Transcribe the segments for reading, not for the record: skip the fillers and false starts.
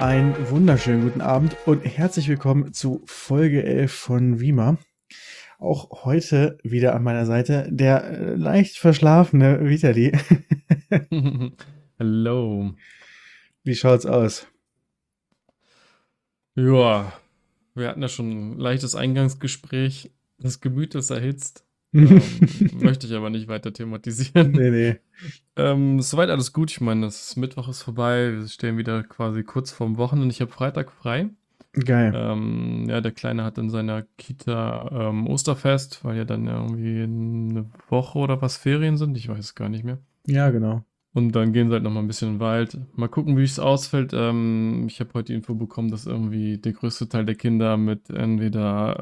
Einen wunderschönen guten Abend und herzlich willkommen zu Folge 11 von Wima. Auch heute wieder an meiner Seite der leicht verschlafene Vitali. Hallo. Wie schaut's aus? Ja, wir hatten ja schon ein leichtes Eingangsgespräch. Das Gemüt ist erhitzt. Möchte ich aber nicht weiter thematisieren. Nee, nee. Soweit alles gut. Ich meine, das Mittwoch ist vorbei. Wir stehen wieder quasi kurz vorm Wochenende. Ich habe Freitag frei. Geil. Ja, der Kleine hat in seiner Kita Osterfest, weil ja dann irgendwie eine Woche oder was Ferien sind. Ich weiß es gar nicht mehr. Ja, genau. Und dann gehen sie halt noch mal ein bisschen in den Wald. Mal gucken, wie es ausfällt. Ich habe heute die Info bekommen, dass irgendwie der größte Teil der Kinder mit entweder,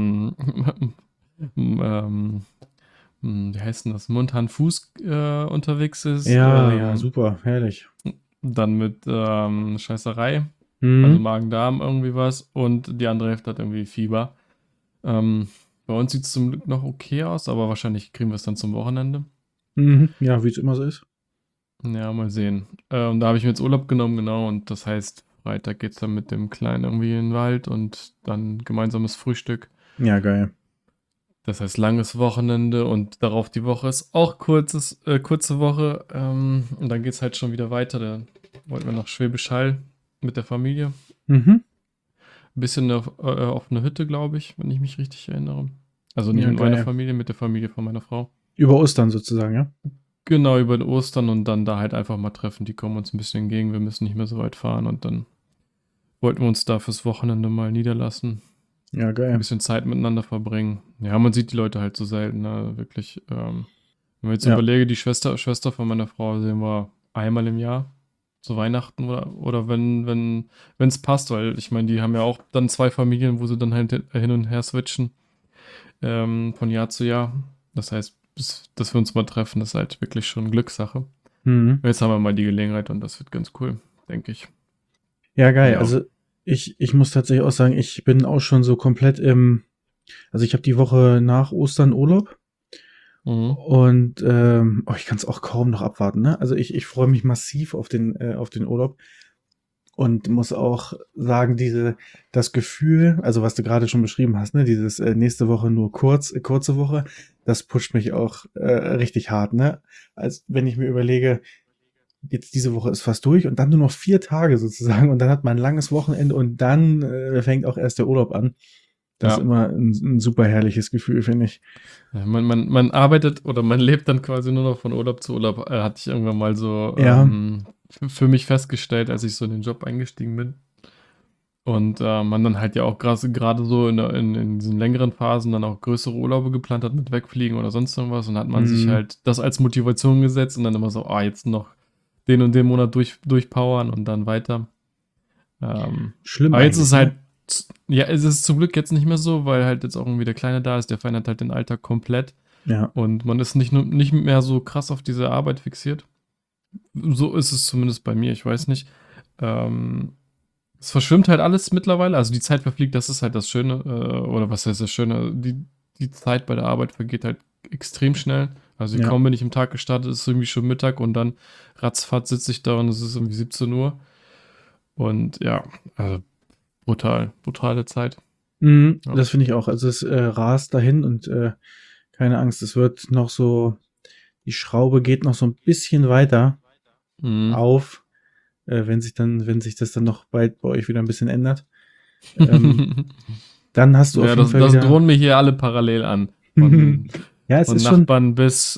ähm, wie heißt denn das, Mund, Hand, Fuß unterwegs ist. Ja, ja, super, herrlich. Dann mit Scheißerei, also Mhm. Magen-Darm irgendwie was. Und die andere Hälfte hat irgendwie Fieber. Ähm, bei uns sieht es zum Glück noch okay aus, aber wahrscheinlich kriegen wir es dann zum Wochenende. Mhm. Ja, wie es immer so ist. Ja, mal sehen. Da habe ich mir jetzt Urlaub genommen, genau. Und das heißt, Freitag geht's dann mit dem Kleinen irgendwie in den Wald und dann gemeinsames Frühstück. Ja, geil. Das heißt, langes Wochenende und darauf die Woche ist auch kurze Woche. Und dann geht's halt schon wieder weiter. Da wollten wir nach Schwäbisch Hall mit der Familie. Mhm. Ein bisschen auf eine Hütte, glaube ich, wenn ich mich richtig erinnere. Also nicht Ja, mit meiner geil. Familie, mit der Familie von meiner Frau. Über Ostern sozusagen, ja? Genau, über den Ostern und dann da halt einfach mal treffen. Die kommen uns ein bisschen entgegen. Wir müssen nicht mehr so weit fahren und dann wollten wir uns da fürs Wochenende mal niederlassen. Ja, Ein geil. bisschen Zeit miteinander verbringen. Ja, man sieht die Leute halt so selten, ne? Wirklich. Wenn wir jetzt Ja. überlege, die Schwester von meiner Frau sehen wir einmal im Jahr. Zu Weihnachten oder wenn es passt, weil ich meine, die haben ja auch dann zwei Familien, wo sie dann halt hin und her switchen, von Jahr zu Jahr. Das heißt, dass wir uns mal treffen, das ist halt wirklich schon Glückssache. Und Mhm. jetzt haben wir mal die Gelegenheit und das wird ganz cool, denke ich. Ja, geil. Ja. Also ich muss tatsächlich auch sagen, ich bin auch schon so komplett also ich habe die Woche nach Ostern Urlaub Mhm. und ich kann es auch kaum noch abwarten. Ne? Also ich freue mich massiv auf den Urlaub und muss auch sagen, das Gefühl, also was du gerade schon beschrieben hast, ne, dieses nächste Woche nur kurze Woche, das pusht mich auch richtig hart. Ne? Als wenn ich mir überlege, jetzt diese Woche ist fast durch und dann nur noch 4 Tage sozusagen und dann hat man ein langes Wochenende und dann fängt auch erst der Urlaub an. Das ist Ja. immer ein super herrliches Gefühl, finde ich. Ja, man arbeitet oder man lebt dann quasi nur noch von Urlaub zu Urlaub, hatte ich irgendwann mal so Ja, für mich festgestellt, als ich so in den Job eingestiegen bin. Und man dann halt ja auch gerade so in diesen längeren Phasen dann auch größere Urlaube geplant hat mit Wegfliegen oder sonst irgendwas. Und hat man sich mh, halt das als Motivation gesetzt und dann immer so, jetzt noch den und den Monat durchpowern und dann weiter. schlimm Aber jetzt ist eigentlich, es halt, ne? ja, es ist zum Glück jetzt nicht mehr so, weil halt jetzt auch irgendwie der Kleine da ist, der verändert halt den Alltag komplett. Ja. Und man ist nicht mehr so krass auf diese Arbeit fixiert. So ist es zumindest bei mir, ich weiß nicht. Ähm, Es verschwimmt halt alles mittlerweile. Also die Zeit verfliegt, das ist halt das Schöne. Oder was heißt das Schöne? Die Zeit bei der Arbeit vergeht halt extrem schnell. Also Ja. kaum bin ich im Tag gestartet, ist es irgendwie schon Mittag und dann ratzfatz sitze ich da und es ist irgendwie 17 Uhr. Und ja, also brutale Zeit. Ja. Das finde ich auch. Also es rast dahin und keine Angst, es wird noch so, die Schraube geht noch so ein bisschen weiter Mhm. auf, wenn sich das dann noch bald bei euch wieder ein bisschen ändert. Ähm, Dann hast du auf Ja, jeden Fall das wieder. drohen mir hier alle parallel an. Von, Ja, es von ist schon, Nachbarn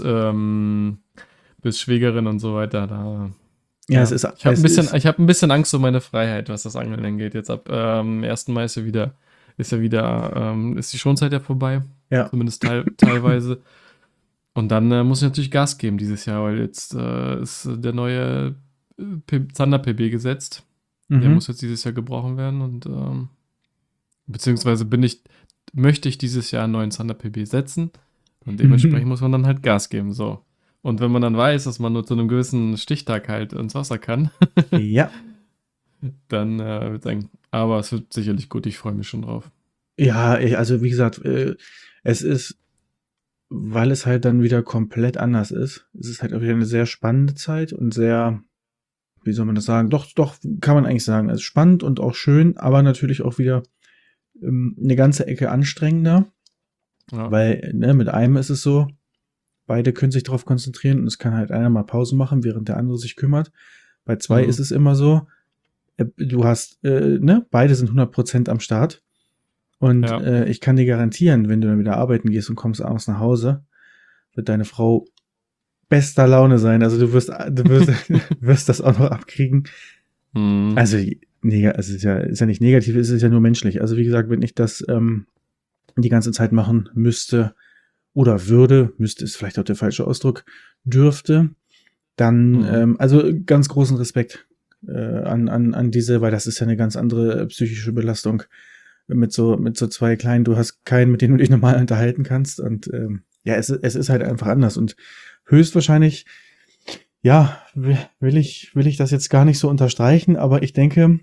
bis Schwägerin und so weiter. ja, Ja, es ist, ich hab ein bisschen Angst um meine Freiheit, was das Angeln angeht. Jetzt ab 1. Mai ist die Schonzeit ja vorbei. ja. Zumindest teilweise. Und dann muss ich natürlich Gas geben dieses Jahr, weil jetzt ist der neue Zander-PB gesetzt. Der Mhm. muss jetzt dieses Jahr gebrochen werden und beziehungsweise möchte ich dieses Jahr einen neuen Zander PB setzen und dementsprechend muss man dann halt Gas geben, so. Und wenn man dann weiß, dass man nur zu einem gewissen Stichtag halt ins Wasser kann, Ja. dann würde ich sagen, aber es wird sicherlich gut, ich freue mich schon drauf. Ja, also wie gesagt, es ist, weil es halt dann wieder komplett anders ist, es ist halt auch wieder eine sehr spannende Zeit und sehr, wie soll man das sagen? Doch, kann man eigentlich sagen. Also spannend und auch schön, aber natürlich auch wieder eine ganze Ecke anstrengender, Ja. weil ne, mit einem ist es so, beide können sich darauf konzentrieren und es kann halt einer mal Pause machen, während der andere sich kümmert. Bei zwei ist es immer so, du hast, ne, beide sind 100% am Start. Und Ja. ich kann dir garantieren, wenn du dann wieder arbeiten gehst und kommst abends nach Hause, wird deine Frau bester Laune sein. Also wirst das auch noch abkriegen. Mhm. Also, es ist ja nicht negativ, es ist ja nur menschlich. Also, wie gesagt, wenn ich das die ganze Zeit machen müsste oder müsste ist vielleicht auch der falsche Ausdruck, dürfte, dann, Mhm. also ganz großen Respekt an diese, weil das ist ja eine ganz andere psychische Belastung mit so zwei Kleinen. Du hast keinen, mit dem du dich normal unterhalten kannst. Und ja, es ist halt einfach anders. Und höchstwahrscheinlich, ja, will ich das jetzt gar nicht so unterstreichen, aber ich denke,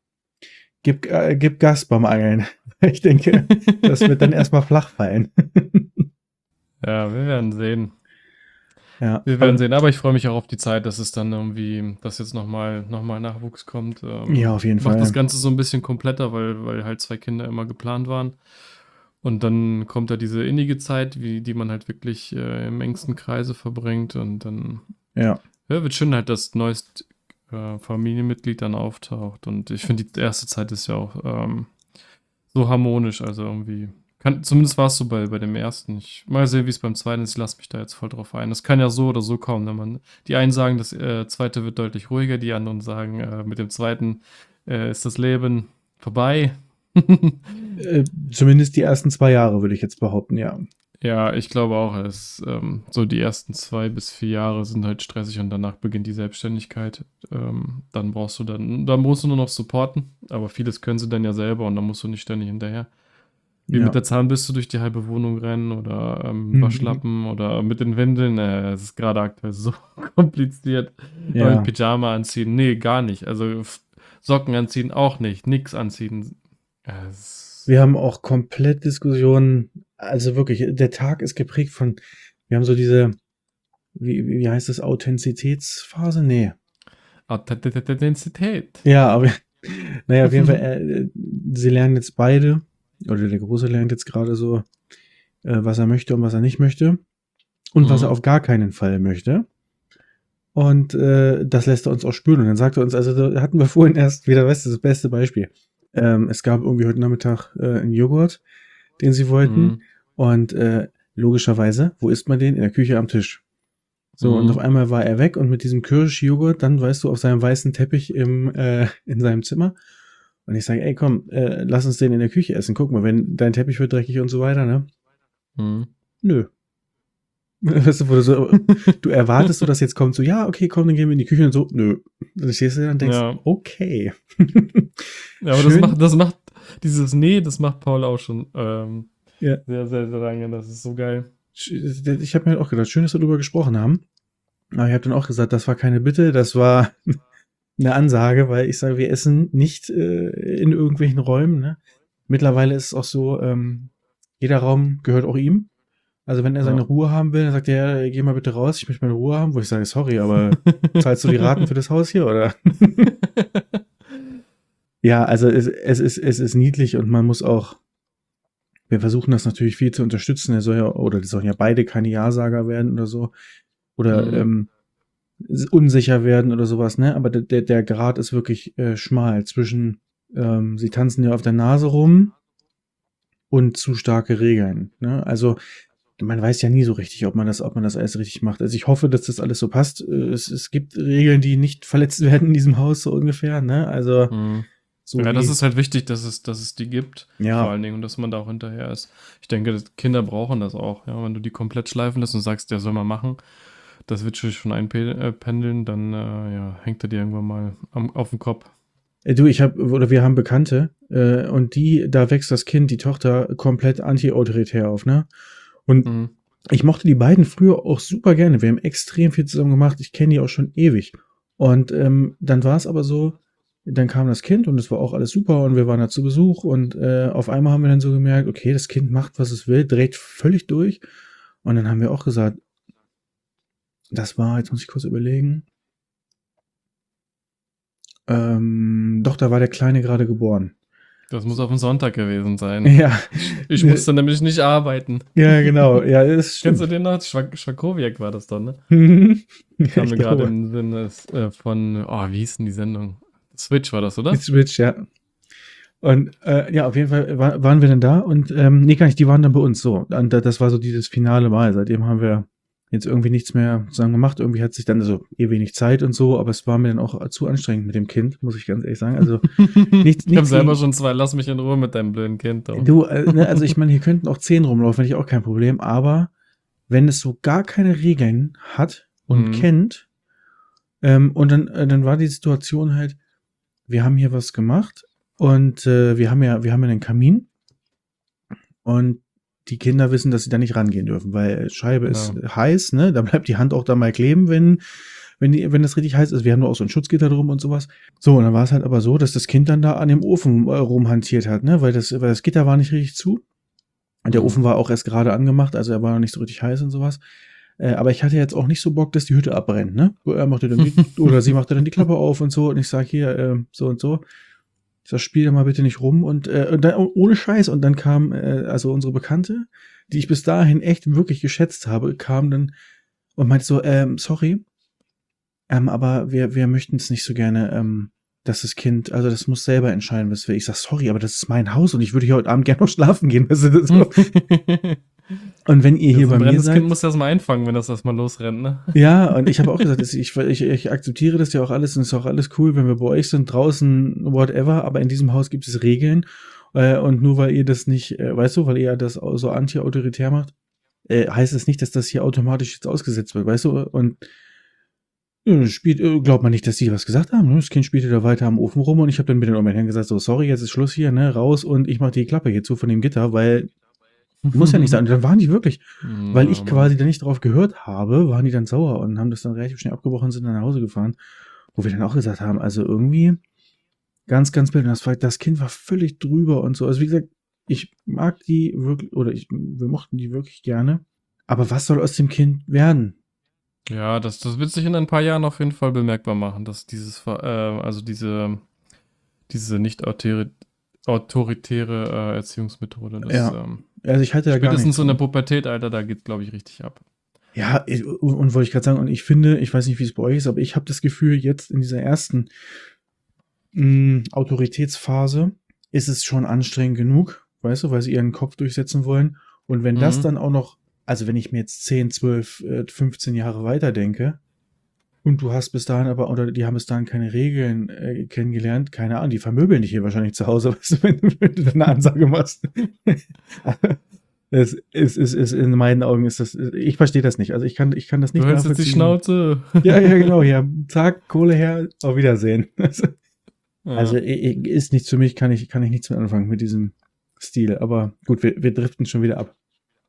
gib Gas beim Angeln. Ich denke, das wird dann erstmal flach fallen. Ja, wir werden sehen. Ja, Wir werden aber sehen, aber ich freue mich auch auf die Zeit, dass es dann irgendwie, dass jetzt nochmal Nachwuchs kommt. ja, auf jeden Macht das Fall. Ganze so ein bisschen kompletter, weil halt 2 Kinder immer geplant waren. Und dann kommt da diese innige Zeit, die man halt wirklich im engsten Kreise verbringt. Und dann Ja, ja, wird schön halt, dass neues Familienmitglied dann auftaucht. Und ich finde, die erste Zeit ist ja auch so harmonisch. Also irgendwie. Zumindest war es so bei dem ersten. Ich mal sehen, wie es beim zweiten ist. Ich lasse mich da jetzt voll drauf ein. Es kann ja so oder so kommen. Wenn die einen sagen, das zweite wird deutlich ruhiger, die anderen sagen, mit dem zweiten ist das Leben vorbei. zumindest die ersten 2 Jahre, würde ich jetzt behaupten, ja. Ja, ich glaube auch, so die ersten 2 bis 4 Jahre sind halt stressig und danach beginnt die Selbstständigkeit. Dann musst du nur noch supporten, aber vieles können sie dann ja selber und dann musst du nicht ständig hinterher. Wie mit Ja. der Zahnbürste durch die halbe Wohnung rennen oder Mhm. Waschlappen oder mit den Windeln. Es ist gerade aktuell so kompliziert. Und Ja. Pyjama anziehen, nee, gar nicht. Also Socken anziehen auch nicht, nix anziehen. Es, Wir haben auch komplett Diskussionen, also wirklich, der Tag ist geprägt von, wir haben so diese, wie heißt das, Authentizitätsphase? Nee. Authentizität. Ja, aber naja, auf jeden Fall, sie lernen jetzt beide, oder der Große lernt jetzt gerade so, was er möchte und was er nicht möchte. Und was er Mhm. auf gar keinen Fall möchte. Und das lässt er uns auch spüren. Und dann sagt er uns, also da hatten wir vorhin erst wieder, weißt du, das beste Beispiel. Es gab irgendwie heute Nachmittag einen Joghurt, den sie wollten. Mhm. Und logischerweise, wo isst man den? In der Küche am Tisch. So, und auf Mhm. einmal war er weg und mit diesem Kirschjoghurt, dann weißt du, auf seinem weißen Teppich in seinem Zimmer. Und ich sage, ey, komm, lass uns den in der Küche essen. Guck mal, wenn dein Teppich wird dreckig und so weiter, ne? Mhm. Nö. Weißt du, wo du erwartest, so dass jetzt kommt, so, ja, okay, komm, dann gehen wir in die Küche und so, nö. Dann stehst du da und denkst, Ja. okay. Ja, aber Schön. dieses Nee, das macht Paul auch schon Ja. sehr, sehr, sehr lange. Das ist so geil. Ich habe mir halt auch gedacht, schön, dass wir darüber gesprochen haben. Aber ich habe dann auch gesagt, das war keine Bitte, das war eine Ansage, weil ich sage, wir essen nicht in irgendwelchen Räumen. Ne? Mittlerweile ist es auch so, jeder Raum gehört auch ihm. Also wenn er seine Ja. Ruhe haben will, dann sagt er, ja, geh mal bitte raus, ich möchte meine Ruhe haben, wo ich sage, sorry, aber zahlst du die Raten für das Haus hier, oder? Ja, also es ist niedlich und man muss auch, wir versuchen das natürlich viel zu unterstützen. Er soll ja, oder die sollen ja beide keine Ja-Sager werden oder so. Oder Mhm. unsicher werden oder sowas, ne? Aber der Grad ist wirklich schmal zwischen, sie tanzen ja auf der Nase rum und zu starke Regeln. Ne? Also man weiß ja nie so richtig, ob man das alles richtig macht. Also ich hoffe, dass das alles so passt. Es gibt Regeln, die nicht verletzt werden in diesem Haus, so ungefähr, ne? Also Mhm. so Ja, das wie, ist halt wichtig, dass es die gibt, vor ja, allen Dingen, und dass man da auch hinterher ist. Ich denke, Kinder brauchen das auch. Ja, wenn du die komplett schleifen lässt und sagst, der soll mal machen, das wird schon einpendeln, dann ja, hängt er dir irgendwann mal auf den Kopf. du, oder wir haben Bekannte, und da wächst das Kind, die Tochter, komplett anti-autoritär auf, ne? Und Mhm. ich mochte die beiden früher auch super gerne. Wir haben extrem viel zusammen gemacht. Ich kenne die auch schon ewig. Und dann war es aber so, dann kam das Kind und es war auch alles super und wir waren da zu Besuch und auf einmal haben wir dann so gemerkt, okay, das Kind macht, was es will, dreht völlig durch. Und dann haben wir auch gesagt, das war, jetzt muss ich kurz überlegen, Doch, da war der Kleine gerade geboren. Das muss auf dem Sonntag gewesen sein. Ja, Ich musste nämlich nicht arbeiten. ja, genau. Ja, das Kennst du stimmt. den noch? Schwakowiak war das dann, ne? Ja, Kam ich mir gerade glaube. im Sinne von, wie hieß denn die Sendung? Switch war das, Die oder? Switch, ja. Und ja, auf jeden Fall waren wir dann da und nee, gar nicht, die waren dann bei uns so. Und das war so dieses finale Mal. Seitdem haben wir jetzt irgendwie nichts mehr zusammen gemacht. Irgendwie hat sich dann also wenig Zeit und so, aber es war mir dann auch zu anstrengend mit dem Kind, muss ich ganz ehrlich sagen. Also Ich habe nichts selber gegen. schon zwei, lass mich in Ruhe mit deinem blöden Kind, doch. Du, ne, also ich meine, hier könnten auch 10 rumlaufen, hätte ich auch kein Problem, aber wenn es so gar keine Regeln hat und Mhm. kennt, und dann war die Situation halt, wir haben hier was gemacht und wir haben ja einen Kamin und die Kinder wissen, dass sie da nicht rangehen dürfen, weil Scheibe ist Ja. heiß, ne? Da bleibt die Hand auch da mal kleben, wenn das richtig heiß ist. Wir haben nur auch so ein Schutzgitter drum und sowas. So, und dann war es halt aber so, dass das Kind dann da an dem Ofen rumhantiert hat, ne? Weil das Gitter war nicht richtig zu. Und der Mhm. Ofen war auch erst gerade angemacht, also er war noch nicht so richtig heiß und sowas. Aber ich hatte jetzt auch nicht so Bock, dass die Hütte abbrennt, ne? Er machte dann oder sie machte dann die Klappe auf und so und ich sag hier, so und so. Ich sag, spiel da mal bitte nicht rum und dann ohne Scheiß. Und dann kam, also unsere Bekannte, die ich bis dahin echt wirklich geschätzt habe, kam dann und meinte so, sorry, aber wir möchten es nicht so gerne, dass das Kind, also das muss selber entscheiden, was will. Ich sag, sorry, aber das ist mein Haus und ich würde hier heute Abend gerne noch schlafen gehen. Weißt du, das so. Und wenn ihr Ja, hier so ein bei mir brennendes Kind seid, muss das mal einfangen, wenn das erstmal losrennt, ne? ja, und ich habe auch gesagt, ich akzeptiere das ja auch alles und ist auch alles cool, wenn wir bei euch sind, draußen, whatever, aber in diesem Haus gibt es Regeln. Und nur weil ihr das nicht, weißt du, weil ihr das so anti-autoritär macht, heißt es nicht, dass das hier automatisch jetzt ausgesetzt wird, weißt du? Und glaubt man nicht, dass die was gesagt haben. Ne? Das Kind spielte da weiter am Ofen rum und ich habe dann mit den Herrn gesagt, so, sorry, jetzt ist Schluss hier, ne, raus und ich mache die Klappe hier zu von dem Gitter, weil muss ja nicht sein. Und dann waren die wirklich, weil Ja, ich Mann. quasi da nicht drauf gehört habe, waren die dann sauer und haben das dann relativ schnell abgebrochen und sind dann nach Hause gefahren. Wo wir dann auch gesagt haben, also irgendwie ganz, ganz blöd. Und das Kind war völlig drüber und so. Also wie gesagt, ich mag die wirklich, wir mochten die wirklich gerne. Aber was soll aus dem Kind werden? Ja, das wird sich in ein paar Jahren auf jeden Fall bemerkbar machen, dass also diese nicht autoritäre Erziehungsmethode, Ja, also ich halte da gar spätestens nichts in der von. Pubertät, Alter, da geht's, glaube ich, richtig ab. Ja, und wollte ich gerade sagen, und ich finde, ich weiß nicht, wie es bei euch ist, aber ich habe das Gefühl, jetzt in dieser ersten Autoritätsphase ist es schon anstrengend genug, weißt du, weil sie ihren Kopf durchsetzen wollen. Und wenn das Mhm. dann auch noch, also wenn ich mir jetzt 10, 12, 15 Jahre weiter denke, und du hast bis dahin aber, oder die haben bis dahin keine Regeln kennengelernt, keine Ahnung, die vermöbeln dich hier wahrscheinlich zu Hause, weißt du, wenn du eine Ansage machst. Es ist in meinen Augen ist das, ich verstehe das nicht. Also ich kann das Du nicht hältst jetzt die nachvollziehen. Schnauze. Ja, ja, genau, ja. Zack, Kohle her, auf Wiedersehen. Also Ja. ist nichts für mich, kann ich nichts mit anfangen mit diesem Stil. Aber gut, wir driften schon wieder ab.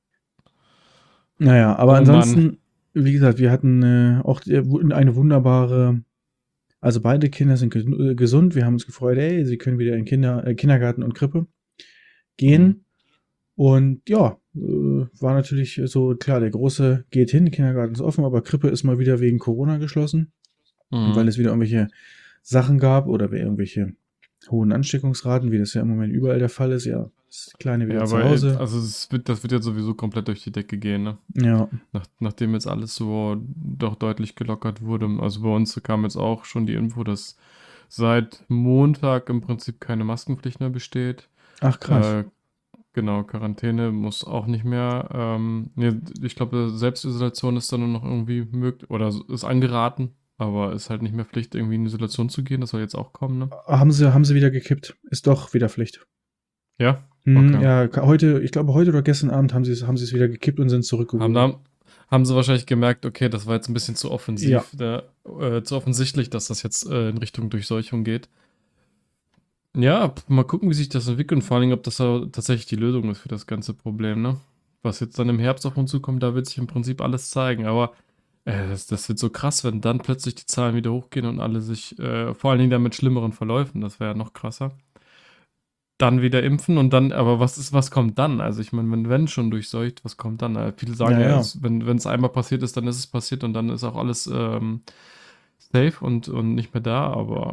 Naja, aber Oh Mann. ansonsten, wie gesagt, wir hatten auch eine wunderbare, also beide Kinder sind gesund. Wir haben uns gefreut, ey, sie können wieder in Kindergarten und Krippe Mhm. gehen. Und ja, war natürlich so, klar, der Große geht hin, Kindergarten ist offen, aber Krippe ist mal wieder wegen Corona geschlossen, weil Mhm. es wieder irgendwelche Sachen gab oder irgendwelche hohen Ansteckungsraten, wie das ja im Moment überall der Fall ist. Ja, ist die Kleine Ja, wieder zu aber Hause. also das wird jetzt sowieso komplett durch die Decke gehen, ne? Ja, Nachdem jetzt alles so doch deutlich gelockert wurde. Also bei uns kam jetzt auch schon die Info, dass seit Montag im Prinzip keine Maskenpflicht mehr besteht. ach krass. Äh, genau, Quarantäne muss auch nicht mehr. Nee, ich glaube, Selbstisolation ist dann nur noch irgendwie möglich oder ist angeraten, aber ist halt nicht mehr Pflicht, irgendwie in Isolation zu gehen. Das soll jetzt auch kommen, ne? Haben sie wieder gekippt. Ist doch wieder Pflicht. Ja, okay. Ja, heute, ich glaube, heute oder gestern Abend haben sie es wieder gekippt und sind Haben, zurückgerudert. da, haben sie wahrscheinlich gemerkt, okay, das war jetzt ein bisschen zu Ja, offensiv, zu offensichtlich, dass das jetzt in Richtung Durchseuchung geht. Ja, mal gucken, wie sich das entwickelt und vor allen Dingen, ob das tatsächlich die Lösung ist für das ganze Problem, ne? Was jetzt dann im Herbst auf uns zukommt, da wird sich im Prinzip alles zeigen. Aber das wird so krass, wenn dann plötzlich die Zahlen wieder hochgehen und alle sich, vor allen Dingen dann mit schlimmeren Verläufen, das wäre ja noch krasser. Dann wieder impfen und dann, aber was kommt dann? Also ich meine, wenn schon durchseucht, was kommt dann? Viele sagen ja, ja, ja. wenn es einmal passiert ist, dann ist es passiert und dann ist auch alles safe und nicht mehr da, aber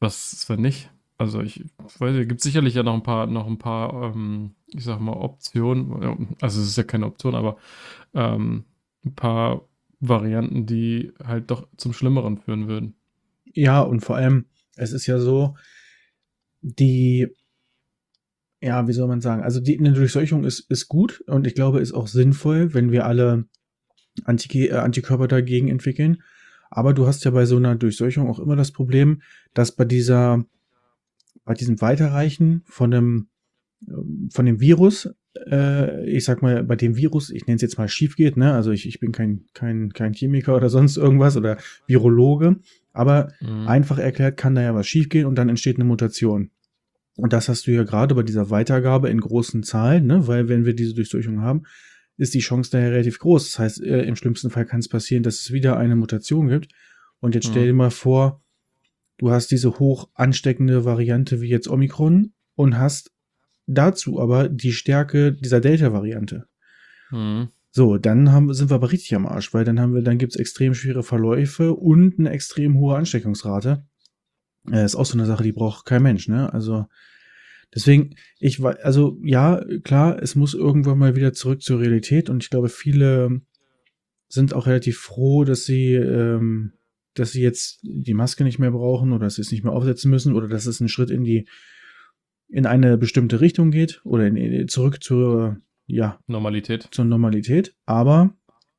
Was ist, wenn nicht? Also ich weiß nicht, gibt sicherlich ja noch ein paar, ich sag mal, Optionen. Ja, also es ist ja keine Option, aber ähm, ein paar Varianten, die halt doch zum Schlimmeren führen würden. Ja, und vor allem, es ist ja so, die, ja, wie soll man sagen, also eine Durchseuchung ist gut und ich glaube, ist auch sinnvoll, wenn wir alle Antikörper dagegen entwickeln. Aber du hast ja bei so einer Durchseuchung auch immer das Problem, dass bei diesem Weiterreichen von dem Virus, ich sag mal, bei dem Virus, ich nenne es jetzt mal schief geht, ne? Also ich bin kein Chemiker oder sonst irgendwas oder Virologe, aber Mhm. einfach erklärt kann da ja was schief gehen und dann entsteht eine Mutation. Und das hast du ja gerade bei dieser Weitergabe in großen Zahlen, ne? Weil wenn wir diese Durchseuchung haben, ist die Chance daher relativ groß. Das heißt, im schlimmsten Fall kann es passieren, dass es wieder eine Mutation gibt. Und jetzt stell Mhm. dir mal vor, du hast diese hoch ansteckende Variante wie jetzt Omikron und hast dazu aber die Stärke dieser Delta-Variante. Mhm. So, sind wir aber richtig am Arsch, weil dann gibt's extrem schwere Verläufe und eine extrem hohe Ansteckungsrate. Ist auch so eine Sache, die braucht kein Mensch, ne? Also, deswegen, also ja, klar, es muss irgendwann mal wieder zurück zur Realität und ich glaube, viele sind auch relativ froh, dass sie jetzt die Maske nicht mehr brauchen oder dass sie es nicht mehr aufsetzen müssen oder dass es einen Schritt in eine bestimmte Richtung geht oder zurück ja, Normalität. zur Normalität. Aber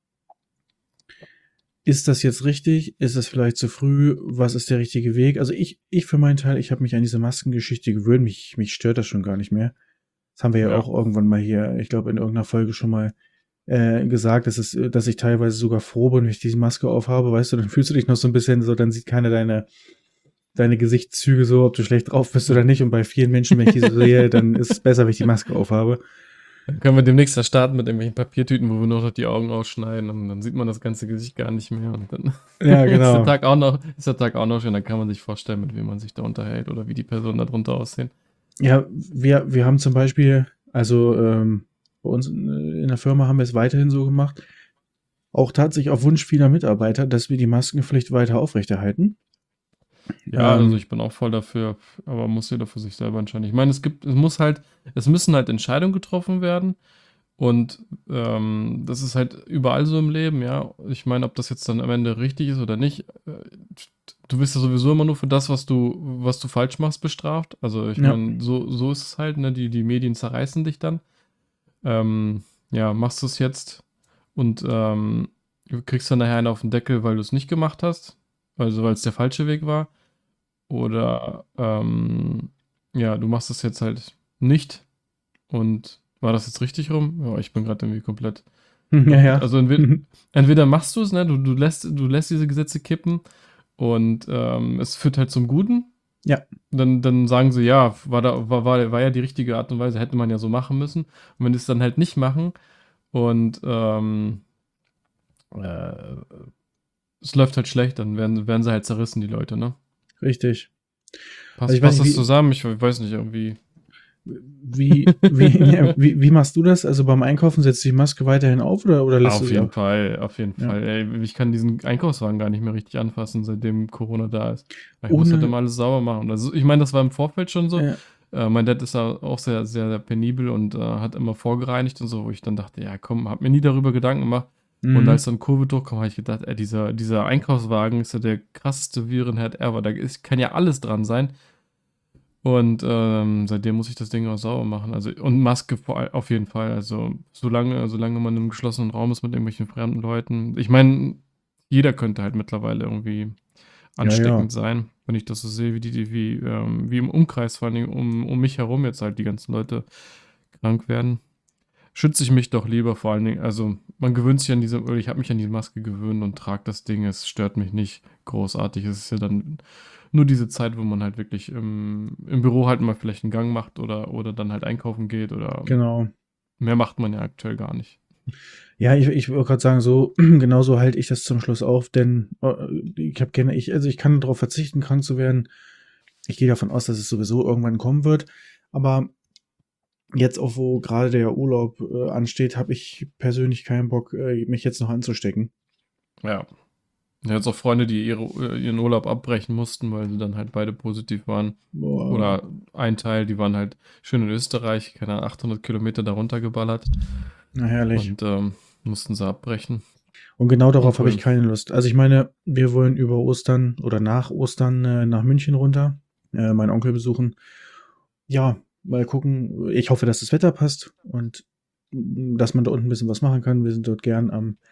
ist das jetzt richtig? Ist es vielleicht zu früh? Was ist der richtige Weg? Also ich für meinen Teil, ich habe mich an diese Maskengeschichte gewöhnt. Mich stört das schon gar nicht mehr. Das haben wir ja Ja. auch irgendwann mal hier, ich glaube, in irgendeiner Folge schon mal gesagt, dass ich teilweise sogar froh bin, wenn ich diese Maske aufhabe. Weißt du, dann fühlst du dich noch so ein bisschen so, dann sieht keiner deine Gesichtszüge so, ob du schlecht drauf bist oder nicht. Und bei vielen Menschen, wenn ich diese sehe, dann ist es besser, wenn ich die Maske aufhabe. Dann können wir demnächst ja starten mit irgendwelchen Papiertüten, wo wir nur noch die Augen ausschneiden und dann sieht man das ganze Gesicht gar nicht mehr und dann Ja, genau. ist der Tag auch noch schön, dann kann man sich vorstellen, mit wem man sich da unterhält oder wie die Personen da drunter aussehen. Ja, wir haben zum Beispiel, also bei uns in der Firma haben wir es weiterhin so gemacht, auch tatsächlich auf Wunsch vieler Mitarbeiter, dass wir die Maskenpflicht weiter aufrechterhalten. Ja, also Ähm, ich bin auch voll dafür, aber muss jeder für sich selber entscheiden. Ich meine, es müssen halt Entscheidungen getroffen werden und das ist halt überall so im Leben, ja. Ich meine, ob das jetzt dann am Ende richtig ist oder nicht, du wirst ja sowieso immer nur für das, was du falsch machst, bestraft. Also ich ja, meine, so ist es halt, ne? Die Medien zerreißen dich dann. Ähm, ja, machst du es jetzt und du kriegst dann nachher einen auf den Deckel, weil du es nicht gemacht hast, also weil es der falsche Weg war. Oder ja, du machst es jetzt halt nicht und war das jetzt richtig rum? Ja, ich bin gerade irgendwie komplett ja, kaputt. ja. Also entweder machst du es, ne, du lässt diese Gesetze kippen und es führt halt zum Guten. Ja, Dann sagen sie, ja, war ja die richtige Art und Weise, hätte man ja so machen müssen. Und wenn die es dann halt nicht machen und äh, es läuft halt schlecht, dann werden sie halt zerrissen, die Leute, ne? richtig. Also Passt, ich weiß passt nicht, das zusammen? Ich weiß nicht, irgendwie. ja, wie machst du das? Also beim Einkaufen setzt du die Maske weiterhin auf oder lässt du Auf sie jeden ab? Fall, auf jeden Ja. Fall. Ey, ich kann diesen Einkaufswagen gar nicht mehr richtig anfassen, seitdem Corona da ist. Weil ich muss halt Ohne, immer alles sauber machen. Also ich meine, das war im Vorfeld schon so. äh, Mein Dad ist da auch sehr, sehr, sehr penibel und hat immer vorgereinigt und so, wo ich dann dachte, ja komm, hab mir nie darüber Gedanken gemacht. Und als mhm. dann Covid durchkam, habe ich gedacht, ey, dieser Einkaufswagen ist ja der krasseste Virenherd ever. Kann ja alles dran sein. Und seitdem muss ich das Ding auch sauber machen. Also, und Maske auf jeden Fall. Also, solange man im geschlossenen Raum ist mit irgendwelchen fremden Leuten. Ich meine, jeder könnte halt mittlerweile irgendwie Ja, ja, ansteckend sein, wenn ich das so sehe, wie im Umkreis, vor allem um mich herum jetzt halt die ganzen Leute krank werden. Schütze ich mich doch lieber vor allen Dingen. Also, man gewöhnt sich oder ich habe mich an die Maske gewöhnt und trage das Ding. Es stört mich nicht großartig. Es ist ja dann nur diese Zeit, wo man halt wirklich im Büro halt mal vielleicht einen Gang macht oder dann halt einkaufen geht oder genau. mehr macht man ja aktuell gar nicht. Ja, ich wollte gerade sagen, so genauso halte ich das zum Schluss auf, denn also ich kann darauf verzichten, krank zu werden. Ich gehe davon aus, dass es sowieso irgendwann kommen wird. Aber jetzt auch, wo gerade der Urlaub ansteht, habe ich persönlich keinen Bock, mich jetzt noch anzustecken. Ja, Ich hatte jetzt auch Freunde, die ihren Urlaub abbrechen mussten, weil sie dann halt beide positiv waren. Boah, Oder ein Teil, die waren halt schön in Österreich, keine Ahnung, 800 Kilometer darunter geballert na herrlich. und mussten sie abbrechen. Und genau darauf habe ich Uncool. keine Lust. Also ich meine, wir wollen über Ostern oder nach Ostern nach München runter, meinen Onkel besuchen. Ja, mal gucken. Ich hoffe, dass das Wetter passt und dass man da unten ein bisschen was machen kann. Wir sind dort gern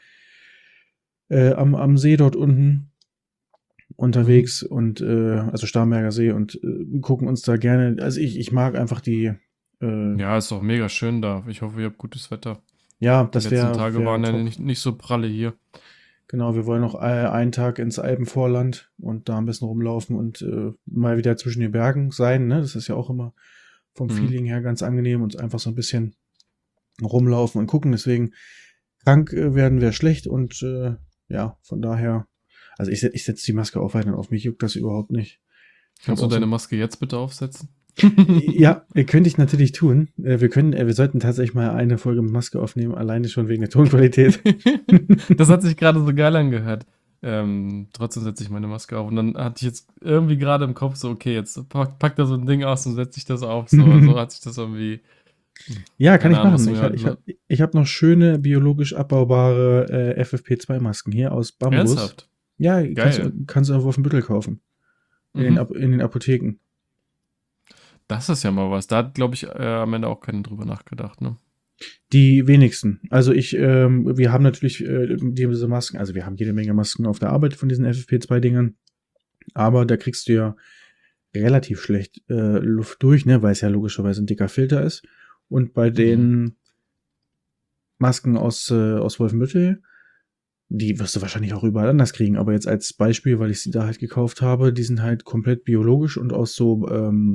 am See dort unten Mhm. unterwegs und also Starnberger See und gucken uns da gerne. Also ich mag einfach Ja, ist auch mega schön da. Ich hoffe, ihr habt gutes Wetter. ja, Die das letzten Tage wär waren ja top. nicht so pralle hier. Genau, wir wollen noch einen Tag ins Alpenvorland und da ein bisschen rumlaufen und mal wieder zwischen den Bergen sein. Ne? Das ist ja auch immer vom Mhm. Feeling her ganz angenehm und einfach so ein bisschen rumlaufen und gucken. Deswegen krank werden wäre schlecht und ja, von daher, also ich setze die Maske auf weiter auf mich, juckt das überhaupt nicht. Ich Kannst habe du auch so deine ein, Maske jetzt bitte aufsetzen? ja, könnte ich natürlich tun. Wir sollten tatsächlich mal eine Folge mit Maske aufnehmen, alleine schon wegen der Tonqualität. Das hat sich gerade so geil angehört. Trotzdem setze ich meine Maske auf. Und dann hatte ich jetzt irgendwie gerade im Kopf so, okay, jetzt packt er so ein Ding aus und setze ich das auf. So hat sich das irgendwie, Ja, kann keine ich Ahnung, machen. was mir so. Ich hab noch schöne biologisch abbaubare FFP2-Masken hier aus Bambus. Ernsthaft? Ja, Geil. kannst du auf Wolfenbüttel kaufen. Mhm. In den Apotheken. Das ist ja mal was. Da hat, glaube ich, am Ende auch keiner drüber nachgedacht, ne? Die wenigsten. Also wir haben natürlich diese Masken, also wir haben jede Menge Masken auf der Arbeit von diesen FFP2-Dingern, aber da kriegst du ja relativ schlecht Luft durch, ne, weil es ja logischerweise ein dicker Filter ist. Und bei Mhm. den Masken aus Wolfenbüttel, die wirst du wahrscheinlich auch überall anders kriegen, aber jetzt als Beispiel, weil ich sie da halt gekauft habe, die sind halt komplett biologisch und aus so,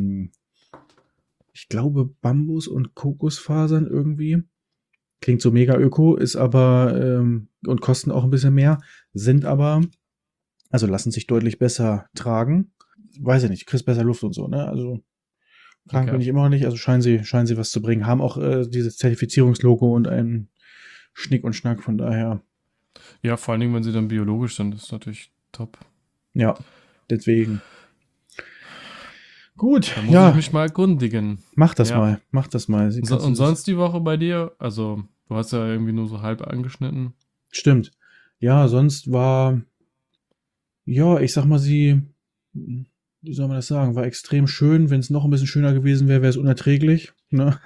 ich glaube, Bambus und Kokosfasern irgendwie. Klingt so mega öko, ist aber und kosten auch ein bisschen mehr, sind aber, also lassen sich deutlich besser tragen. Weiß ich nicht, kriegst besser Luft und so, ne? Also krank bin Okay. ich immer noch nicht, also scheinen sie was zu bringen. Haben auch dieses Zertifizierungslogo und einen Schnick und Schnack, von daher, Ja, vor allen Dingen, wenn sie dann biologisch sind, ist natürlich top. ja, deswegen. Gut, Da muss ich ja, mich mal erkundigen. mach das Ja. mal, mach das mal. Sie kannst du Und das. sonst die Woche bei dir? Also, du hast ja irgendwie nur so halb angeschnitten. Stimmt. Ja, sonst war, ja, ich sag mal, wie soll man das sagen, war extrem schön. Wenn es noch ein bisschen schöner gewesen wäre, wäre es unerträglich. Ne?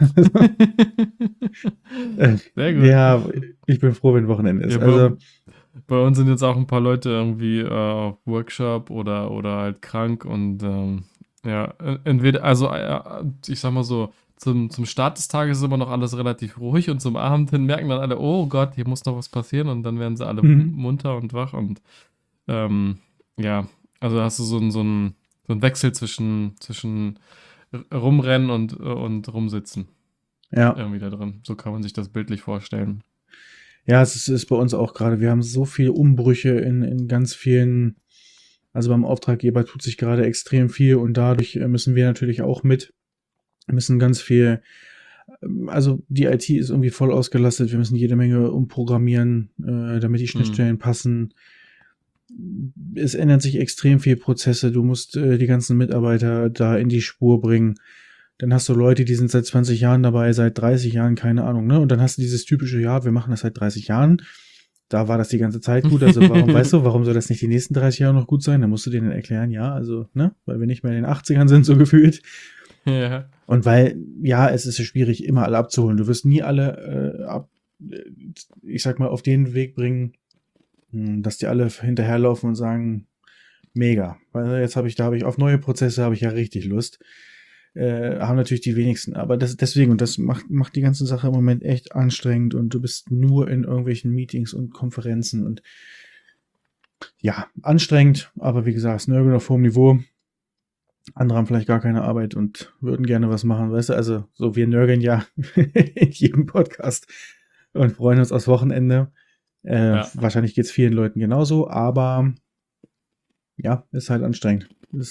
Sehr gut. Ja, ich bin froh, wenn Wochenende ist. Ja, Also, bei uns sind jetzt auch ein paar Leute irgendwie auf Workshop oder halt krank und ja, entweder, also ich sag mal so, zum Start des Tages ist immer noch alles relativ ruhig und zum Abend hin merken dann alle, oh Gott, hier muss noch was passieren und dann werden sie alle mhm. munter und wach und ähm, ja, also hast du so einen Wechsel zwischen rumrennen und rumsitzen Ja. irgendwie da drin. So kann man sich das bildlich vorstellen. Ja, ist bei uns auch gerade. Wir haben so viele Umbrüche in ganz vielen, also beim Auftraggeber tut sich gerade extrem viel und dadurch müssen wir natürlich auch müssen ganz viel, also die IT ist irgendwie voll ausgelastet. Wir müssen jede Menge umprogrammieren, damit die Hm. Schnittstellen passen. Es ändert sich extrem viel Prozesse. Du musst die ganzen Mitarbeiter da in die Spur bringen. Dann hast du Leute, die sind seit 20 Jahren dabei, seit 30 Jahren, keine Ahnung, ne? Und dann hast du dieses typische, ja, wir machen das seit 30 Jahren. Da war das die ganze Zeit gut. Also warum, weißt du, warum soll das nicht die nächsten 30 Jahre noch gut sein? Dann musst du denen erklären, ja, also, ne? Weil wir nicht mehr in den 80ern sind, so gefühlt. Ja. Und weil, ja, es ist ja schwierig, immer alle abzuholen. Du wirst nie alle äh, ich sag mal, auf den Weg bringen, dass die alle hinterherlaufen und sagen, mega. Weil da habe ich auf neue Prozesse habe ich ja richtig Lust. Haben natürlich die wenigsten, aber deswegen, und das macht die ganze Sache im Moment echt anstrengend und du bist nur in irgendwelchen Meetings und Konferenzen und ja, anstrengend, aber wie gesagt, Nörgeln auf hohem Niveau. Andere haben vielleicht gar keine Arbeit und würden gerne was machen, weißt du? Also, so wir nörgeln ja in jedem Podcast und freuen uns aufs Wochenende. Ja. Wahrscheinlich geht es vielen Leuten genauso, aber ja, ist halt anstrengend.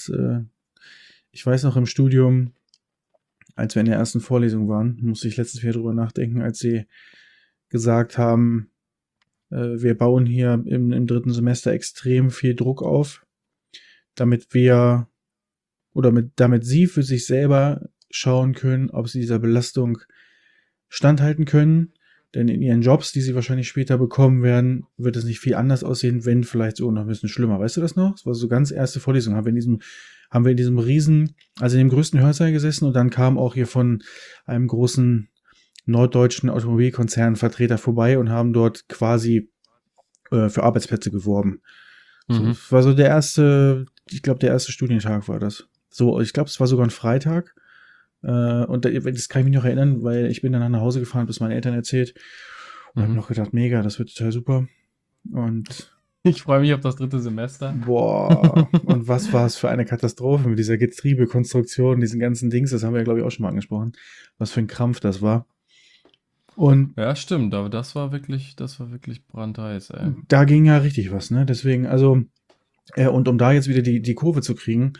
Ich weiß noch im Studium, als wir in der ersten Vorlesung waren, musste ich letztens wieder drüber nachdenken, als sie gesagt haben, Wir bauen hier im dritten Semester extrem viel Druck auf, damit wir damit sie für sich selber schauen können, ob sie dieser Belastung standhalten können. Denn in ihren Jobs, die sie wahrscheinlich später bekommen werden, wird es nicht viel anders aussehen, wenn vielleicht so noch ein bisschen schlimmer. Weißt du das noch? Das war so ganz erste Vorlesung. Haben wir in diesem riesen, also in dem größten Hörsaal gesessen und dann kam auch hier von einem großen norddeutschen Automobilkonzern Vertreter vorbei und haben dort quasi für Arbeitsplätze geworben. So, das war so der erste Studientag war das. So, ich glaube, es war sogar ein Freitag. Und das kann ich mich noch erinnern, weil ich bin dann nach Hause gefahren, bis meine Eltern erzählt. Und habe noch gedacht, mega, das wird total super. Und ich freue mich auf das dritte Semester. Boah, und was war es für eine Katastrophe mit dieser Getriebekonstruktion, diesen ganzen Dings, das haben wir ja, glaube ich, auch schon mal angesprochen, was für ein Krampf das war. Und ja, stimmt, aber das war wirklich brandheiß, ey. da ging ja richtig was, ne? Deswegen, also, und um da jetzt wieder die Kurve zu kriegen,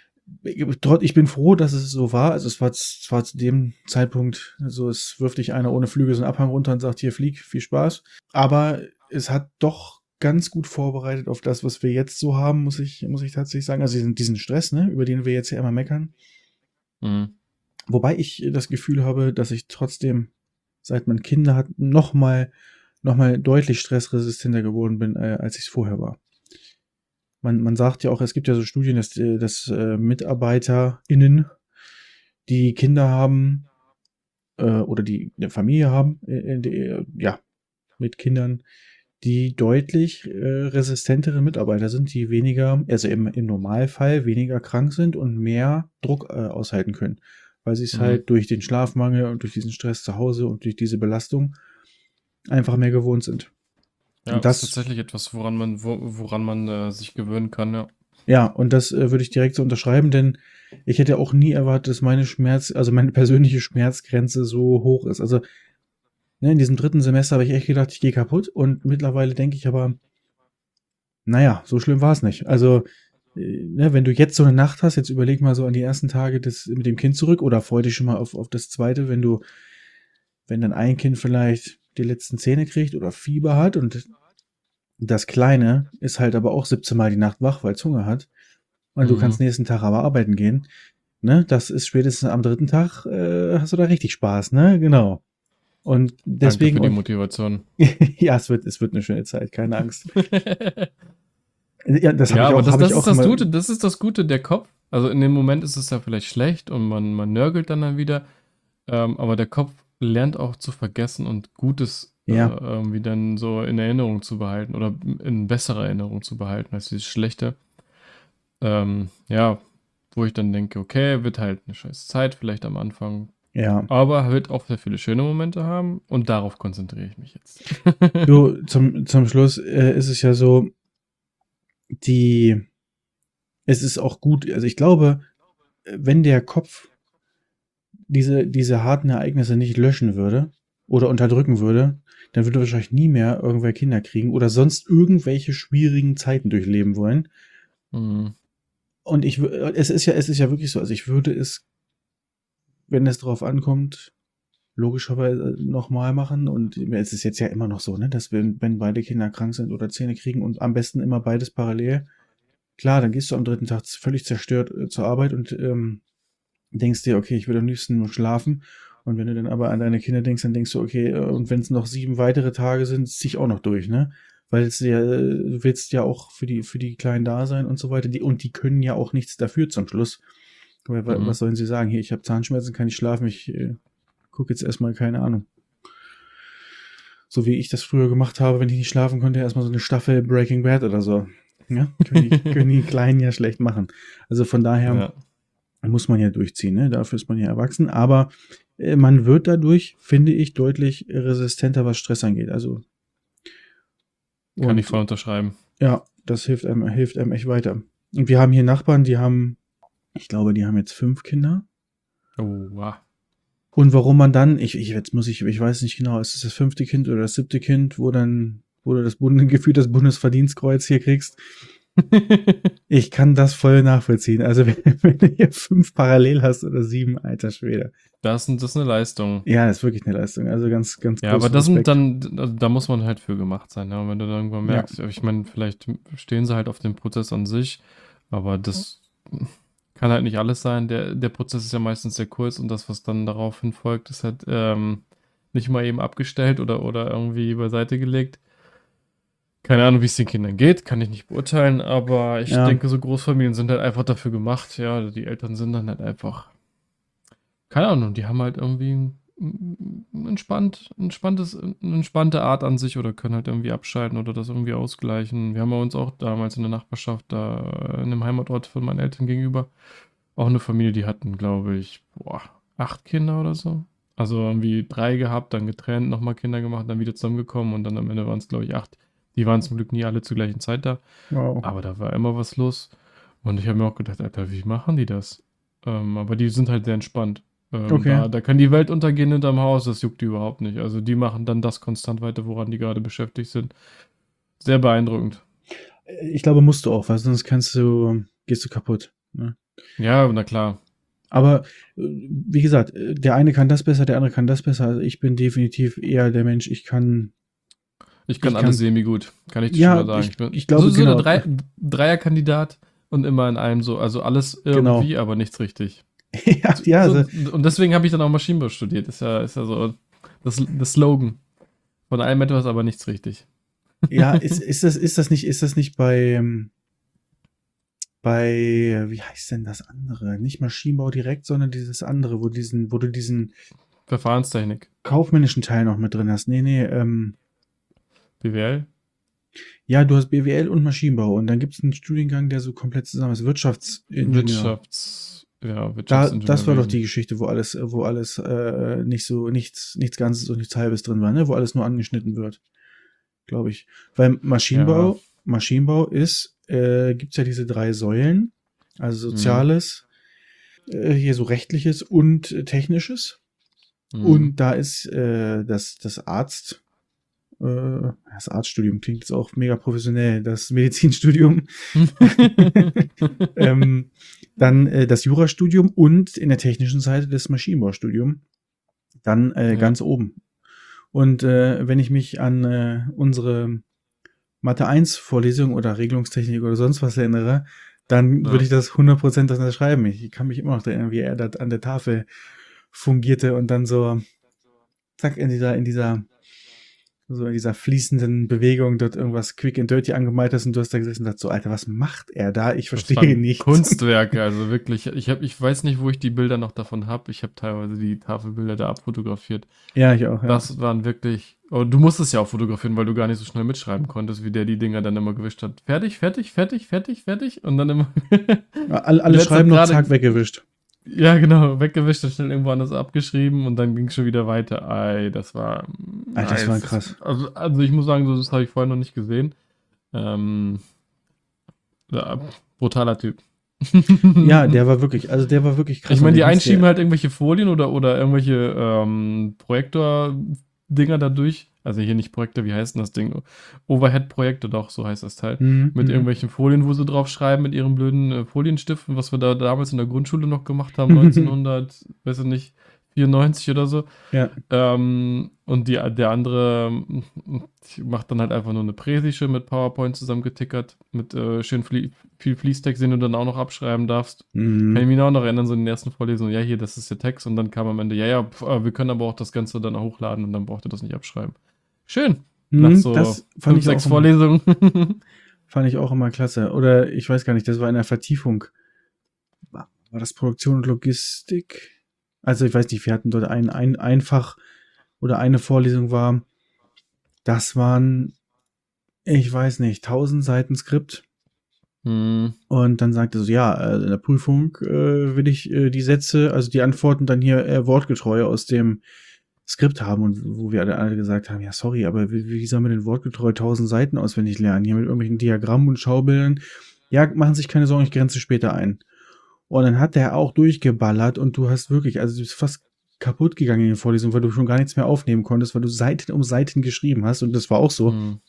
ich bin froh, dass es so war. Also es war zwar zu dem Zeitpunkt, also es wirft dich einer ohne Flügel so einen Abhang runter und sagt, hier flieg, viel Spaß. Aber es hat doch ganz gut vorbereitet auf das, was wir jetzt so haben, muss ich tatsächlich sagen. Also diesen Stress, ne, über den wir jetzt ja immer meckern. Wobei ich das Gefühl habe, dass ich trotzdem, seit man Kinder hat, noch mal deutlich stressresistenter geworden bin, als ich es vorher war. Man sagt ja auch, es gibt ja so Studien, dass MitarbeiterInnen, die Kinder haben oder die eine Familie haben, mit Kindern, die deutlich resistentere Mitarbeiter sind, die weniger, also im Normalfall weniger krank sind und mehr Druck aushalten können, weil sie es halt durch den Schlafmangel und durch diesen Stress zu Hause und durch diese Belastung einfach mehr gewohnt sind. Ja, und das ist tatsächlich etwas, woran man sich gewöhnen kann, ja. Ja, und das würde ich direkt so unterschreiben, denn ich hätte auch nie erwartet, dass meine persönliche Schmerzgrenze so hoch ist. Also, ne, in diesem dritten Semester habe ich echt gedacht, ich gehe kaputt und mittlerweile denke ich aber, naja, so schlimm war es nicht. Also, ne, wenn du jetzt so eine Nacht hast, jetzt überleg mal so an die ersten Tage mit dem Kind zurück oder freu dich schon mal auf das zweite, wenn dann ein Kind vielleicht die letzten Zähne kriegt oder Fieber hat und das Kleine ist halt aber auch 17 Mal die Nacht wach, weil es Hunger hat. Und du kannst nächsten Tag aber arbeiten gehen. Ne? Das ist spätestens am dritten Tag, hast du da richtig Spaß, ne? Genau. Und deswegen. Danke für die Motivation. Ja, es wird eine schöne Zeit, keine Angst. Ja, das ist das Gute, der Kopf. Also in dem Moment ist es ja vielleicht schlecht und man nörgelt dann wieder. Aber der Kopf lernt auch zu vergessen und Gutes irgendwie dann so in Erinnerung zu behalten oder in besserer Erinnerung zu behalten als dieses Schlechte. Wo ich dann denke, okay, wird halt eine scheiß Zeit, vielleicht am Anfang. Ja. Aber wird auch sehr viele schöne Momente haben und darauf konzentriere ich mich jetzt. Du, zum Schluss ist es ja so, es ist auch gut, also ich glaube, wenn der Kopf diese harten Ereignisse nicht löschen würde oder unterdrücken würde, dann würde er wahrscheinlich nie mehr irgendwelche Kinder kriegen oder sonst irgendwelche schwierigen Zeiten durchleben wollen. Und es ist ja wirklich so, also ich würde es, wenn es drauf ankommt, logischerweise nochmal machen. Und es ist jetzt ja immer noch so, ne, dass wenn beide Kinder krank sind oder Zähne kriegen und am besten immer beides parallel, klar, dann gehst du am dritten Tag völlig zerstört zur Arbeit und denkst dir, okay, ich will am liebsten nur schlafen. Und wenn du dann aber an deine Kinder denkst, dann denkst du, okay, und wenn es noch 7 weitere Tage sind, zieh ich auch noch durch, ne? Weil du willst ja auch für die Kleinen da sein und so weiter. Die können ja auch nichts dafür zum Schluss. Weil, was sollen sie sagen? Hier, ich habe Zahnschmerzen, kann ich schlafen, ich gucke jetzt erstmal, keine Ahnung. So wie ich das früher gemacht habe, wenn ich nicht schlafen konnte, erstmal so eine Staffel Breaking Bad oder so. Ja? Können die Kleinen ja schlecht machen. Also von daher muss man ja durchziehen, ne? Dafür ist man ja erwachsen. Aber man wird dadurch, finde ich, deutlich resistenter, was Stress angeht. Also kann ich voll unterschreiben. Ja, das hilft einem echt weiter. Und wir haben hier Nachbarn, ich glaube, die haben jetzt 5 Kinder. Oh, wow. Und warum man dann, ich weiß nicht genau, ist es das 5. Kind oder das 7. Kind, wo du das Bundesverdienstkreuz hier kriegst. Ich kann das voll nachvollziehen. Also wenn du hier 5 parallel hast oder 7, alter Schwede. Das ist eine Leistung. Ja, ist wirklich eine Leistung. Also ganz, ganz Ja, aber großen das sind Respekt. dann, also da muss man halt für gemacht sein. Ja. Und wenn du dann irgendwann Ja, merkst, ich meine, vielleicht stehen sie halt auf dem Prozess an sich, aber das kann halt nicht alles sein. Der Prozess ist ja meistens sehr kurz und das, was dann daraufhin folgt, ist halt nicht mal eben abgestellt oder irgendwie beiseite gelegt. Keine Ahnung, wie es den Kindern geht, kann ich nicht beurteilen, aber ich ja, denke, so Großfamilien sind halt einfach dafür gemacht. Ja, die Eltern sind dann halt einfach, keine Ahnung, die haben halt irgendwie eine entspannte Art an sich oder können halt irgendwie abschalten oder das irgendwie ausgleichen. Wir haben bei uns auch damals in der Nachbarschaft, da in dem Heimatort von meinen Eltern gegenüber, auch eine Familie, die hatten, glaube ich, 8 Kinder oder so. Also irgendwie 3 gehabt, dann getrennt, nochmal Kinder gemacht, dann wieder zusammengekommen und dann am Ende waren es, glaube ich, 8. Die waren zum Glück nie alle zur gleichen Zeit da, wow. aber da war immer was los. Und ich habe mir auch gedacht, Alter, wie machen die das? Aber die sind halt sehr entspannt. Okay. Da kann die Welt untergehen hinterm Haus, das juckt die überhaupt nicht. Also die machen dann das konstant weiter, woran die gerade beschäftigt sind. Sehr beeindruckend. Ich glaube, musst du auch, weil sonst gehst du kaputt. Ne? Ja, na klar. Aber wie gesagt, der eine kann das besser, der andere kann das besser. Also ich bin definitiv eher der Mensch, Ich kann ich alles kann, semi-gut, kann ich dir schon ja, mal sagen. Ich bin ich so, glaube, so der genau, Dreierkandidat und immer in einem so, also alles genau. irgendwie, aber nichts richtig. Ja, So, ja, also, und deswegen habe ich dann auch Maschinenbau studiert. Ist ja so das Slogan. Von allem etwas, aber nichts richtig. ja, ist das nicht wie heißt denn das andere? Nicht Maschinenbau direkt, sondern dieses andere, wo du diesen Verfahrenstechnik. kaufmännischen Teil noch mit drin hast. Nee, nee, BWL? ja, du hast BWL und Maschinenbau und dann gibt es einen Studiengang, der so komplett zusammen ist, Wirtschaftsingenieur. Das war doch die Wirtschaftsingenieurwesen. Geschichte, wo alles nicht so, nichts Ganzes und nichts Halbes drin war, ne? Wo alles nur angeschnitten wird, glaube ich. Weil Ja. Maschinenbau gibt's ja diese 3 Säulen, also Mhm. Soziales, hier so Rechtliches und Technisches. Mhm. Und da ist das Arztstudium klingt jetzt auch mega professionell, das Medizinstudium, ähm, dann das Jurastudium und in der technischen Seite das Maschinenbaustudium, dann Ja. ganz oben. Und wenn ich mich an unsere Mathe 1 Vorlesung oder Regelungstechnik oder sonst was erinnere, dann würde Ja. ich das 100% unterschreiben. Ich kann mich immer noch erinnern, wie er da an der Tafel fungierte und dann so, zack, so in dieser fließenden Bewegung dort irgendwas quick and dirty angemalt hast und du hast da gesessen und dachte so, Alter, was macht er da? Ich Das verstehe waren nichts. Kunstwerke, also wirklich. Ich weiß nicht, wo ich die Bilder noch davon habe. Ich habe teilweise die Tafelbilder da abfotografiert. Ja, ich auch, ja. Das waren wirklich. Oh, du musstest ja auch fotografieren, weil du gar nicht so schnell mitschreiben konntest, wie der die Dinger dann immer gewischt hat. Fertig, fertig, fertig, fertig, fertig. Und dann immer Alle letzte schreiben noch gerade, zack weggewischt. ja genau, weggewischt, dann schnell irgendwo anders abgeschrieben und dann ging es schon wieder weiter. Ei, das war Alter, das war nice. krass. Also ich muss sagen, so, das habe ich vorher noch nicht gesehen. Ähm, ja, brutaler Typ. Ja, der war wirklich Ich krass und meine, die ich einschieben musste, halt irgendwelche Folien oder irgendwelche Projektor-Dinger dadurch. Also hier nicht Projektor, wie heißt denn das Ding? Overhead-Projektor, doch, so heißt das Teil. Mit hm. irgendwelchen Folien, wo sie drauf schreiben, mit ihren blöden Folienstiften, was wir da damals in der Grundschule noch gemacht haben, 1900, weiß ich nicht, 94 oder so. Ja. Und der andere macht dann halt einfach nur eine Präsische mit PowerPoint zusammengetickert, mit schön viel Fließtext, den du dann auch noch abschreiben darfst. Kann ich Mhm. mich auch noch erinnern, so in den ersten Vorlesungen, ja, hier, das ist der Text. Und dann kam am Ende, wir können aber auch das Ganze dann hochladen und dann braucht ihr das nicht abschreiben. Schön. Nach Mhm, so das 5, 6 Vorlesungen. fand ich auch immer klasse. Oder ich weiß gar nicht, das war in der Vertiefung. War das Produktion und Logistik? Also ich weiß nicht, wir hatten dort ein Fach oder eine Vorlesung war, das waren, ich weiß nicht, 1000 Seiten Skript. Hm. Und dann sagte so, ja, in der Prüfung will ich die Sätze, also die Antworten dann hier wortgetreu aus dem Skript haben. Und wo wir alle gesagt haben, ja, sorry, aber wie soll man denn wortgetreu 1000 Seiten auswendig lernen? Hier mit irgendwelchen Diagrammen und Schaubildern. Ja, machen sich keine Sorgen, ich grenze später ein. Und dann hat der auch durchgeballert und du hast wirklich, also du bist fast kaputt gegangen in den Vorlesungen, weil du schon gar nichts mehr aufnehmen konntest, weil du Seiten um Seiten geschrieben hast. Und das war auch so. Hm.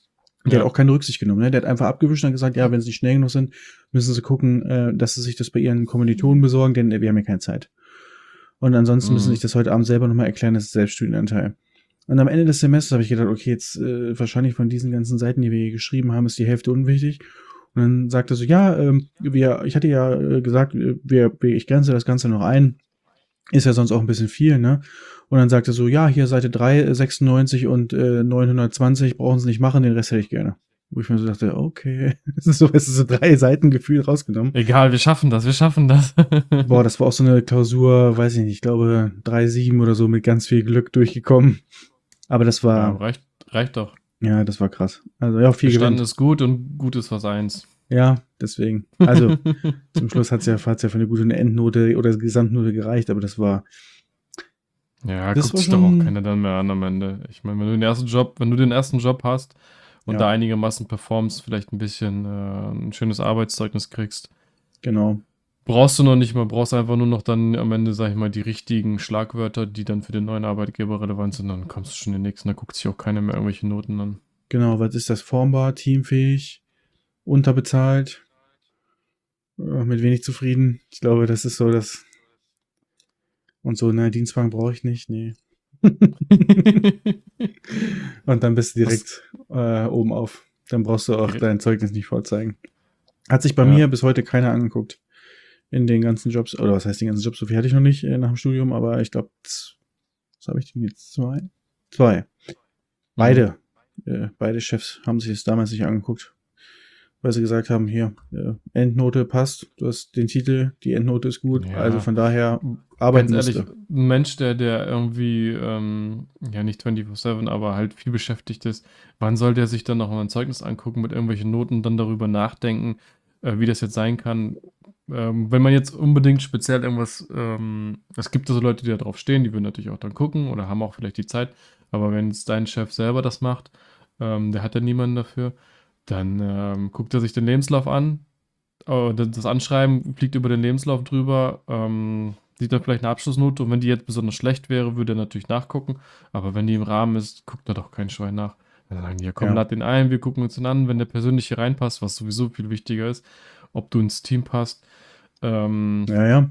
Der hat Ja. auch keine Rücksicht genommen, ne? Der hat einfach abgewischt und hat gesagt, ja, wenn sie nicht schnell genug sind, müssen sie gucken, dass sie sich das bei ihren Kommilitonen besorgen, denn wir haben ja keine Zeit. Und ansonsten müssen sie sich Mhm. das heute Abend selber nochmal erklären, das ist Selbststudienanteil. Und am Ende des Semesters habe ich gedacht, okay, jetzt wahrscheinlich von diesen ganzen Seiten, die wir hier geschrieben haben, ist die Hälfte unwichtig. Und dann sagt er so, ja, ich hatte ja gesagt, ich grenze das Ganze noch ein. Ist ja sonst auch ein bisschen viel, ne? Und dann sagt er so, ja, hier Seite 3, 96 und 920 brauchen Sie nicht machen, den Rest hätte ich gerne. Wo ich mir so dachte, okay, es ist so 3 Seiten Gefühl rausgenommen. Egal, wir schaffen das, wir schaffen das. Boah, das war auch so eine Klausur, weiß ich nicht, ich glaube 3,7 oder so mit ganz viel Glück durchgekommen. Aber das Ja, war, reicht doch. ja, das war krass. Also ja, viel Bestanden gewinnt. ist gut und gut ist was eins. Ja, deswegen. Also zum Schluss hat's ja für eine gute Endnote oder Gesamtnote gereicht, aber Ja, das guckt war sich doch auch schon, keiner dann mehr an am Ende. Ich meine, wenn du den ersten Job hast und ja, da einigermaßen performst, vielleicht ein bisschen ein schönes Arbeitszeugnis kriegst, genau. brauchst du noch nicht mal, brauchst einfach nur noch dann am Ende, sag ich mal, die richtigen Schlagwörter, die dann für den neuen Arbeitgeber relevant sind, dann kommst du schon in den nächsten, da guckt sich auch keiner mehr irgendwelche Noten an. Genau, was ist das? Formbar, teamfähig, unterbezahlt, mit wenig zufrieden. Ich glaube, das ist so das. Und so, ne, Dienstwagen brauche ich nicht, nee. Und dann bist du Was? direkt oben auf. Dann brauchst du auch Okay. dein Zeugnis nicht vorzeigen. Hat sich bei Ja. mir bis heute keiner angeguckt. In den ganzen Jobs. Oder was heißt den ganzen Jobs? So viel hatte ich noch nicht nach dem Studium, aber ich glaube, was habe ich denn jetzt? Zwei? Zwei. Mhm. Beide. Beide Chefs haben sich das damals nicht angeguckt. Weil sie gesagt haben, hier, Endnote passt, du hast den Titel, die Endnote ist gut, also Ja, von daher arbeiten ganz musst ehrlich, du. ein Mensch, der irgendwie, ja nicht 24/7, aber halt viel beschäftigt ist, wann soll der sich dann noch mal ein Zeugnis angucken mit irgendwelchen Noten, dann darüber nachdenken, wie das jetzt sein kann? Wenn man jetzt unbedingt speziell irgendwas, es gibt ja so Leute, die da drauf stehen, die würden natürlich auch dann gucken oder haben auch vielleicht die Zeit, aber wenn jetzt dein Chef selber das macht, der hat ja niemanden dafür, dann guckt er sich den Lebenslauf an, das Anschreiben fliegt über den Lebenslauf drüber, sieht dann vielleicht eine Abschlussnote und wenn die jetzt besonders schlecht wäre, würde er natürlich nachgucken. Aber wenn die im Rahmen ist, guckt da doch kein Schwein nach. Dann sagen die, ja komm, Ja, lad den ein, wir gucken uns den an, wenn der persönlich hier reinpasst, was sowieso viel wichtiger ist, ob du ins Team passt. Ähm, ja, ja.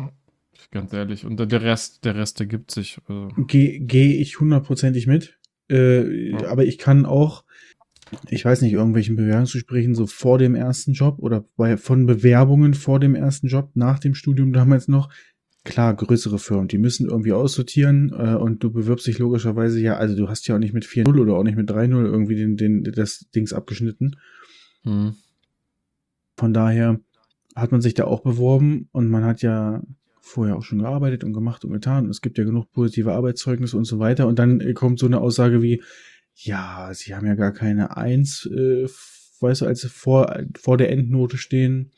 ganz ehrlich. Und der Rest ergibt sich. Also, Geh ich hundertprozentig mit. ja. Aber ich kann auch, ich weiß nicht, irgendwelchen Bewerbungsgesprächen so vor dem ersten Job oder von Bewerbungen vor dem ersten Job, nach dem Studium damals noch, klar, größere Firmen, die müssen irgendwie aussortieren und du bewirbst dich logischerweise ja, also du hast ja auch nicht mit 4,0 oder auch nicht mit 3,0 irgendwie das Dings abgeschnitten. Hm. Von daher hat man sich da auch beworben und man hat ja vorher auch schon gearbeitet und gemacht und getan. Und es gibt ja genug positive Arbeitszeugnisse und so weiter. Und dann kommt so eine Aussage wie, ja, sie haben ja gar keine Eins, weißt du, als sie vor der Endnote stehen.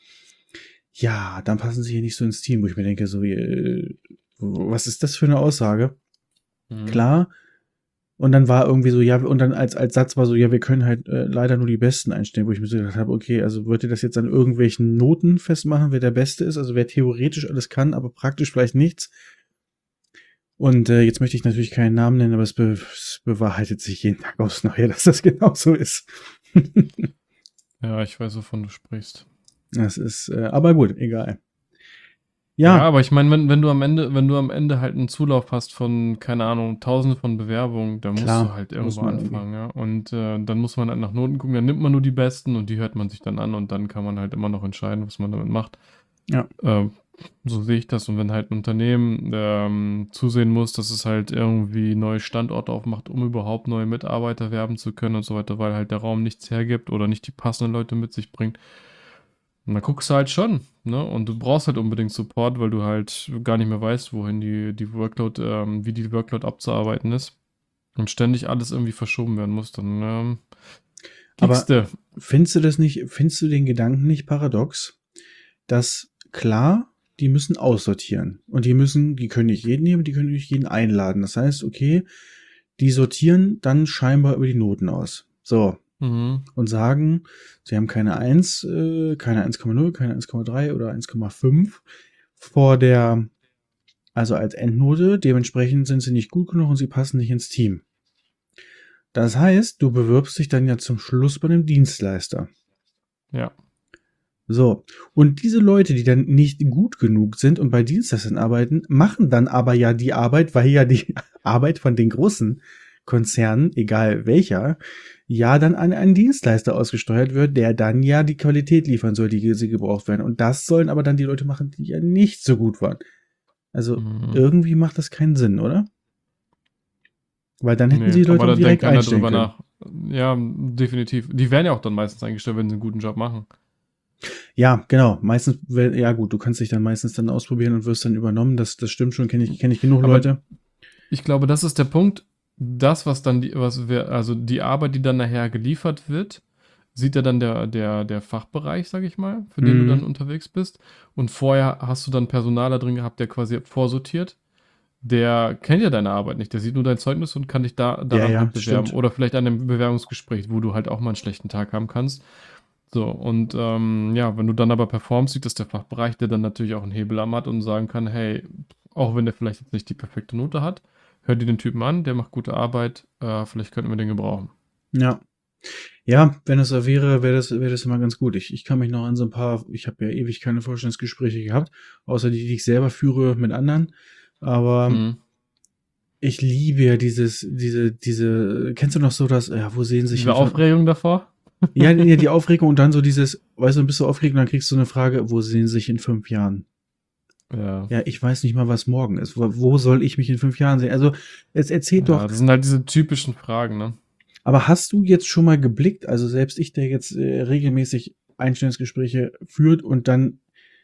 Ja, dann passen sie hier nicht so ins Team, wo ich mir denke, so wie, was ist das für eine Aussage? Hm. Klar. Und dann war irgendwie so, ja, und dann als Satz war so, ja, wir können halt leider nur die Besten einstellen, wo ich mir so gedacht habe, okay, also wollt ihr das jetzt an irgendwelchen Noten festmachen, wer der Beste ist, also wer theoretisch alles kann, aber praktisch vielleicht nichts. Und jetzt möchte ich natürlich keinen Namen nennen, aber es bewahrheitet sich jeden Tag aufs Neue, dass das genau so ist. Ja, ich weiß, wovon du sprichst. Das ist, aber gut, egal. Ja, Ja, aber ich meine, wenn du am Ende halt einen Zulauf hast von, keine Ahnung, Tausende von Bewerbungen, dann musst du klar, halt muss irgendwo man irgendwie. anfangen, ja. Und dann muss man halt nach Noten gucken, dann nimmt man nur die besten und die hört man sich dann an und dann kann man halt immer noch entscheiden, was man damit macht. Ja, Äh, so sehe ich das. Und wenn halt ein Unternehmen zusehen muss, dass es halt irgendwie neue Standorte aufmacht, um überhaupt neue Mitarbeiter werben zu können und so weiter, weil halt der Raum nichts hergibt oder nicht die passenden Leute mit sich bringt, und dann guckst du halt schon, ne? Und du brauchst halt unbedingt Support, weil du halt gar nicht mehr weißt, wohin wie die Workload abzuarbeiten ist. Und ständig alles irgendwie verschoben werden muss, dann aber kiekst du. findest du den Gedanken nicht paradox, dass klar, die müssen aussortieren und die können nicht jeden nehmen, die können nicht jeden einladen. Das heißt, okay, die sortieren dann scheinbar über die Noten aus. So, Mhm. und sagen, sie haben keine 1, keine 1,0, keine 1,3 oder 1,5 vor der, also als Endnote. Dementsprechend sind sie nicht gut genug und sie passen nicht ins Team. Das heißt, du bewirbst dich dann ja zum Schluss bei einem Dienstleister. Ja. So. Und diese Leute, die dann nicht gut genug sind und bei Dienstleistern arbeiten, machen dann aber ja die Arbeit, weil ja die Arbeit von den großen Konzernen, egal welcher, ja dann an einen Dienstleister ausgesteuert wird, der dann ja die Qualität liefern soll, die sie gebraucht werden. Und das sollen aber dann die Leute machen, die ja nicht so gut waren. Also irgendwie macht das keinen Sinn, oder? Weil dann hätten Nee, sie die Leute aber auch da denkt direkt keiner einstellen drüber können. nach. Ja, definitiv. Die werden ja auch dann meistens eingestellt, wenn sie einen guten Job machen. Ja, genau. Meistens, ja gut, du kannst dich dann meistens dann ausprobieren und wirst dann übernommen. Das stimmt schon, kenne ich genug Aber Leute. ich glaube, das ist der Punkt. Das, was dann also die Arbeit, die dann nachher geliefert wird, sieht ja dann der Fachbereich, sag ich mal, für den du dann Mhm. unterwegs bist. Und vorher hast du dann Personaler drin gehabt, der quasi vorsortiert. Der kennt ja deine Arbeit nicht. Der sieht nur dein Zeugnis und kann dich Ja, daran ja, halt bewerben. stimmt. Oder vielleicht an einem Bewerbungsgespräch, wo du halt auch mal einen schlechten Tag haben kannst. So, und ja, wenn du dann aber performst, sieht das der Fachbereich, der dann natürlich auch einen Hebel am hat und sagen kann, hey, auch wenn der vielleicht jetzt nicht die perfekte Note hat, hör dir den Typen an, der macht gute Arbeit, vielleicht könnten wir den gebrauchen. Ja. Ja, wenn es so wäre, wäre das immer ganz gut. Ich kann mich noch an so ein paar, ich habe ja ewig keine Vorstellungsgespräche gehabt, außer die ich selber führe mit anderen. Aber Mhm. ich liebe ja kennst du noch so das, ja, wo sehen sich Diese in fünf, Aufregung davor? ja, ja, die Aufregung und dann so dieses, weißt du, dann bist du aufgeregt und dann kriegst du eine Frage, wo sehen sie sich in 5 Jahren? Ja. Ja, ich weiß nicht mal, was morgen ist. Wo soll ich mich in 5 Jahren sehen? Also, es erzählt doch, Ja, das sind halt diese typischen Fragen, ne? aber hast du jetzt schon mal geblickt, also selbst ich, der jetzt regelmäßig Einstellungsgespräche führt und dann,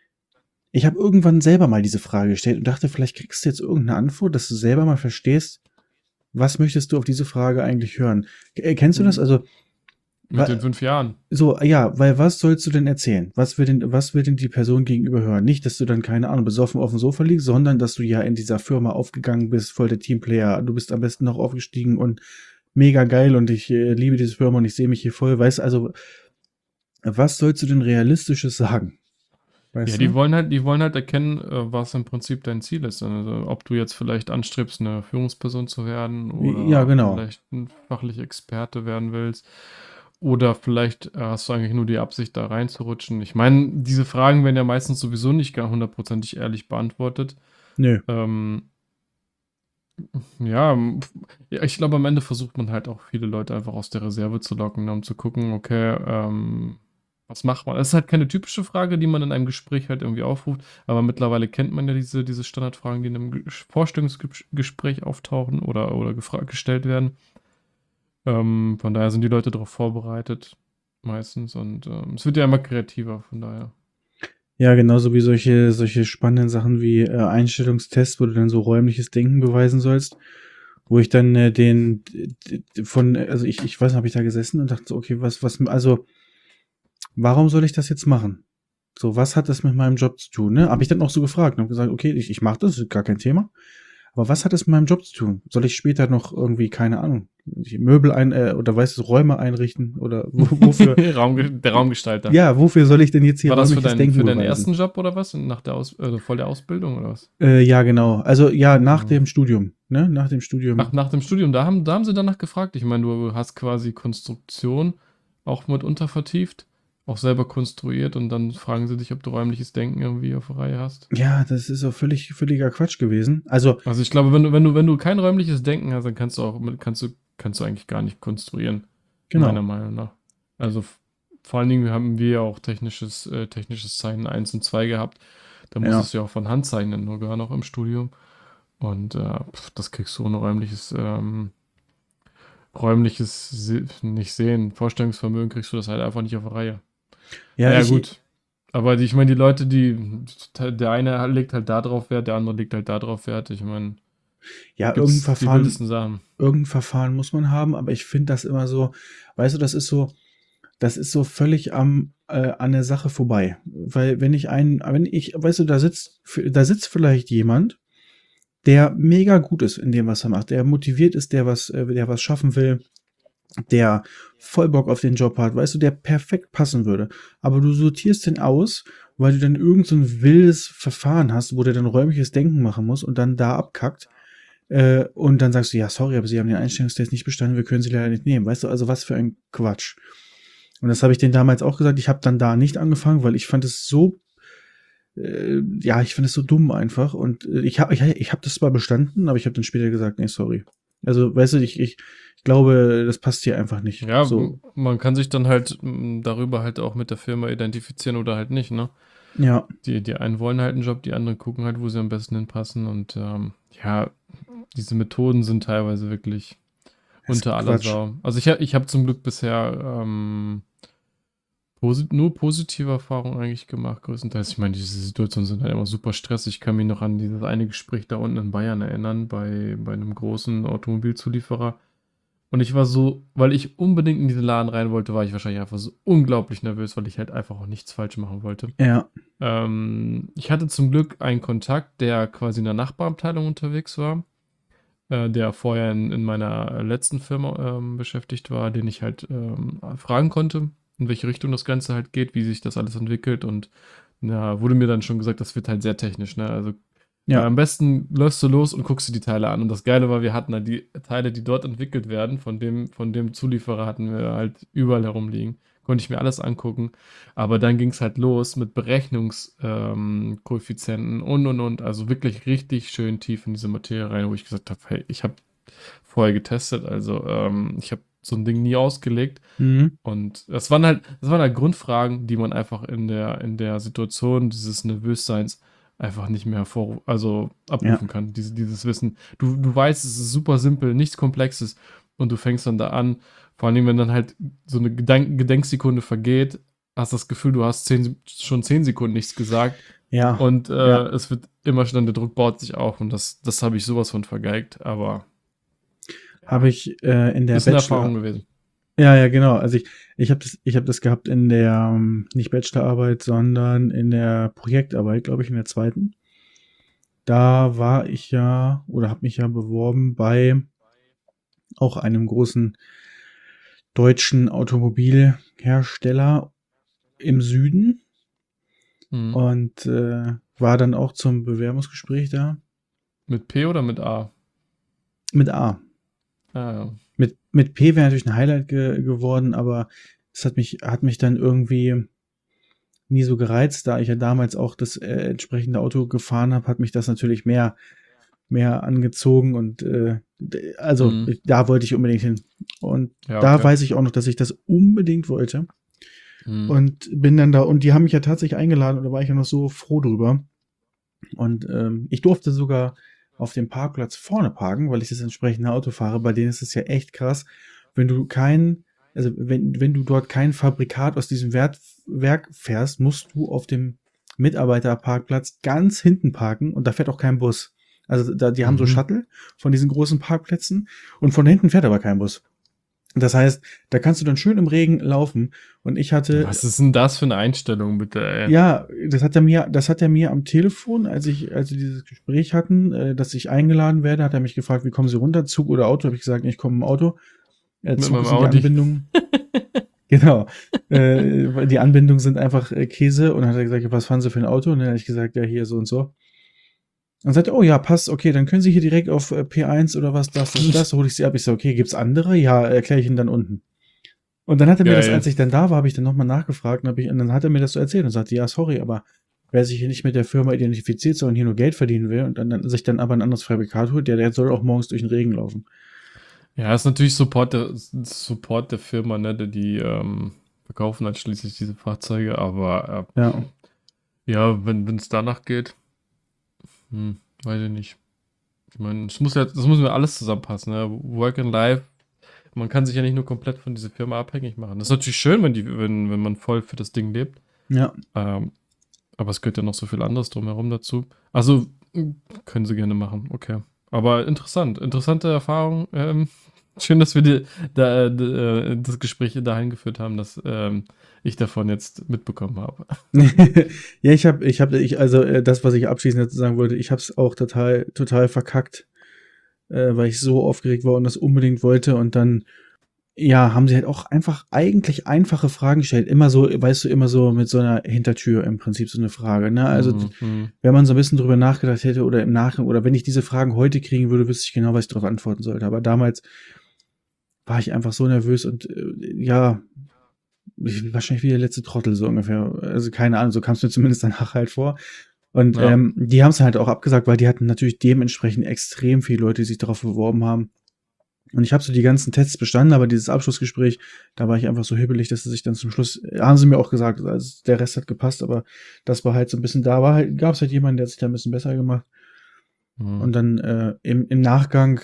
ich habe irgendwann selber mal diese Frage gestellt und dachte, vielleicht kriegst du jetzt irgendeine Antwort, dass du selber mal verstehst, was möchtest du auf diese Frage eigentlich hören? Kennst du das? Also, Mit den 5 Jahren. so, ja, weil was sollst du denn erzählen? Was will denn die Person gegenüber hören? Nicht, dass du dann, keine Ahnung, besoffen auf dem Sofa liegst, sondern dass du ja in dieser Firma aufgegangen bist, voll der Teamplayer, du bist am besten noch aufgestiegen und mega geil und ich liebe diese Firma und ich sehe mich hier voll. Weißt also, was sollst du denn Realistisches sagen? Ja, Weißt die du? wollen halt erkennen, was im Prinzip dein Ziel ist. Also, ob du jetzt vielleicht anstrebst, eine Führungsperson zu werden Ja, oder genau. vielleicht ein fachlicher Experte werden willst. Oder vielleicht hast du eigentlich nur die Absicht, da reinzurutschen. Ich meine, diese Fragen werden ja meistens sowieso nicht gar hundertprozentig ehrlich beantwortet. Nö. Ähm, ja, ja, ich glaube, am Ende versucht man halt auch viele Leute einfach aus der Reserve zu locken, ne, um zu gucken, okay, was macht man? Das ist halt keine typische Frage, die man in einem Gespräch halt irgendwie aufruft, aber mittlerweile kennt man ja diese Standardfragen, die in einem Vorstellungsgespräch auftauchen oder gestellt werden. Von daher sind die Leute darauf vorbereitet, meistens, und es wird ja immer kreativer, von daher. Ja, genauso wie solche spannenden Sachen wie Einstellungstests, wo du dann so räumliches Denken beweisen sollst, wo ich dann also ich weiß nicht, habe ich da gesessen und dachte so, okay, also warum soll ich das jetzt machen? So, was hat das mit meinem Job zu tun? Ne? Habe ich dann auch so gefragt und habe gesagt, okay, ich mache das, ist gar kein Thema. Aber was hat das mit meinem Job zu tun? Soll ich später noch irgendwie, keine Ahnung, Möbel oder weißt du, Räume einrichten oder wofür? Der Raumgestalter. Ja, wofür soll ich denn jetzt hier War das räumliches Denken für deinen beweisen? ersten Job oder was? Nach der voll der Ausbildung oder was? Ja, genau. Also ja, nach Mhm. dem Studium, ne? Nach dem Studium. Ach, nach dem Studium, da haben sie danach gefragt. Ich meine, du hast quasi Konstruktion auch mitunter vertieft, auch selber konstruiert und dann fragen sie dich, ob du räumliches Denken irgendwie auf der Reihe hast. Ja, das ist so völliger Quatsch gewesen. Also, Also ich glaube, wenn du kein räumliches Denken hast, dann kannst du eigentlich gar nicht konstruieren, meiner genau. Meinung nach. Also vor allen Dingen haben wir ja auch technisches Zeichnen 1 und 2 gehabt. Da Ja. musstest du ja auch von Hand zeichnen, nur gar noch im Studium. Und das kriegst du ohne nicht sehen, Vorstellungsvermögen kriegst du das halt einfach nicht auf die Reihe. Ja, Naja, gut. Aber ich meine, die Leute, der eine legt halt da drauf Wert, der andere legt halt da drauf Wert. Ich meine, ja, gibt's die wildesten Sachen. irgendein Verfahren muss man haben, aber ich finde das immer so, weißt du, das ist so völlig an der Sache vorbei. Weil weißt du, da sitzt vielleicht jemand, der mega gut ist in dem, was er macht, der motiviert ist, der was schaffen will, der voll Bock auf den Job hat, weißt du, der perfekt passen würde. Aber du sortierst den aus, weil du dann irgend so ein wildes Verfahren hast, wo der dann räumliches Denken machen muss und dann da abkackt. Und dann sagst du, ja, sorry, aber Sie haben den Einstellungstest nicht bestanden, wir können Sie leider nicht nehmen. Weißt du, also was für ein Quatsch. Und das habe ich denen damals auch gesagt. Ich habe dann da nicht angefangen, weil ich fand es so, ich finde es so dumm einfach. Und ich hab das zwar bestanden, aber ich habe dann später gesagt, nee, sorry. Also, weißt du, ich glaube, das passt hier einfach nicht. Ja, So, man kann sich dann halt darüber halt auch mit der Firma identifizieren oder halt nicht, ne? ja, Die einen wollen halt einen Job, die anderen gucken halt, wo sie am besten hinpassen. Und ja, diese Methoden sind teilweise wirklich das ist unter aller Quatsch. Sau. Also ich hab zum Glück bisher nur positive Erfahrungen eigentlich gemacht, größtenteils. Ich meine, diese Situationen sind halt immer super stressig. Ich kann mich noch an dieses eine Gespräch da unten in Bayern erinnern, bei einem großen Automobilzulieferer. Und ich war so, weil ich unbedingt in diesen Laden rein wollte, war ich wahrscheinlich einfach so unglaublich nervös, weil ich halt einfach auch nichts falsch machen wollte. Ja, Ich hatte zum Glück einen Kontakt, der quasi in der Nachbarabteilung unterwegs war, der vorher in meiner letzten Firma beschäftigt war, den ich halt fragen konnte, in welche Richtung das Ganze halt geht, wie sich das alles entwickelt. Und na, wurde mir dann schon gesagt, das wird halt sehr technisch, ne? Also ja, am besten läufst du los und guckst dir die Teile an. Und das Geile war, wir hatten da die Teile, die dort entwickelt werden, von dem Zulieferer hatten wir halt überall herumliegen. Konnte ich mir alles angucken. Aber dann ging es halt los mit Berechnungskoeffizienten und. Also wirklich richtig schön tief in diese Materie rein, wo ich gesagt habe, hey, ich habe vorher getestet, also ich habe so ein Ding nie ausgelegt. mhm. Und das waren halt Grundfragen, die man einfach in der Situation dieses Nervösseins einfach nicht mehr also Ja, abrufen kann. Dieses Wissen. Du weißt, es ist super simpel, nichts Komplexes. Und du fängst dann da an, vor allem, wenn dann halt so eine Gedenksekunde vergeht, hast das Gefühl, du hast schon 10 Sekunden nichts gesagt. ja, Und ja. es wird immer schneller, der Druck baut sich auf. Und das habe ich sowas von vergeigt. Aber ja, Habe ich in der ist eine Erfahrung Bachelor. gewesen. Ja, ja, genau. Also ich habe das gehabt in der nicht Bachelorarbeit, sondern in der Projektarbeit, glaube ich, in der zweiten. Da war ich ja oder habe mich ja beworben bei auch einem großen deutschen Automobilhersteller im Süden Mhm. und war dann auch zum Bewerbungsgespräch da Mit P oder mit A? mit A. Ah, ja. Mit P wäre natürlich ein Highlight geworden, aber es hat mich dann irgendwie nie so gereizt, da ich ja damals auch das entsprechende Auto gefahren habe, hat mich das natürlich mehr angezogen und also Mhm. da wollte ich unbedingt hin. Und Ja, da okay. weiß ich auch noch, dass ich das unbedingt wollte Mhm. und bin dann da und die haben mich ja tatsächlich eingeladen und da war ich ja noch so froh drüber. Und ich durfte sogar auf dem Parkplatz vorne parken, weil ich das entsprechende Auto fahre. Bei denen ist es ja echt krass, wenn du wenn du dort kein Fabrikat aus diesem Werk fährst, musst du auf dem Mitarbeiterparkplatz ganz hinten parken und da fährt auch kein Bus. Also die haben so Mhm. Shuttle von diesen großen Parkplätzen und von hinten fährt aber kein Bus. Das heißt, da kannst du dann schön im Regen laufen und ich hatte Was ist denn das für eine Einstellung, bitte, ey? ja, das hat er mir am Telefon, als wir dieses Gespräch hatten, dass ich eingeladen werde, hat er mich gefragt, wie kommen Sie runter, Zug oder Auto? Habe ich gesagt, ich komme im Auto. Mit Zug meinem sind die Audi. Anbindungen, genau. Weil die Anbindungen sind einfach Käse. Und dann hat er gesagt, ja, was fahren Sie für ein Auto? Und dann habe ich gesagt, ja, hier so und so. Und sagte, oh ja, passt, okay, dann können Sie hier direkt auf P1 oder was, das, hole ich Sie ab. Ich so, okay, gibt's andere? Ja, erkläre ich Ihnen dann unten. Und dann hat er mir das, Geil. als ich dann da war, habe ich dann nochmal nachgefragt und dann hat er mir das so erzählt und sagte, ja, sorry, aber wer sich hier nicht mit der Firma identifiziert, sondern hier nur Geld verdienen will und dann sich dann aber ein anderes Fabrikat holt, der soll auch morgens durch den Regen laufen. Ja, ist natürlich Support der Firma, ne? Die verkaufen halt schließlich diese Fahrzeuge, aber Ja, ja, wenn es danach geht, weiß ich nicht. Ich meine, das muss ja alles zusammenpassen, ne? Work and Life. Man kann sich ja nicht nur komplett von dieser Firma abhängig machen. Das ist natürlich schön, wenn man voll für das Ding lebt. ja. Ähm, aber es gehört ja noch so viel anderes drumherum dazu. Also, können sie gerne machen, okay. Aber interessante Erfahrung. Schön, dass wir das Gespräch dahin geführt haben, dass ich davon jetzt mitbekommen habe. Ja, das, was ich abschließend dazu sagen wollte, ich habe es auch total verkackt, weil ich so aufgeregt war und das unbedingt wollte und dann ja, haben sie halt auch einfach eigentlich einfache Fragen gestellt. Immer so, weißt du, immer so mit so einer Hintertür im Prinzip so eine Frage, ne? Also, Mhm. wenn man so ein bisschen drüber nachgedacht hätte oder im Nachhinein oder wenn ich diese Fragen heute kriegen würde, wüsste ich genau, was ich darauf antworten sollte. Aber damals war ich einfach so nervös und ja, wahrscheinlich wie der letzte Trottel so ungefähr. Also keine Ahnung, so kam es mir zumindest danach halt vor. Und Ja. die haben es halt auch abgesagt, weil die hatten natürlich dementsprechend extrem viele Leute, die sich darauf beworben haben. Und ich habe so die ganzen Tests bestanden, aber dieses Abschlussgespräch, da war ich einfach so hibbelig, dass sie sich dann zum Schluss, haben sie mir auch gesagt, also der Rest hat gepasst, aber das war halt so ein bisschen, da war halt, gab es halt jemanden, der hat sich da ein bisschen besser gemacht. Mhm. Und dann im Nachgang,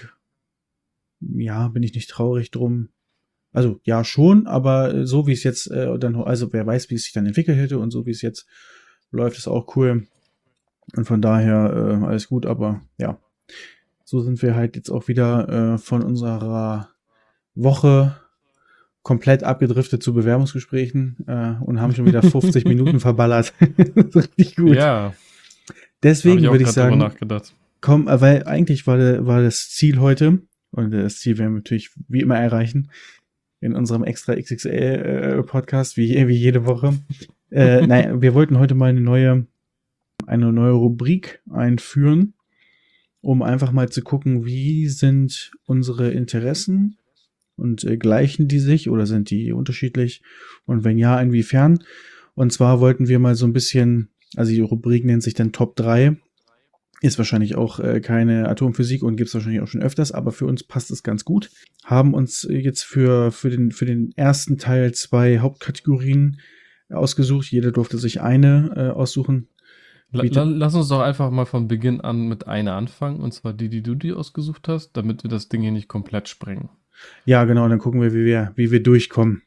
ja, bin ich nicht traurig drum. Also ja, schon, aber so wie es jetzt dann, also wer weiß, wie es sich dann entwickelt hätte und so wie es jetzt läuft, ist auch cool. Und von daher alles gut, aber ja, so sind wir halt jetzt auch wieder von unserer Woche komplett abgedriftet zu Bewerbungsgesprächen und haben schon wieder 50 Minuten verballert. Das ist richtig gut. Ja, habe Deswegen ich auch würde ich gerade drüber sagen, nachgedacht. komm, weil eigentlich war das Ziel heute, und das Ziel werden wir natürlich wie immer erreichen, in unserem extra XXL Podcast, wie jede Woche. Nein, wir wollten heute mal eine neue Rubrik einführen, um einfach mal zu gucken, wie sind unsere Interessen und gleichen die sich oder sind die unterschiedlich? Und wenn ja, inwiefern? Und zwar wollten wir mal so ein bisschen, also die Rubrik nennt sich dann Top 3. Ist wahrscheinlich auch keine Atomphysik und gibt es wahrscheinlich auch schon öfters, aber für uns passt es ganz gut. Haben uns jetzt für den ersten Teil 2 Hauptkategorien ausgesucht. Jeder durfte sich eine aussuchen. Bietet, Lass uns doch einfach mal von Beginn an mit einer anfangen, und zwar die du dir ausgesucht hast, damit wir das Ding hier nicht komplett sprengen. ja, genau, dann gucken wir, wie wir durchkommen.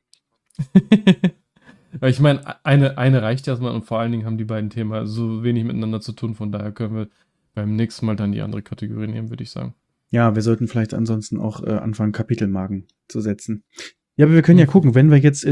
Weil ich meine, eine reicht erstmal und vor allen Dingen haben die beiden Themen so wenig miteinander zu tun, von daher können wir beim nächsten Mal dann die andere Kategorie nehmen, würde ich sagen. Ja, wir sollten vielleicht ansonsten auch anfangen, Kapitelmarken zu setzen. Ja, aber wir können ja gucken, wenn wir jetzt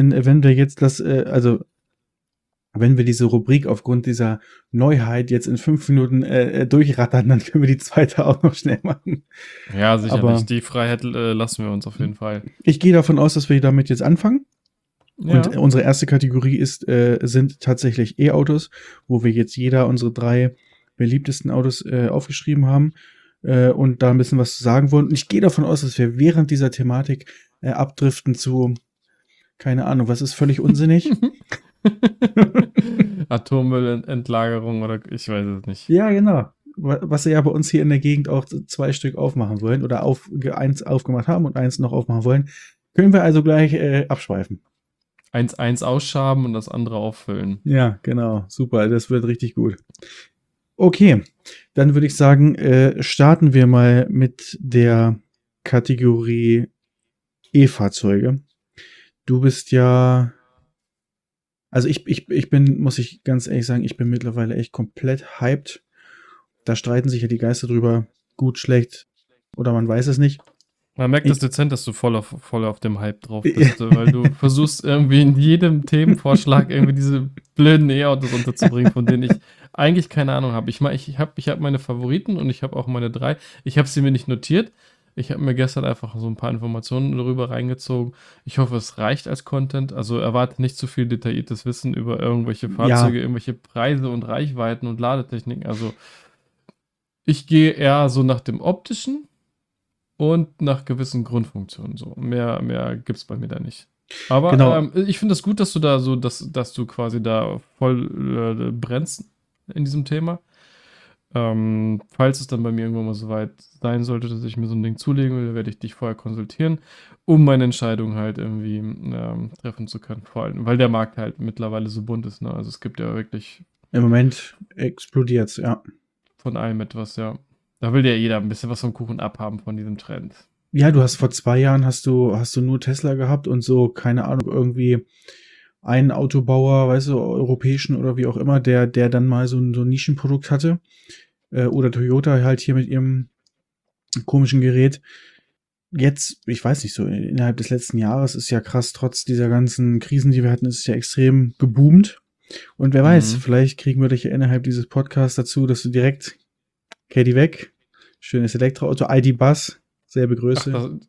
wenn wir diese Rubrik aufgrund dieser Neuheit jetzt in 5 Minuten durchrattern, dann können wir die zweite auch noch schnell machen. Ja, sicherlich. Aber Die Freiheit lassen wir uns auf jeden Fall. ich gehe davon aus, dass wir damit jetzt anfangen. Ja. Und unsere erste Kategorie sind tatsächlich E-Autos, wo wir jetzt jeder unsere 3 beliebtesten Autos aufgeschrieben haben und da ein bisschen was zu sagen wollen. Und ich gehe davon aus, dass wir während dieser Thematik abdriften zu, keine Ahnung, was ist völlig unsinnig? Atommüllentlagerung oder ich weiß es nicht. Ja, genau. Was sie ja bei uns hier in der Gegend auch 2 Stück aufmachen wollen oder eins aufgemacht haben und eins noch aufmachen wollen. Können wir also gleich abschweifen. Eins ausschaben und das andere auffüllen. Ja, genau. Super. Das wird richtig gut. Okay. Dann würde ich sagen, starten wir mal mit der Kategorie E-Fahrzeuge. Du bist ja, also ich bin, muss ich ganz ehrlich sagen, ich bin mittlerweile echt komplett hyped. Da streiten sich ja die Geister drüber, gut, schlecht oder man weiß es nicht. Man merkt das dezent, dass du voll auf dem Hype drauf bist, weil du versuchst irgendwie in jedem Themenvorschlag irgendwie diese blöden E-Autos unterzubringen, von denen ich eigentlich keine Ahnung habe. Ich hab meine Favoriten und ich habe auch meine 3. Ich habe sie mir nicht notiert. Ich habe mir gestern einfach so ein paar Informationen darüber reingezogen. Ich hoffe, es reicht als Content. Also erwarte nicht zu viel detailliertes Wissen über irgendwelche Fahrzeuge, irgendwelche Preise und Reichweiten und Ladetechniken. Also ich gehe eher so nach dem optischen und nach gewissen Grundfunktionen. So. Mehr gibt es bei mir da nicht. Aber Genau. ich finde es gut, dass du da so, dass du quasi da voll brennst in diesem Thema. Falls es dann bei mir irgendwann mal so weit sein sollte, dass ich mir so ein Ding zulegen will, werde ich dich vorher konsultieren, um meine Entscheidung halt irgendwie treffen zu können. Vor allem, weil der Markt halt mittlerweile so bunt ist. Ne? Also es gibt ja wirklich Im Moment explodiert's, ja. von allem etwas, ja. Da will ja jeder ein bisschen was vom Kuchen abhaben von diesem Trend. Ja, du hast vor 2 Jahren hast du nur Tesla gehabt und so, keine Ahnung, irgendwie einen Autobauer, weißt du, europäischen oder wie auch immer, der dann mal so ein Nischenprodukt hatte. Oder Toyota halt hier mit ihrem komischen Gerät. Jetzt, ich weiß nicht, so innerhalb des letzten Jahres ist ja krass, trotz dieser ganzen Krisen, die wir hatten, ist es ja extrem geboomt. Und wer weiß, vielleicht kriegen wir dich ja innerhalb dieses Podcasts dazu, dass du direkt Caddy weg, schönes Elektroauto, ID Buzz, selbe Größe.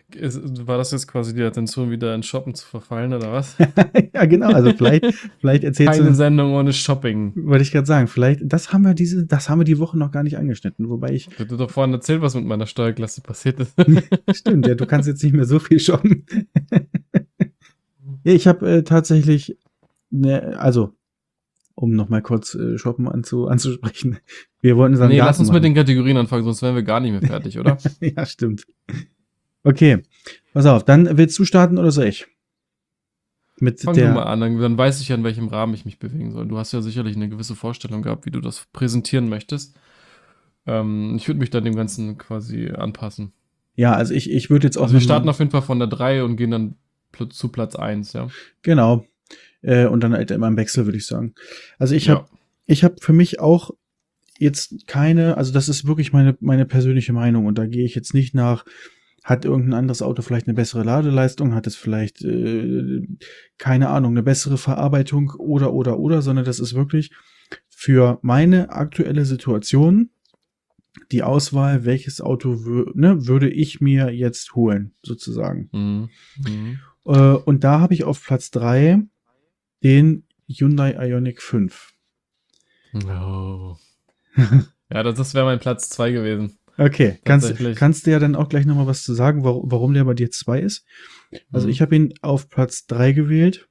War das jetzt quasi die Intention, wieder in Shoppen zu verfallen, oder was? Ja, genau. Also vielleicht erzählst Keine du, Sendung ohne Shopping. wollte ich gerade sagen, vielleicht, das haben wir die Woche noch gar nicht angeschnitten, wobei ich, Ich hatte doch vorhin erzählt, was mit meiner Steuerklasse passiert ist. stimmt, ja, du kannst jetzt nicht mehr so viel shoppen. Ja, ich habe tatsächlich, ne, also, um nochmal kurz Shoppen anzusprechen, wir wollten unseren Nee, lass Garten uns mit machen. den Kategorien anfangen, sonst wären wir gar nicht mehr fertig, oder? Ja, stimmt. Okay, pass auf, dann willst du starten oder soll ich? Mit Fang du mal der, an, dann weiß ich ja, in welchem Rahmen ich mich bewegen soll. Du hast ja sicherlich eine gewisse Vorstellung gehabt, wie du das präsentieren möchtest. Ich würde mich dann dem Ganzen quasi anpassen. ja, also ich würde jetzt auch Also wir starten nochmal, auf jeden Fall von der 3 und gehen dann zu Platz 1, ja. genau, und dann halt immer im Wechsel, würde ich sagen. Also Ja. ich habe für mich auch jetzt keine, also das ist wirklich meine persönliche Meinung und da gehe ich jetzt nicht nach, hat irgendein anderes Auto vielleicht eine bessere Ladeleistung, hat es vielleicht, keine Ahnung, eine bessere Verarbeitung oder, sondern das ist wirklich für meine aktuelle Situation die Auswahl, welches Auto würde ich mir jetzt holen, sozusagen. Mhm. Mhm. Und da habe ich auf Platz 3 den Hyundai Ioniq 5. Oh. Ja, das wäre mein Platz 2 gewesen. Okay, Tatsächlich. kannst du ja dann auch gleich nochmal was zu sagen, warum der bei dir 2 ist. Also ich Mhm. habe ihn auf Platz 3 gewählt.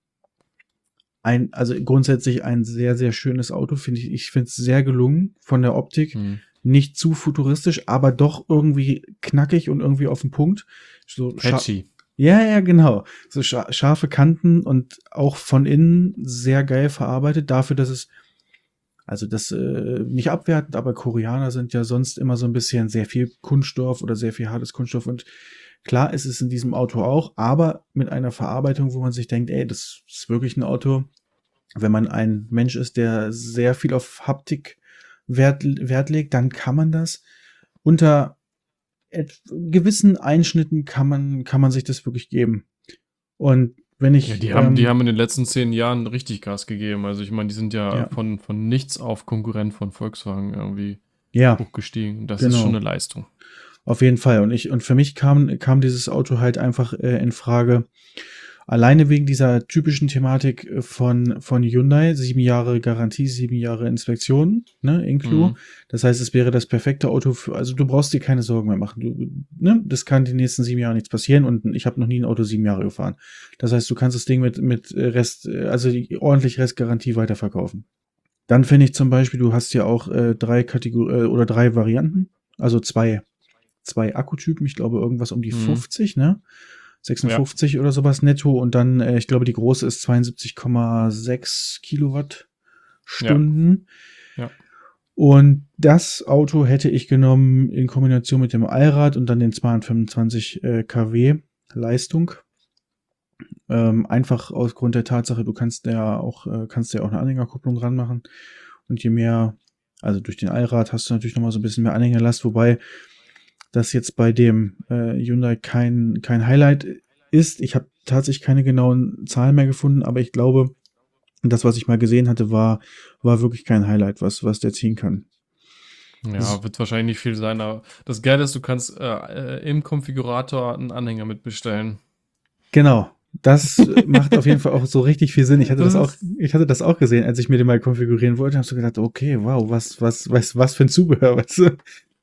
Also grundsätzlich ein sehr, sehr schönes Auto, finde ich. Ich finde es sehr gelungen von der Optik. Mhm. Nicht zu futuristisch, aber doch irgendwie knackig und irgendwie auf den Punkt. So Catchy. ja, genau. So scharfe Kanten und auch von innen sehr geil verarbeitet. Dafür, dass es, also das nicht abwertend, aber Koreaner sind ja sonst immer so ein bisschen sehr viel Kunststoff oder sehr viel hartes Kunststoff. Und klar ist es in diesem Auto auch, aber mit einer Verarbeitung, wo man sich denkt, ey, das ist wirklich ein Auto, wenn man ein Mensch ist, der sehr viel auf Haptik Wert legt, dann kann man das unter gewissen Einschnitten kann man sich das wirklich geben. Und wenn Ja, ich, die haben in den letzten 10 Jahren richtig Gas gegeben. Also ich meine, die sind ja ja, von nichts auf Konkurrent von Volkswagen irgendwie ja, hochgestiegen. Das ist schon genau, eine Leistung. auf jeden Fall. Und für mich kam dieses Auto halt einfach in Frage, alleine wegen dieser typischen Thematik von Hyundai, 7 Jahre Garantie, 7 Jahre Inspektion, ne, Inclu. Mhm. Das heißt, es wäre das perfekte Auto für, also du brauchst dir keine Sorgen mehr machen. Ne, das kann die nächsten 7 Jahre nichts passieren und ich habe noch nie ein Auto 7 Jahre gefahren. Das heißt, du kannst das Ding mit Rest, also die ordentlich Restgarantie weiterverkaufen. Dann finde ich zum Beispiel, du hast ja auch 3 Kategorien oder 3 Varianten, also zwei Akkutypen, ich glaube irgendwas um die Mhm. 50, ne? Ja. 56 oder sowas netto und dann, ich glaube, die große ist 72,6 Ja. Kilowattstunden. Ja. Und das Auto hätte ich genommen in Kombination mit dem Allrad und dann den 225 kW Leistung. Einfach aus Grund der Tatsache, du kannst ja auch eine Anhängerkupplung ranmachen. Und je mehr, also durch den Allrad hast du natürlich nochmal so ein bisschen mehr Anhängerlast, wobei das jetzt bei dem Hyundai kein Highlight ist. Ich habe tatsächlich keine genauen Zahlen mehr gefunden, aber ich glaube, das, was ich mal gesehen hatte, war wirklich kein Highlight, was der ziehen kann. Ja, wird wahrscheinlich nicht viel sein, aber das Geile ist, du kannst im Konfigurator einen Anhänger mitbestellen. Genau. Das macht auf jeden Fall auch so richtig viel Sinn. Das ist, Ich hatte das auch gesehen, als ich mir den mal konfigurieren wollte, habe so gedacht, okay, wow, was für ein Zubehör, weißt du?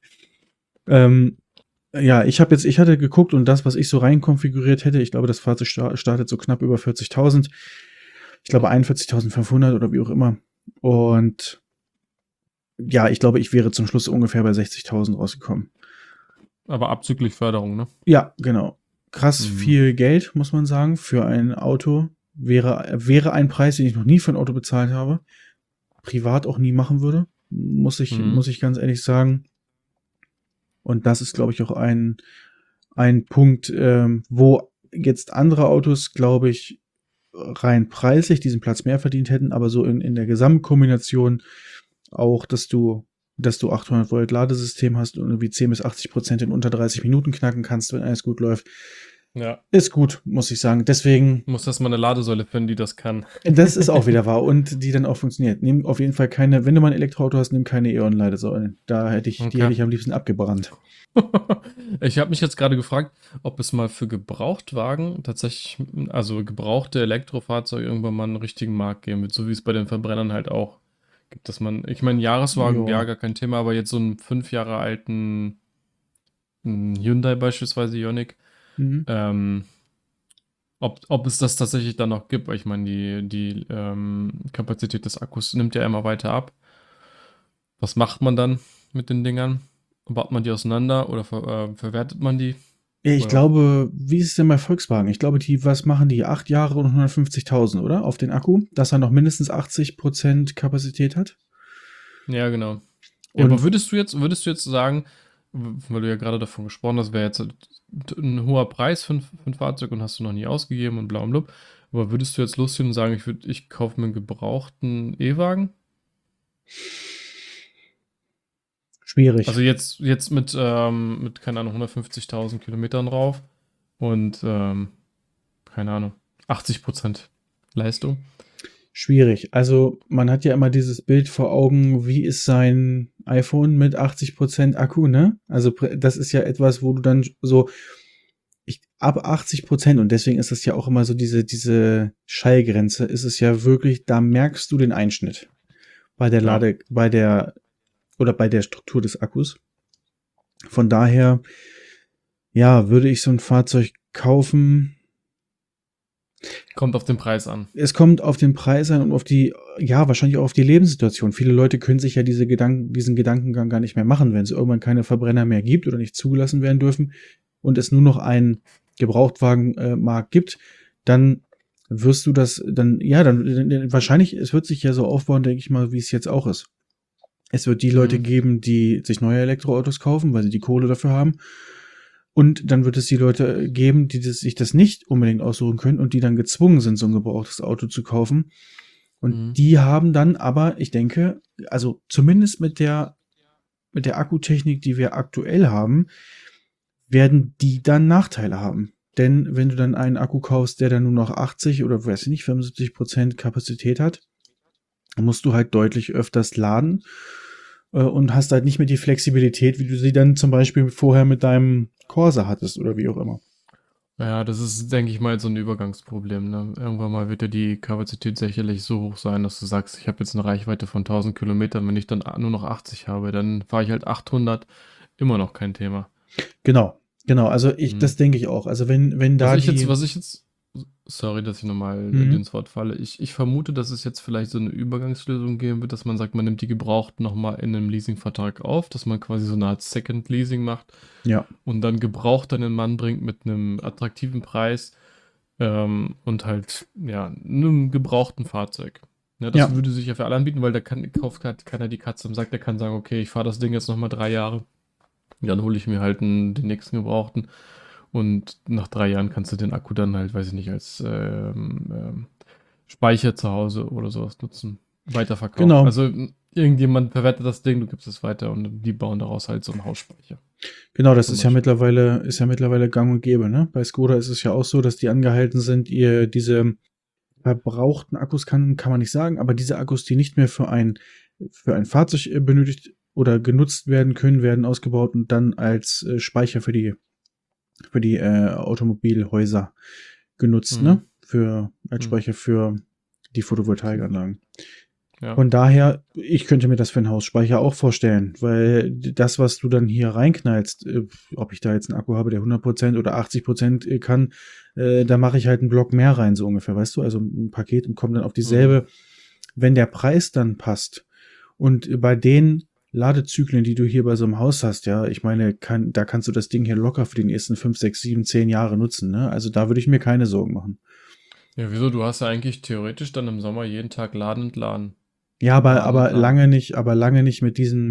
Ja, ich hatte geguckt und das, was ich so rein konfiguriert hätte, ich glaube, das Fahrzeug startet so knapp über 40.000. Ich glaube 41.500 oder wie auch immer. Und ja, ich glaube, ich wäre zum Schluss ungefähr bei 60.000 rausgekommen. aber abzüglich Förderung, ne? Ja, genau. Krass Mhm. viel Geld, muss man sagen, für ein Auto. Wäre ein Preis, den ich noch nie für ein Auto bezahlt habe. Privat auch nie machen würde. Mhm. Muss ich ganz ehrlich sagen. Und das ist, glaube ich, auch ein Punkt, wo jetzt andere Autos, glaube ich, rein preislich diesen Platz mehr verdient hätten, aber so in der Gesamtkombination auch, dass du 800 Volt Ladesystem hast und irgendwie 10 bis 80% in unter 30 Minuten knacken kannst, wenn alles gut läuft. Ja. ist gut, muss ich sagen. Deswegen, Muss erstmal eine Ladesäule finden, die das kann. das ist auch wieder wahr und die dann auch funktioniert. Nimm auf jeden Fall keine, wenn du mal ein Elektroauto hast, nimm keine E.ON-Ladesäulen. Die hätte Okay. ich am liebsten abgebrannt. Ich habe mich jetzt gerade gefragt, ob es mal für Gebrauchtwagen tatsächlich, also gebrauchte Elektrofahrzeuge irgendwann mal einen richtigen Markt geben wird, so wie es bei den Verbrennern halt auch gibt, dass man, ich meine, Jahreswagen, ja, Ja. gar kein Thema, aber jetzt so einen 5 Jahre alten Hyundai beispielsweise, Ioniq, Mhm. ähm, ob es das tatsächlich dann noch gibt, weil ich meine, die Kapazität des Akkus nimmt ja immer weiter ab. Was macht man dann mit den Dingern? Baut man die auseinander oder verwertet man die? Ja, ich Oder? glaube, wie ist es denn bei Volkswagen? Ich glaube, was machen die? 8 Jahre und 150.000, oder? Auf den Akku, dass er noch mindestens 80% Kapazität hat. Ja, genau. Ja, aber Und würdest du jetzt sagen, weil du ja gerade davon gesprochen hast, wäre jetzt ein hoher Preis für ein Fahrzeug und hast du noch nie ausgegeben und bla und blub. Aber würdest du jetzt losgehen und sagen, ich kaufe mir einen gebrauchten E-Wagen? schwierig. Also jetzt mit, keine Ahnung, 150.000 Kilometern drauf und, keine Ahnung, 80% Leistung. Schwierig. Also, man hat ja immer dieses Bild vor Augen, wie ist sein iPhone mit 80% Akku, ne? Also, das ist ja etwas, wo du dann so, ab 80%, und deswegen ist das ja auch immer so diese Schallgrenze, ist es ja wirklich, da merkst du den Einschnitt bei der Ja. oder bei der Struktur des Akkus. Von daher, ja, würde ich so ein Fahrzeug kaufen. Kommt auf den Preis an. Es kommt auf den Preis an und auf die, ja, wahrscheinlich auch auf die Lebenssituation. Viele Leute können sich ja diesen Gedankengang gar nicht mehr machen, wenn es irgendwann keine Verbrenner mehr gibt oder nicht zugelassen werden dürfen und es nur noch einen Gebrauchtwagenmarkt gibt, dann wirst du das, dann, ja, dann wahrscheinlich, es wird sich ja so aufbauen, denke ich mal, wie es jetzt auch ist. Es wird die Leute Mhm. geben, die sich neue Elektroautos kaufen, weil sie die Kohle dafür haben. Und dann wird es die Leute geben, die sich das nicht unbedingt aussuchen können und die dann gezwungen sind, so ein gebrauchtes Auto zu kaufen. Und Mhm. die haben dann aber, ich denke, also zumindest mit der Akkutechnik, die wir aktuell haben, werden die dann Nachteile haben. Denn wenn du dann einen Akku kaufst, der dann nur noch 80 oder weiß ich nicht, 75% Kapazität hat, musst du halt deutlich öfters laden und hast halt nicht mehr die Flexibilität, wie du sie dann zum Beispiel vorher mit deinem Corsa hattest oder wie auch immer. Ja, das ist, denke ich mal, so ein Übergangsproblem, ne? Irgendwann mal wird ja die Kapazität sicherlich so hoch sein, dass du sagst, ich habe jetzt eine Reichweite von 1000 Kilometern. Wenn ich dann nur noch 80 habe, dann fahre ich halt 800. Immer noch kein Thema. Genau, genau. Also Mhm. das denke ich auch. Also wenn Was da ich jetzt, die, was ich jetzt, sorry, dass ich nochmal dir mhm, ins Wort falle. Ich vermute, dass es jetzt vielleicht so eine Übergangslösung geben wird, dass man sagt, man nimmt die Gebrauchten nochmal in einem Leasingvertrag auf, dass man quasi so eine Art Second Leasing macht ja, und dann gebraucht an den Mann bringt mit einem attraktiven Preis und halt, ja, einem gebrauchten Fahrzeug. Ja, das ja, würde sich ja für alle anbieten, weil da kauft halt keiner die Katze im Sack, der kann sagen, okay, ich fahre das Ding jetzt nochmal 3 Jahre, dann hole ich mir halt den nächsten gebrauchten und nach 3 Jahren kannst du den Akku dann halt, weiß ich nicht, als Speicher zu Hause oder sowas nutzen, weiterverkaufen. genau. Also irgendjemand verwertet das Ding, du gibst es weiter und die bauen daraus halt so einen Hausspeicher Genau, das zum Beispiel. ist ja mittlerweile gang und gäbe, ne? Bei Skoda ist es ja auch so, dass die angehalten sind, diese verbrauchten Akkus kann man nicht sagen, aber diese Akkus, die nicht mehr für ein Fahrzeug benötigt oder genutzt werden können, werden ausgebaut und dann als Speicher für die Automobilhäuser genutzt, Mhm. ne? Als Mhm. Speicher für die Photovoltaikanlagen. Ja. Von daher, ich könnte mir das für einen Hausspeicher auch vorstellen, weil das, was du dann hier reinknallst, ob ich da jetzt einen Akku habe, der 100% oder 80% kann, da mache ich halt einen Block mehr rein, so ungefähr, weißt du? Also ein Paket und komme dann auf Mhm. dieselbe, wenn der Preis dann passt. Und bei den Ladezyklen, die du hier bei so einem Haus hast, ja, ich meine, da kannst du das Ding hier locker für die nächsten 5, 6, 7, 10 Jahre nutzen, ne? Also da würde ich mir keine Sorgen machen. Ja, wieso? Du hast ja eigentlich theoretisch dann im Sommer jeden Tag laden und laden. Ja, aber, Laden und aber laden. lange nicht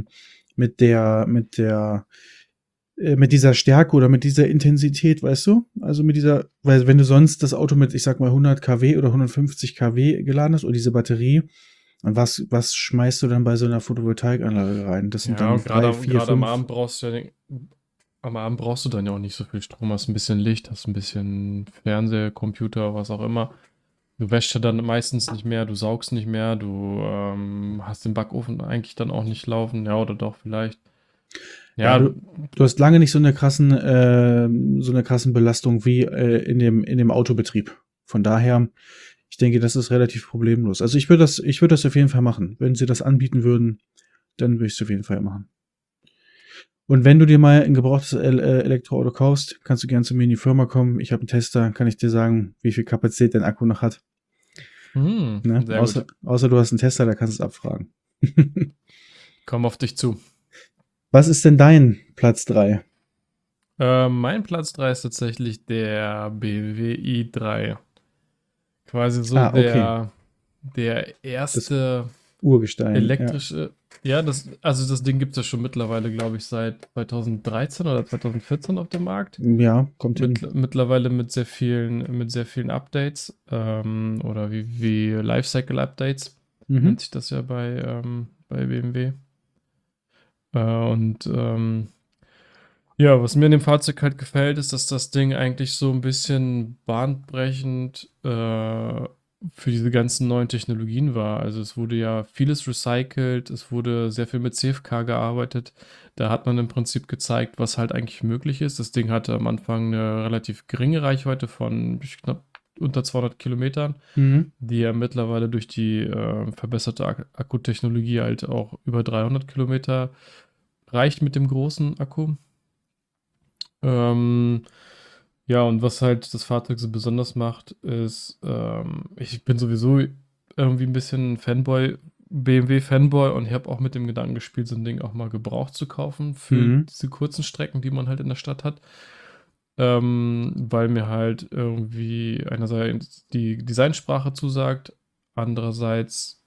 mit dieser Stärke oder mit dieser Intensität, weißt du? Also weil wenn du sonst das Auto mit, ich sag mal, 100 kW oder 150 kW geladen hast oder diese Batterie, und was schmeißt du dann bei so einer Photovoltaikanlage rein? Das sind Ja, dann und drei, gerade vier, gerade am fünf. Abend brauchst du ja am Abend brauchst du dann ja auch nicht so viel Strom, hast ein bisschen Licht, hast ein bisschen Fernseher, Computer, was auch immer. Du wäschst ja dann meistens nicht mehr, du saugst nicht mehr, du hast den Backofen eigentlich dann auch nicht laufen, ja, oder doch vielleicht. Ja, Ja, du hast lange nicht so eine krassen Belastung wie in dem Autobetrieb. Von daher, ich denke, das ist relativ problemlos. Also ich würde das auf jeden Fall machen. Wenn sie das anbieten würden, dann würde ich es auf jeden Fall machen. Und wenn du dir mal ein gebrauchtes Elektroauto kaufst, kannst du gerne zu mir in die Firma kommen. Ich habe einen Tester, kann ich dir sagen, wie viel Kapazität dein Akku noch hat. Ne? sehr gut. Außer du hast einen Tester, da kannst du es abfragen. Komm auf dich zu. Was ist denn dein Platz 3? Mein Platz 3 ist tatsächlich der BMW i3. Quasi so Ah, okay. der Das erste Urgestein, ja. elektrische. Ja, also das Ding gibt es ja schon mittlerweile, glaube ich, seit 2013 oder 2014 auf dem Markt. Ja, kommt hin. Mittlerweile mit sehr vielen Updates, oder wie Lifecycle-Updates Mhm. nennt sich das ja bei BMW. Und ja, was mir in dem Fahrzeug halt gefällt, ist, dass das Ding eigentlich so ein bisschen bahnbrechend für diese ganzen neuen Technologien war. Also es wurde ja vieles recycelt, es wurde sehr viel mit CFK gearbeitet. Da hat man im Prinzip gezeigt, was halt eigentlich möglich ist. Das Ding hatte am Anfang eine relativ geringe Reichweite von knapp unter 200 Kilometern, Mhm. die ja mittlerweile durch die verbesserte Akkutechnologie halt auch über 300 Kilometer reicht mit dem großen Akku. Ähm, ja, und was halt das Fahrzeug so besonders macht, ist, ich bin sowieso irgendwie ein bisschen Fanboy, BMW-Fanboy, und ich habe auch mit dem Gedanken gespielt, so ein Ding auch mal gebraucht zu kaufen für Mhm. diese kurzen Strecken, die man halt in der Stadt hat. Weil mir halt irgendwie einerseits die Designsprache zusagt, andererseits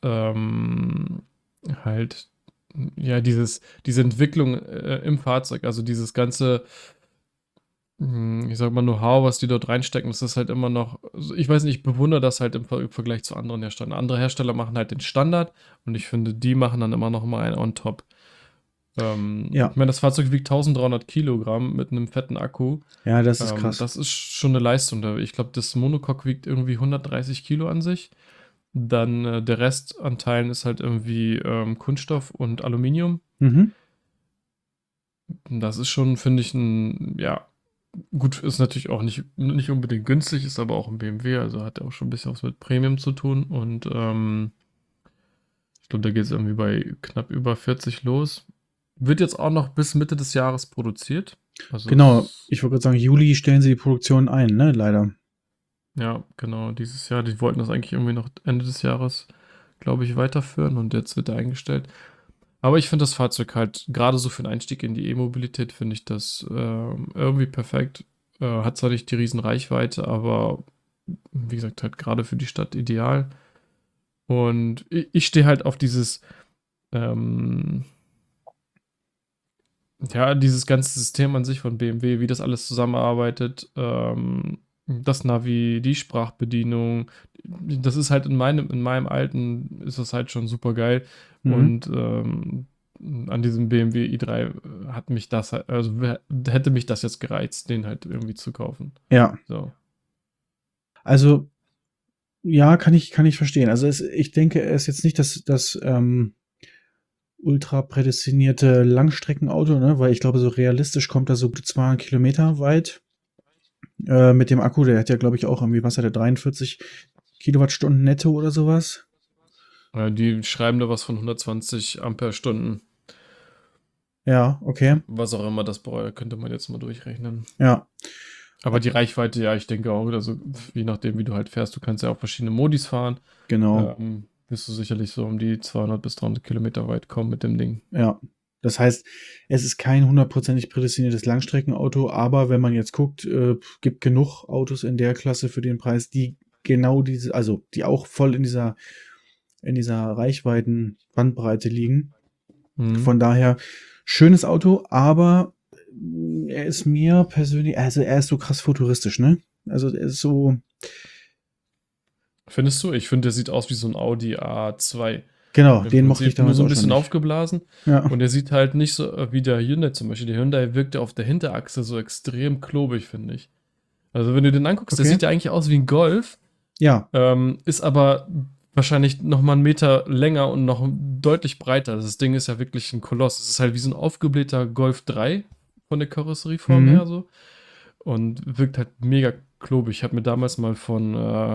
halt ja diese Entwicklung im Fahrzeug, also dieses ganze, ich sag mal, Know-how, was die dort reinstecken, das ist halt immer noch, also ich weiß nicht, ich bewundere das halt im Vergleich zu anderen Herstellern. Andere Hersteller machen halt den Standard, und ich finde, die machen dann immer noch mal einen on top. Ich Ja, meine, das Fahrzeug wiegt 1300 Kilogramm mit einem fetten Akku. ja, das ist krass. Das ist schon eine Leistung. Ich glaube, das Monocoque wiegt irgendwie 130 Kilo an sich. Dann der Rest an Teilen ist halt irgendwie Kunststoff und Aluminium. Mhm. Das ist schon, finde ich, ja, gut, ist natürlich auch nicht unbedingt günstig, ist aber auch ein BMW, also hat ja auch schon ein bisschen was mit Premium zu tun. Und ich glaube, da geht es irgendwie bei knapp über 40 los. Wird jetzt auch noch bis Mitte des Jahres produziert. Also Genau, ich wollte gerade sagen, Juli stellen sie die Produktion ein, ne? Leider. ja, genau, dieses Jahr. Die wollten das eigentlich irgendwie noch Ende des Jahres, glaube ich, weiterführen, und jetzt wird er eingestellt. Aber ich finde das Fahrzeug halt, gerade so für den Einstieg in die E-Mobilität, finde ich das irgendwie perfekt. Hat zwar nicht die riesen Reichweite, aber wie gesagt, halt gerade für die Stadt ideal. Und ich stehe halt auf ähm, ja, dieses ganze System an sich von BMW, wie das alles zusammenarbeitet, das Navi, die Sprachbedienung, das ist halt in meinem alten, ist das halt schon super geil. Mhm. Und an diesem BMW i3 hat mich das, also hätte mich das jetzt gereizt, den halt irgendwie zu kaufen. Ja, So. also ja, kann ich verstehen. Also ich denke, er ist jetzt nicht das ultra prädestinierte Langstreckenauto, ne? Weil ich glaube, so realistisch kommt er so 200 Kilometer weit. Mit dem Akku, der hat ja, glaube ich, auch irgendwie, was hat der, 43 Kilowattstunden netto oder sowas? Die schreiben da was von 120 Ampere-Stunden. Ja, okay. Was auch immer das braucht, könnte man jetzt mal durchrechnen. Ja, Aber die Reichweite, ja, ich denke auch, also je nachdem, wie du halt fährst, du kannst ja auch verschiedene Modis fahren. genau. Wirst du sicherlich so um die 200 bis 300 Kilometer weit kommen mit dem Ding. Ja. Das heißt, es ist kein hundertprozentig prädestiniertes Langstreckenauto, aber wenn man jetzt guckt, gibt genug Autos in der Klasse für den Preis, die genau diese, also die auch voll in dieser Reichweiten-Bandbreite liegen. Mhm. Von daher, schönes Auto, aber er ist mir persönlich, also er ist so krass futuristisch, ne? Also er ist so, Findest du? Ich finde, der sieht aus wie so ein Audi A2. Genau, Im den mochte ich Prinzip nur damals so ein auch schon bisschen nicht. aufgeblasen. Ja, Und der sieht halt nicht so wie der Hyundai zum Beispiel. Der Hyundai wirkt ja auf der Hinterachse so extrem klobig, finde ich. Also wenn du den anguckst, der okay. sieht ja eigentlich aus wie ein Golf, Ja. ist aber wahrscheinlich noch mal einen Meter länger und noch deutlich breiter. Das Ding ist ja wirklich ein Koloss. Es ist halt wie so ein aufgeblähter Golf 3 von der Karosserieform her Mhm. so und wirkt halt mega klobig. Ich habe mir damals mal von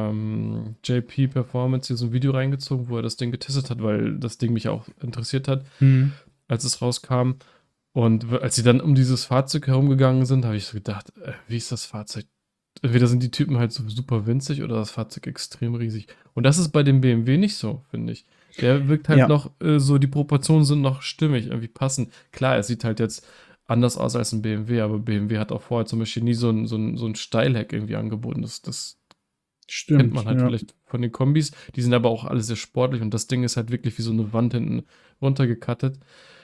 JP Performance hier so ein Video reingezogen, wo er das Ding getestet hat, weil das Ding mich auch interessiert hat, Mhm. als es rauskam. Und als sie dann um dieses Fahrzeug herumgegangen sind, habe ich so gedacht, wie ist das Fahrzeug? Entweder sind die Typen halt so super winzig oder das Fahrzeug extrem riesig. Und das ist bei dem BMW nicht so, finde ich. Der wirkt halt Ja. noch so, die Proportionen sind noch stimmig, irgendwie passend. Klar, es sieht halt jetzt anders aus als ein BMW, aber BMW hat auch vorher zum Beispiel nie so ein Steilheck irgendwie angeboten. Das kennt Stimmt, man halt ja. vielleicht von den Kombis. Die sind aber auch alle sehr sportlich und das Ding ist halt wirklich wie so eine Wand hinten runtergekattet.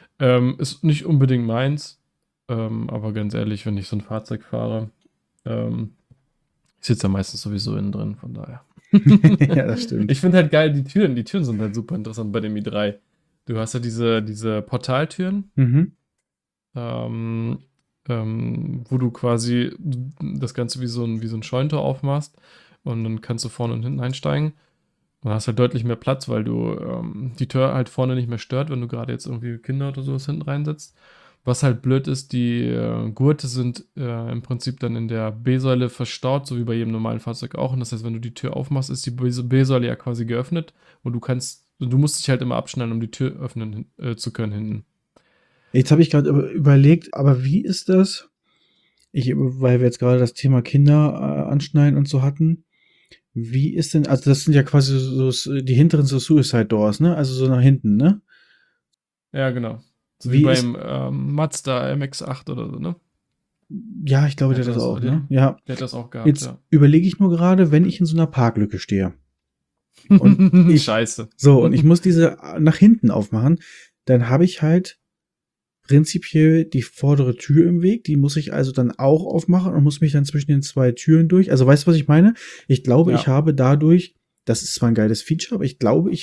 Ist nicht unbedingt meins, aber ganz ehrlich, wenn ich so ein Fahrzeug fahre, ähm, ich sitze ja meistens sowieso innen drin, von daher. Ja, das stimmt. Ich finde halt geil, die Türen sind halt super interessant bei dem i3. Du hast ja diese Portaltüren, Mhm. ähm, wo du quasi das Ganze wie so ein Scheunentor aufmachst und dann kannst du vorne und hinten einsteigen. Und hast halt deutlich mehr Platz, weil du die Tür halt vorne nicht mehr stört, wenn du gerade jetzt irgendwie Kinder oder sowas hinten reinsetzt. Was halt blöd ist, die Gurte sind im Prinzip dann in der B-Säule verstaut, so wie bei jedem normalen Fahrzeug auch. Und das heißt, wenn du die Tür aufmachst, ist die B-Säule ja quasi geöffnet und du musst dich halt immer abschneiden, um die Tür öffnen zu können hinten. Jetzt habe ich gerade überlegt, aber wie ist das? Weil wir jetzt gerade das Thema Kinder anschneiden und so hatten. Wie ist denn, also das sind ja quasi die hinteren so Suicide Doors, ne? Also so nach hinten, ne? Ja, genau. So wie Wie ist, beim Mazda MX-8 oder so, ne? ja, ich glaube, Der der hat hat das das, auch, ne? Ja. der hat das auch gehabt, Jetzt ja. überlege ich nur gerade, wenn ich in so einer Parklücke stehe und ich, Scheiße. so, und ich muss diese nach hinten aufmachen, dann habe ich halt prinzipiell die vordere Tür im Weg. Die muss ich also dann auch aufmachen und muss mich dann zwischen den zwei Türen durch. Also weißt du, was ich meine? Ich glaube, ich Ja. habe dadurch, das ist zwar ein geiles Feature, aber ich glaube,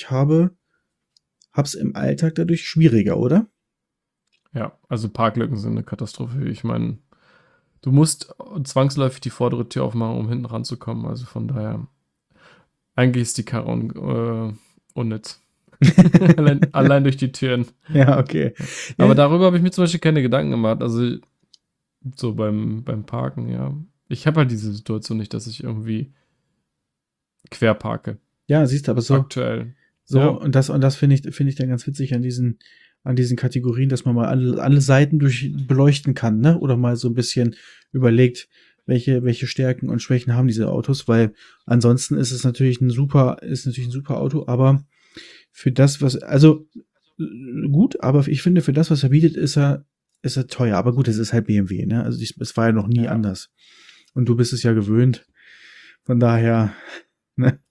hab's im Alltag dadurch schwieriger, oder? Ja, also Parklücken sind eine Katastrophe. Ich meine, du musst zwangsläufig die vordere Tür aufmachen, um hinten ranzukommen. Also von daher, eigentlich ist die Karre unnütz. Allein durch die Türen. Ja, okay. Aber Ja, darüber habe ich mir zum Beispiel keine Gedanken gemacht. Also so beim Parken, ja. Ich habe halt diese Situation nicht, dass ich irgendwie quer parke. ja, siehst du, aber Aktuell. so, Ja, und das finde ich dann ganz witzig an diesen Kategorien, dass man mal alle Seiten beleuchten kann, ne? Oder mal so ein bisschen überlegt, welche Stärken und Schwächen haben diese Autos, weil ansonsten ist natürlich ein super Auto, aber für das, also gut, aber ich finde, für das, was er bietet, ist er teuer. Aber gut, es ist halt BMW, ne? Also es war ja noch nie ja. anders. Und du bist es ja gewöhnt. Von daher, ne?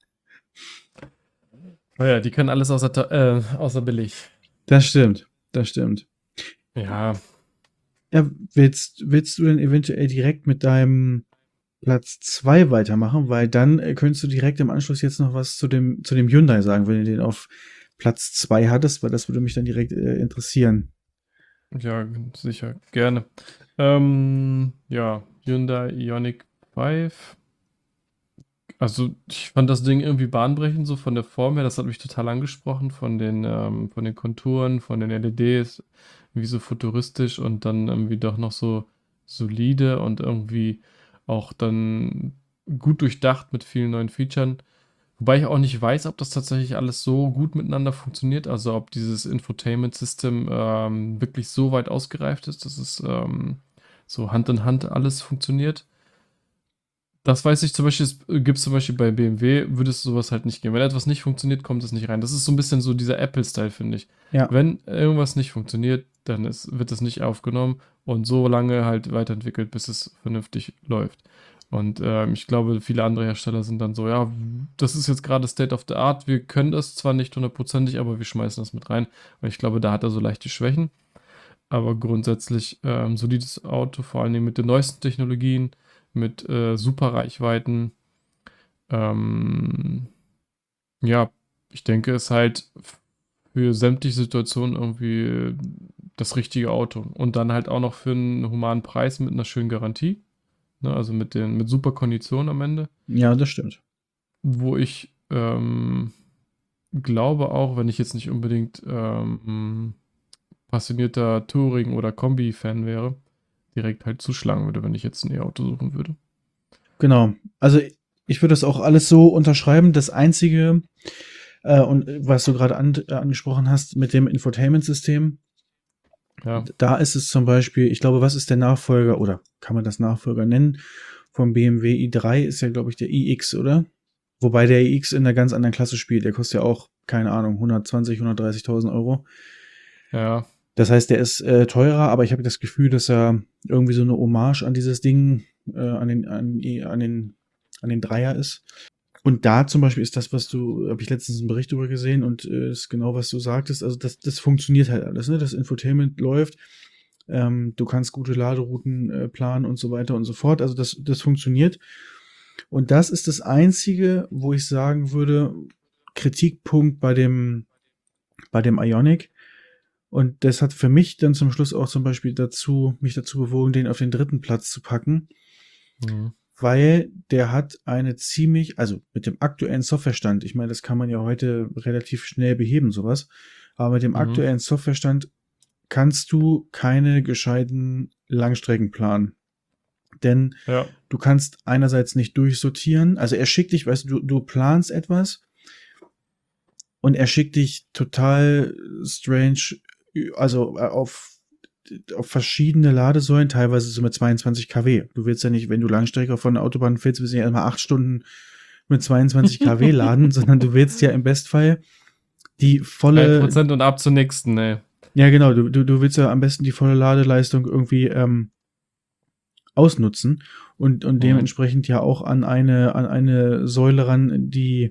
Oh ja, die können alles außer billig. Das stimmt. Das stimmt. Ja, Ja, willst du denn eventuell direkt mit deinem Platz 2 weitermachen? Weil dann könntest du direkt im Anschluss jetzt noch was zu dem Hyundai sagen, wenn du den auf Platz 2 hattest, weil das würde mich dann direkt interessieren. ja, sicher, gerne. Ja, Hyundai Ioniq 5. Also, ich fand das Ding irgendwie bahnbrechend, so von der Form her. Das hat mich total angesprochen, von den Konturen, von den LEDs, wie so futuristisch und dann irgendwie doch noch so solide und irgendwie auch dann gut durchdacht mit vielen neuen Features. Wobei ich auch nicht weiß, ob das tatsächlich alles so gut miteinander funktioniert. Also ob dieses Infotainment-System wirklich so weit ausgereift ist, dass es so Hand in Hand alles funktioniert. Das weiß ich zum Beispiel, es gibt zum Beispiel bei BMW, würde es sowas halt nicht geben. Wenn etwas nicht funktioniert, kommt es nicht rein. Das ist so ein bisschen so dieser Apple-Style, finde ich. Ja, Wenn irgendwas nicht funktioniert, dann wird es nicht aufgenommen und so lange halt weiterentwickelt, bis es vernünftig läuft. Und ich glaube, viele andere Hersteller sind dann so, ja, das ist jetzt gerade State of the Art, wir können das zwar nicht hundertprozentig, aber wir schmeißen das mit rein. Und ich glaube, da hat er so leichte Schwächen. Aber grundsätzlich solides Auto, vor allen Dingen mit den neuesten Technologien, mit super Reichweiten. Ähm, ja, ich denke, ist halt für sämtliche Situationen irgendwie das richtige Auto. Und dann halt auch noch für einen humanen Preis mit einer schönen Garantie. Ne? Also mit super Konditionen am Ende. Ja, das stimmt. Wo ich glaube auch, wenn ich jetzt nicht unbedingt passionierter Touring- oder Kombi-Fan wäre, direkt halt zuschlagen würde, wenn ich jetzt ein E-Auto suchen würde. Genau. Also ich würde das auch alles so unterschreiben. Das Einzige, und was du gerade angesprochen hast mit dem Infotainment-System, Ja. da ist es zum Beispiel, ich glaube, was ist der Nachfolger oder kann man das Nachfolger nennen? Vom BMW i3 ist ja, glaube ich, der iX, oder? Wobei der iX in einer ganz anderen Klasse spielt. Der kostet ja auch, keine Ahnung, 120, 130.000 Euro. Ja. Das heißt, der ist teurer, aber ich habe das Gefühl, dass er irgendwie so eine Hommage an dieses Ding, an den Dreier ist. Und da zum Beispiel ist das, habe ich letztens einen Bericht darüber gesehen und ist genau, was du sagtest. Also das funktioniert halt alles, ne? Das Infotainment läuft. Du kannst gute Laderouten planen und so weiter und so fort. Also das funktioniert. Und das ist das Einzige, wo ich sagen würde, Kritikpunkt bei dem Ioniq. Und das hat für mich dann zum Schluss auch zum Beispiel mich dazu bewogen, den auf den dritten Platz zu packen, Mhm. weil der hat eine ziemlich, also mit dem aktuellen Softwarestand, ich meine, das kann man ja heute relativ schnell beheben, sowas, aber mit dem Mhm. aktuellen Softwarestand kannst du keine gescheiten Langstrecken planen. Denn Ja. du kannst einerseits nicht durchsortieren, also er schickt dich, weißt du planst etwas und er schickt dich total strange, also auf verschiedene Ladesäulen, teilweise so mit 22 kW. Du willst ja nicht, wenn du Langstrecke von der Autobahn fährst, willst du nicht erstmal 8 Stunden mit 22 kW laden, sondern du willst ja im Bestfall die volle, 1% und ab zur nächsten, ey. ja genau, du willst ja am besten die volle Ladeleistung irgendwie ausnutzen und Mhm. dementsprechend ja auch an eine Säule ran, die,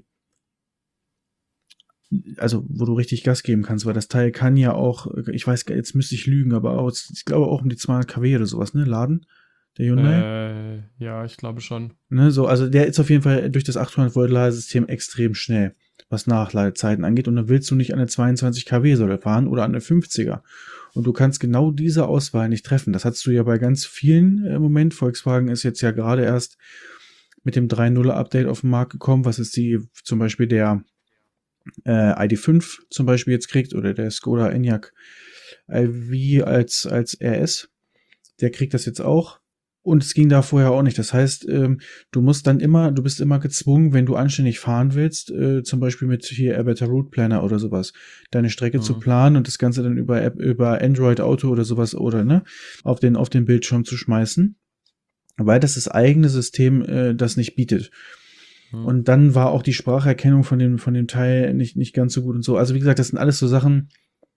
also wo du richtig Gas geben kannst, weil das Teil kann ja auch, ich weiß, jetzt müsste ich lügen, aber auch, ich glaube auch um die 200 kW oder sowas, ne, laden, der Hyundai. Ja, ich glaube schon. Ne, so, also der ist auf jeden Fall durch das 800 Volt Ladesystem extrem schnell, was Nachladezeiten angeht. Und dann willst du nicht an eine 22 kW Säule fahren oder an eine 50er. Und du kannst genau diese Auswahl nicht treffen. Das hattest du ja bei ganz vielen im Moment. Volkswagen ist jetzt ja gerade erst mit dem 3.0 Update auf den Markt gekommen, was jetzt zum Beispiel der ID.5 zum Beispiel jetzt kriegt oder der Skoda Enyaq iV als RS. Der kriegt das jetzt auch. Und es ging da vorher auch nicht. Das heißt, du bist immer gezwungen, wenn du anständig fahren willst, zum Beispiel mit hier Better Route Planner oder sowas, deine Strecke zu Mhm. planen und das Ganze dann über Android Auto oder sowas oder, ne, auf den Bildschirm zu schmeißen, weil das eigene System das nicht bietet. Mhm. Und dann war auch die Spracherkennung von dem Teil nicht ganz so gut und so. Also wie gesagt, das sind alles so Sachen,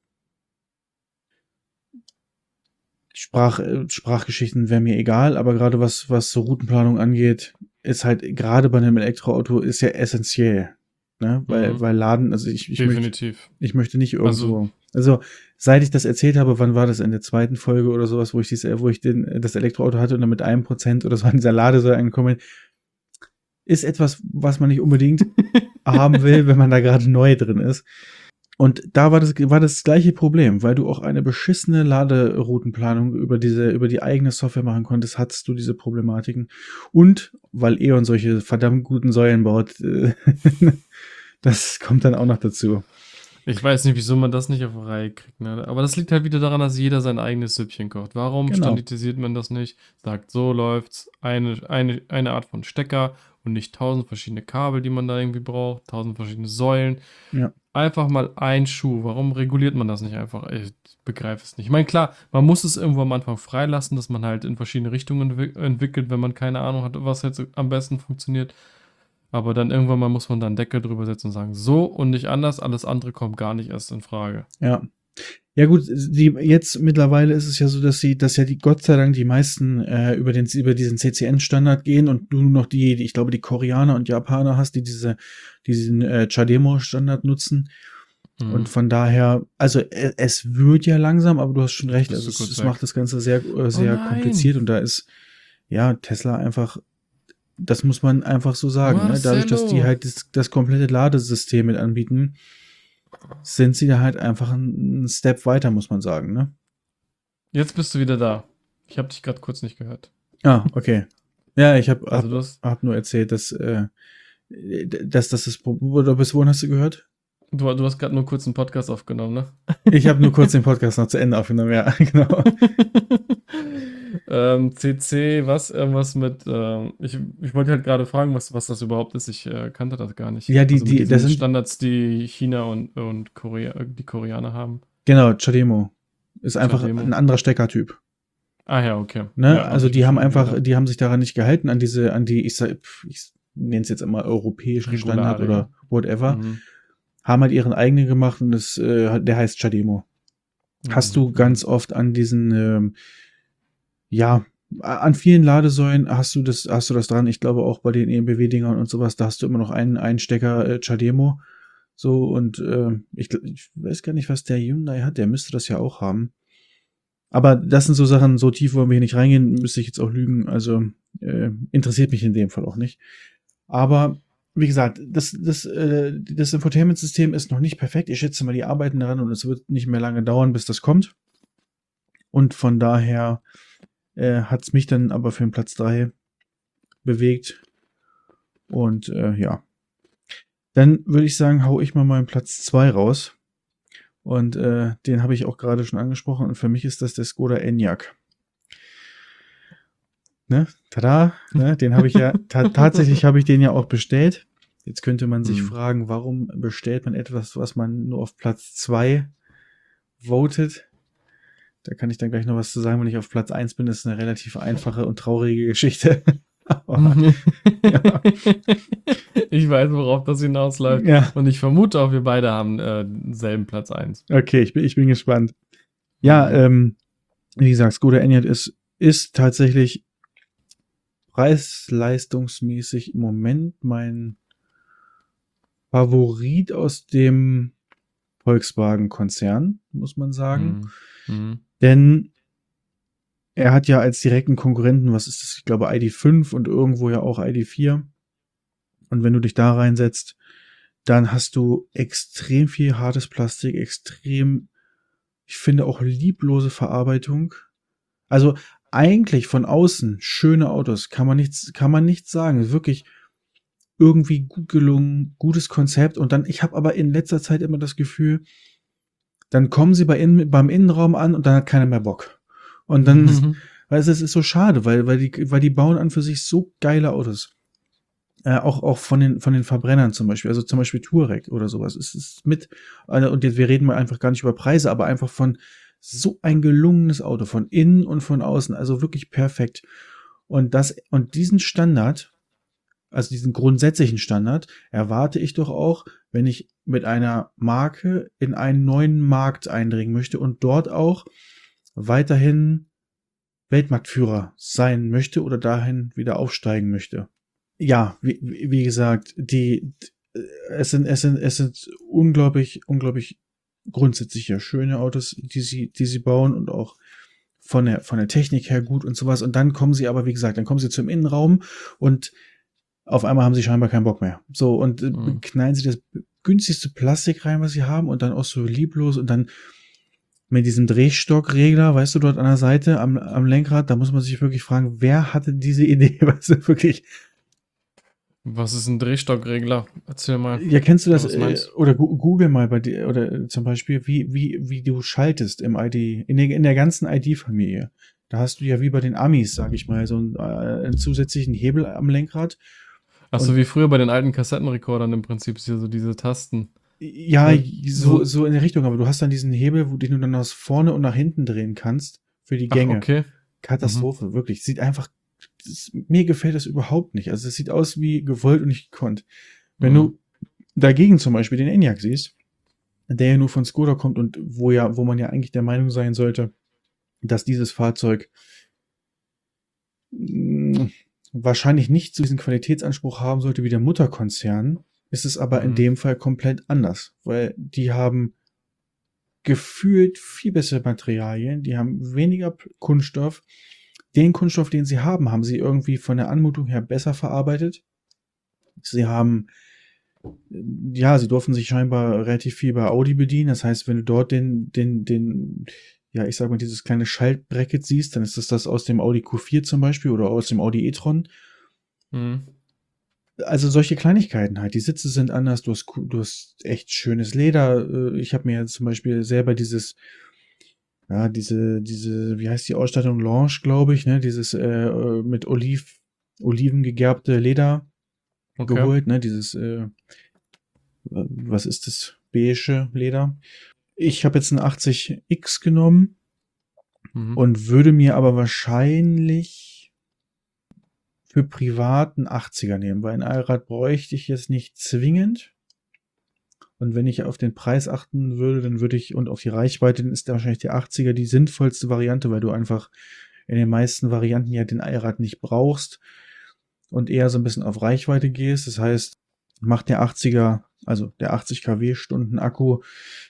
Sprachgeschichten wäre mir egal, aber gerade was so Routenplanung angeht, ist halt gerade bei einem Elektroauto ist ja essentiell. Ne? Mhm. Weil Laden, also Definitiv. ich möchte nicht Also, irgendwo. Also, seit ich das erzählt habe, wann war das in der zweiten Folge oder sowas, wo ich das Elektroauto hatte und dann mit 1% oder so an dieser Ladesäule angekommen bin, ist etwas, was man nicht unbedingt haben will, wenn man da gerade neu drin ist. Und da war das gleiche Problem, weil du auch eine beschissene Laderoutenplanung über die eigene Software machen konntest, hattest du diese Problematiken. Und weil E.ON solche verdammt guten Säulen baut, das kommt dann auch noch dazu. ich weiß nicht, wieso man das nicht auf die Reihe kriegt, ne? Aber das liegt halt wieder daran, dass jeder sein eigenes Süppchen kocht. Warum Genau. standardisiert man das nicht? Sagt, so läuft's. Eine Art von Stecker und nicht 1000 verschiedene Kabel, die man da irgendwie braucht, 1000 verschiedene Säulen. Ja. Einfach mal ein Schuh. Warum reguliert man das nicht einfach? Ich begreife es nicht. Ich meine, klar, man muss es irgendwo am Anfang freilassen, dass man halt in verschiedene Richtungen entwickelt, wenn man keine Ahnung hat, was jetzt am besten funktioniert. Aber dann irgendwann mal muss man dann Deckel drüber setzen und sagen, so und nicht anders, alles andere kommt gar nicht erst in Frage. Ja. Ja gut, jetzt mittlerweile ist es ja so, dass ja die Gott sei Dank die meisten über diesen CCN-Standard gehen und du noch ich glaube, die Koreaner und Japaner hast, die diesen CHAdeMO-Standard nutzen. Und Mhm. von daher, also es wird ja langsam, aber du hast schon recht, Bist also du kurz es weg. macht das Ganze Oh sehr nein, kompliziert und da ist ja Tesla einfach, das muss man einfach so sagen, ne? Dadurch, dass die Marcello. halt das komplette Ladesystem mit anbieten, sind sie da halt einfach einen Step weiter, muss man sagen, ne? Jetzt bist du wieder da. Ich habe dich gerade kurz nicht gehört. Ah, okay. Ja, ich Also du hast, hab nur erzählt, dass das ist, oder bis wohin hast du gehört? du hast gerade nur kurz einen Podcast aufgenommen, ne? Ich habe nur kurz den Podcast noch zu Ende aufgenommen, ja, genau. CC, was? Irgendwas mit, ich wollte halt gerade fragen, was das überhaupt ist. Ich kannte das gar nicht. Ja, Also mit das diesen sind, Standards, die China und Korea, die Koreaner haben. genau, Chademo. Ist einfach CHAdeMO. ein anderer Steckertyp. Ah ja, okay. Ne? Ja, habe Also ich mir schon die gedacht. haben sich daran nicht gehalten, ich nenne es jetzt immer europäischen Standard Regularien. oder whatever, Mhm. haben halt ihren eigenen gemacht und der heißt Chademo. Hast Mhm. du Mhm. ganz oft an diesen, ja, an vielen Ladesäulen hast du das dran. Ich glaube auch bei den EMBW-Dingern und sowas, da hast du immer noch einen Stecker Chademo. So, und ich weiß gar nicht, was der Hyundai hat, der müsste das ja auch haben. Aber das sind so Sachen, so tief wollen wir hier nicht reingehen, müsste ich jetzt auch lügen. Also interessiert mich in dem Fall auch nicht. Aber wie gesagt, das Infotainment-System ist noch nicht perfekt. Ich schätze mal, die arbeiten daran und es wird nicht mehr lange dauern, bis das kommt. Und von daher hat es mich dann aber für den Platz 3 bewegt. Und ja. Dann würde ich sagen, hau ich mal meinen Platz 2 raus. Und den habe ich auch gerade schon angesprochen. Und für mich ist das der Skoda Enyaq. Ne? Tada, ne? Den habe ich ja, tatsächlich habe ich den ja auch bestellt. Jetzt könnte man sich Mhm. fragen, warum bestellt man etwas, was man nur auf Platz 2 votet? Da kann ich dann gleich noch was zu sagen, wenn ich auf Platz 1 bin. Das ist eine relativ einfache und traurige Geschichte. Aber, ja, Ich weiß, worauf das hinausläuft. ja, Und ich vermute auch, wir beide haben denselben Platz 1. okay, ich bin gespannt. Ja, Mhm. wie gesagt, Skoda Enyaq ist tatsächlich preis-leistungsmäßig im Moment mein Favorit aus dem Volkswagen-Konzern, muss man sagen. Mhm. Mhm. Denn er hat ja als direkten Konkurrenten, was ist das? Ich glaube ID.5 und irgendwo ja auch ID.4. Und wenn du dich da reinsetzt, dann hast du extrem viel hartes Plastik, extrem, ich finde auch lieblose Verarbeitung. Also eigentlich von außen schöne Autos, kann man nichts sagen. Wirklich irgendwie gut gelungen, gutes Konzept. Und dann, ich habe aber in letzter Zeit immer das Gefühl, dann kommen sie beim Innenraum an und dann hat keiner mehr Bock. Und dann, weißt du, es ist so schade, weil die bauen an für sich so geile Autos. Auch von den Verbrennern zum Beispiel, also zum Beispiel Touareg oder sowas. Es ist und jetzt, wir reden mal einfach gar nicht über Preise, aber einfach von so ein gelungenes Auto, von innen und von außen, also wirklich perfekt. Und diesen Standard, also diesen grundsätzlichen Standard, erwarte ich doch auch, wenn ich mit einer Marke in einen neuen Markt eindringen möchte und dort auch weiterhin Weltmarktführer sein möchte oder dahin wieder aufsteigen möchte. Ja, wie gesagt, es sind unglaublich grundsätzlich ja schöne Autos, die sie bauen und auch von der Technik her gut und sowas. Und dann kommen sie aber, wie gesagt, dann kommen sie zum Innenraum und auf einmal haben sie scheinbar keinen Bock mehr. So, und Mhm. knallen sie das günstigste Plastik rein, was sie haben, und dann auch so lieblos und dann mit diesem Drehstockregler, weißt du, dort an der Seite am Lenkrad, da muss man sich wirklich fragen, wer hatte diese Idee, weißt du, wirklich. Was ist ein Drehstockregler? Erzähl mal. Ja, kennst du Oder das, was meinst oder Google mal bei dir, oder zum Beispiel, wie du schaltest im ID, in der ganzen ID-Familie. Da hast du ja wie bei den Amis, sag ich mal, so einen zusätzlichen Hebel am Lenkrad. Ach so, Und wie früher bei den alten Kassettenrekordern im Prinzip, ist hier so diese Tasten. ja, Ne? So, so in der Richtung, aber du hast dann diesen Hebel, den du dann aus vorne und nach hinten drehen kannst für die ach, Gänge. okay. Mhm. Katastrophe, wirklich. Sieht einfach, mir gefällt das überhaupt nicht. Also es sieht aus wie gewollt und nicht gekonnt. Wenn Mhm. du dagegen zum Beispiel den Enyaq siehst, der ja nur von Skoda kommt und wo man ja eigentlich der Meinung sein sollte, dass dieses Fahrzeug mh, wahrscheinlich nicht so diesen Qualitätsanspruch haben sollte wie der Mutterkonzern, ist es aber in Mhm. dem Fall komplett anders, weil die haben gefühlt viel bessere Materialien, die haben weniger Kunststoff. Den Kunststoff, den sie haben, haben sie irgendwie von der Anmutung her besser verarbeitet. Sie haben Ja, sie durften sich scheinbar relativ viel bei Audi bedienen. Das heißt, wenn du dort ja, ich sag mal, dieses kleine Schaltbracket siehst, dann ist das aus dem Audi Q4 zum Beispiel oder aus dem Audi e-tron. Mhm. Also solche Kleinigkeiten halt. Die Sitze sind anders, du hast echt schönes Leder. Ich habe mir jetzt zum Beispiel selber ja, wie heißt die Ausstattung? Lounge, glaube ich, ne? Dieses mit Oliven gegerbte Leder Okay. geholt, ne? Was ist das? Beige Leder. Ich habe jetzt einen 80X genommen Mhm. und würde mir aber wahrscheinlich für privat einen 80er nehmen, weil ein Allrad bräuchte ich jetzt nicht zwingend. Und wenn ich auf den Preis achten würde, dann würde ich, und auf die Reichweite, dann ist da wahrscheinlich der 80er die sinnvollste Variante, weil du einfach in den meisten Varianten ja den Allrad nicht brauchst und eher so ein bisschen auf Reichweite gehst. Das heißt, macht der 80er, also der 80 kW-Stunden Akku,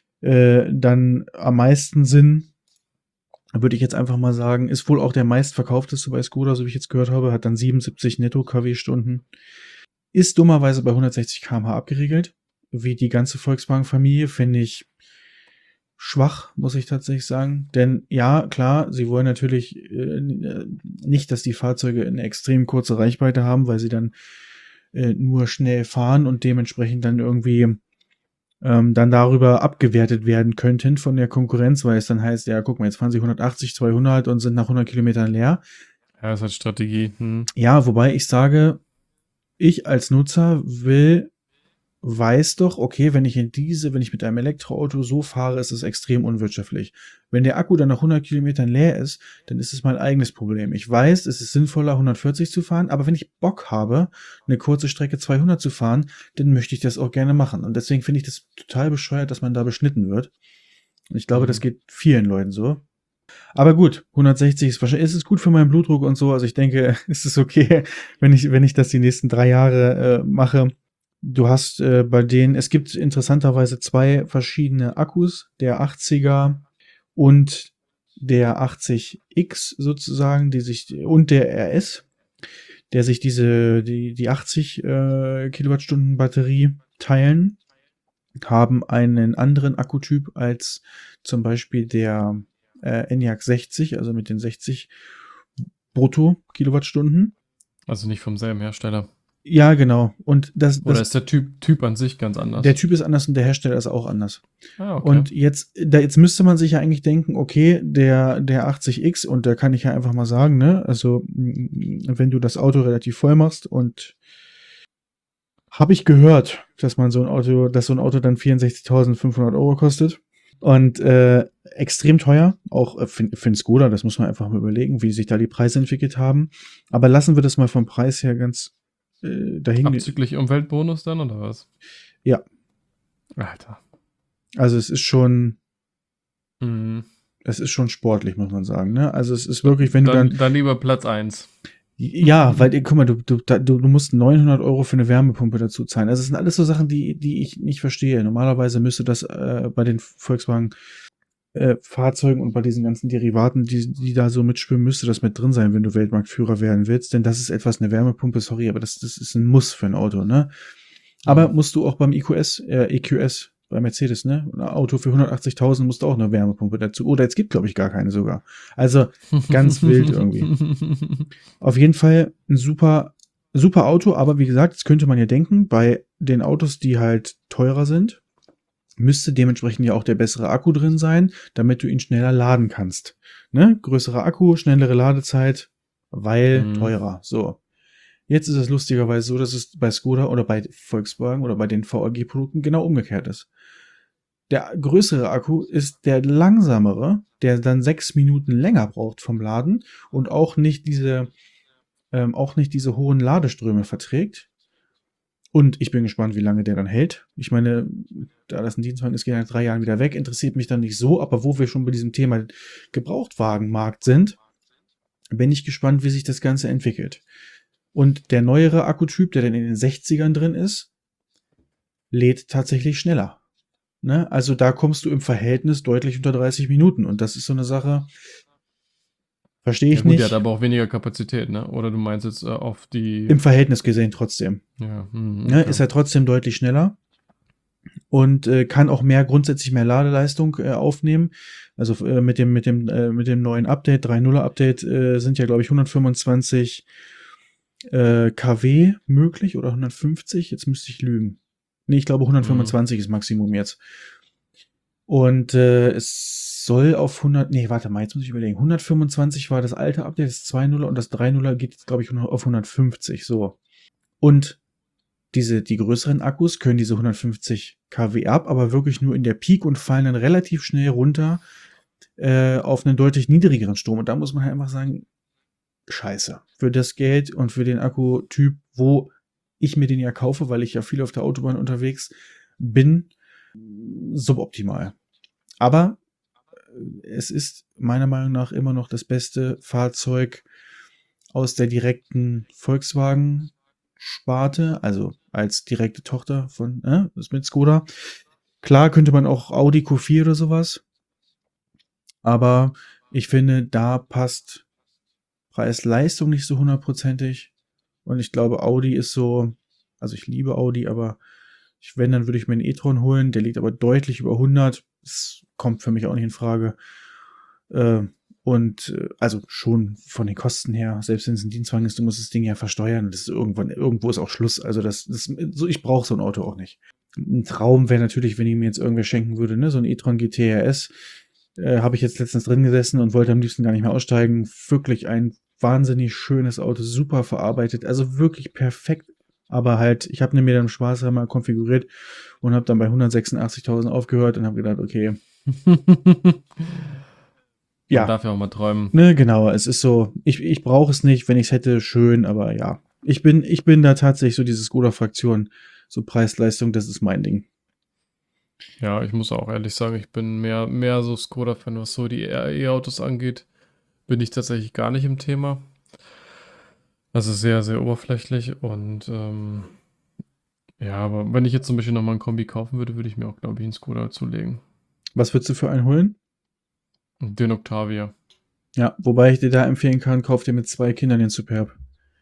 dann am meisten Sinn, würde ich jetzt einfach mal sagen, ist wohl auch der meistverkaufteste bei Skoda, so wie ich jetzt gehört habe, hat dann 77 Netto kW-Stunden. Ist dummerweise bei 160 km/h abgeriegelt. Wie die ganze Volkswagen-Familie, finde ich schwach, muss ich tatsächlich sagen. Denn ja, klar, sie wollen natürlich nicht, dass die Fahrzeuge eine extrem kurze Reichweite haben, weil sie dann nur schnell fahren und dementsprechend dann irgendwie dann darüber abgewertet werden könnten von der Konkurrenz, weil es dann heißt, ja, guck mal, jetzt fahren sie 180, 200 und sind nach 100 Kilometern leer. Ja, ist halt Strategie. Mhm. Ja, wobei ich sage, ich als Nutzer weiß doch, okay, wenn ich mit einem Elektroauto so fahre, ist es extrem unwirtschaftlich. Wenn der Akku dann nach 100 Kilometern leer ist, dann ist es mein eigenes Problem. Ich weiß, es ist sinnvoller, 140 zu fahren, aber wenn ich Bock habe, eine kurze Strecke 200 zu fahren, dann möchte ich das auch gerne machen. Und deswegen finde ich das total bescheuert, dass man da beschnitten wird. Und ich glaube, das Mhm. geht vielen Leuten so. Aber gut, 160 ist wahrscheinlich, ist es gut für meinen Blutdruck und so. Also ich denke, es ist okay, wenn ich das die nächsten 3 Jahre mache. Du hast bei denen, es gibt interessanterweise zwei verschiedene Akkus, der 80er und der 80X sozusagen, und der RS, der sich die 80 Kilowattstunden Batterie teilen, haben einen anderen Akkutyp als zum Beispiel der ENIAC 60, also mit den 60 brutto Kilowattstunden. Also nicht vom selben Hersteller. Ja, genau. Und Oder ist der Typ an sich ganz der anders? Typ ist anders und der Hersteller ist auch anders. Ah, okay. Und jetzt müsste man sich ja eigentlich denken, okay, der 80X, und da kann ich ja einfach mal sagen, ne, also wenn du das Auto relativ voll machst, und habe ich gehört, dass so ein Auto dann 64.500 Euro kostet. Und extrem teuer, auch für Skoda, das muss man einfach mal überlegen, wie sich da die Preise entwickelt haben. Aber lassen wir das mal vom Preis her ganz dahin. Abzüglich Umweltbonus dann, oder was? Ja, Alter. also Mhm. es ist schon sportlich, muss man sagen. Ne? Also es ist wirklich, wenn du Dann lieber Platz 1. ja, weil, guck mal, du musst 900 Euro für eine Wärmepumpe dazu zahlen. Also es sind alles so Sachen, die ich nicht verstehe. Normalerweise müsste das bei den Volkswagen Fahrzeugen und bei diesen ganzen Derivaten, die da so mitschwimmen, müsste das mit drin sein, wenn du Weltmarktführer werden willst. Denn das ist etwas, eine Wärmepumpe, sorry, aber das ist ein Muss für ein Auto, ne? Aber Mhm. musst du auch beim EQS, bei Mercedes, ne? Ein Auto für 180.000 musst du auch eine Wärmepumpe dazu. Oder jetzt gibt, glaube ich, gar keine sogar. Also ganz wild irgendwie. Auf jeden Fall ein super Auto, aber wie gesagt, das könnte man ja denken, bei den Autos, die halt teurer sind, müsste dementsprechend ja auch der bessere Akku drin sein, damit du ihn schneller laden kannst. Ne? Größerer Akku, schnellere Ladezeit, weil Mhm. teurer. So. Jetzt ist es lustigerweise so, dass es bei Skoda oder bei Volkswagen oder bei den VAG-Produkten genau umgekehrt ist. Der größere Akku ist der langsamere, der dann 6 Minuten länger braucht vom Laden und auch nicht diese hohen Ladeströme verträgt. Und ich bin gespannt, wie lange der dann hält. Ich meine, da das ein Dienstwagen ist, geht er nach 3 Jahren wieder weg. Interessiert mich dann nicht so, aber wo wir schon bei diesem Thema Gebrauchtwagenmarkt sind, bin ich gespannt, wie sich das Ganze entwickelt. Und der neuere Akkutyp, der dann in den 60ern drin ist, lädt tatsächlich schneller. Ne? Also da kommst du im Verhältnis deutlich unter 30 Minuten. Und das ist so eine Sache, Verstehe Ja ich gut, der hat nicht. aber auch weniger Kapazität, ne? Oder du meinst jetzt auf die. Im Verhältnis gesehen trotzdem. Ja, Ne, okay. ist er trotzdem deutlich schneller und kann auch grundsätzlich mehr Ladeleistung aufnehmen. Also mit dem neuen Update, 3.0er Update, sind ja, glaube ich, 125 kW möglich oder 150. Jetzt müsste ich lügen. Nee, ich glaube 125 ist Maximum jetzt. Und es soll auf 100, nee, warte mal, jetzt muss ich überlegen. 125 war das alte Update, das 2.0er und das 3.0er geht jetzt, glaube ich, auf 150, so. Und die größeren Akkus können diese 150 kW ab, aber wirklich nur in der Peak und fallen dann relativ schnell runter auf einen deutlich niedrigeren Strom. Und da muss man halt einfach sagen, scheiße. Für das Geld und für den Akkutyp, wo ich mir den ja kaufe, weil ich ja viel auf der Autobahn unterwegs bin, suboptimal. Aber es ist meiner Meinung nach immer noch das beste Fahrzeug aus der direkten Volkswagen-Sparte, also als direkte Tochter von das mit Skoda. Klar könnte man auch Audi Q4 oder sowas, aber ich finde, da passt Preis-Leistung nicht so hundertprozentig. Und ich glaube, Audi ist so, also ich liebe Audi, aber wenn, dann würde ich mir einen e-tron holen. Der liegt aber deutlich über 100. Das kommt für mich auch nicht in Frage. Also schon von den Kosten her, selbst wenn es ein Dienstwagen ist, du musst das Ding ja versteuern. Das ist irgendwo ist auch Schluss. Also so, ich brauche so ein Auto auch nicht. Ein Traum wäre natürlich, wenn ich mir jetzt irgendwer schenken würde, ne, so ein e-tron GT RS. Habe ich jetzt letztens drin gesessen und wollte am liebsten gar nicht mehr aussteigen. Wirklich ein wahnsinnig schönes Auto, super verarbeitet, also wirklich perfekt. Aber halt, ich habe mir dann Spaß einmal konfiguriert und habe dann bei 186.000 aufgehört und habe gedacht, okay, Man ja, darf ja auch mal träumen. ne, genau, es ist so, ich brauche es nicht, wenn ich es hätte, schön, aber ja. Ich bin da tatsächlich so diese Skoda-Fraktion, so Preis-Leistung, das ist mein Ding. Ja, ich muss auch ehrlich sagen, ich bin mehr so Skoda-Fan, was so die E-Autos angeht. Bin ich tatsächlich gar nicht im Thema. Also sehr, sehr oberflächlich und ja, aber wenn ich jetzt zum Beispiel nochmal ein Kombi kaufen würde, würde ich mir auch, glaube ich, einen Skoda zulegen. Was würdest du für einen holen? Den Octavia. Ja, wobei ich dir da empfehlen kann, kauf dir mit 2 Kindern den Superb.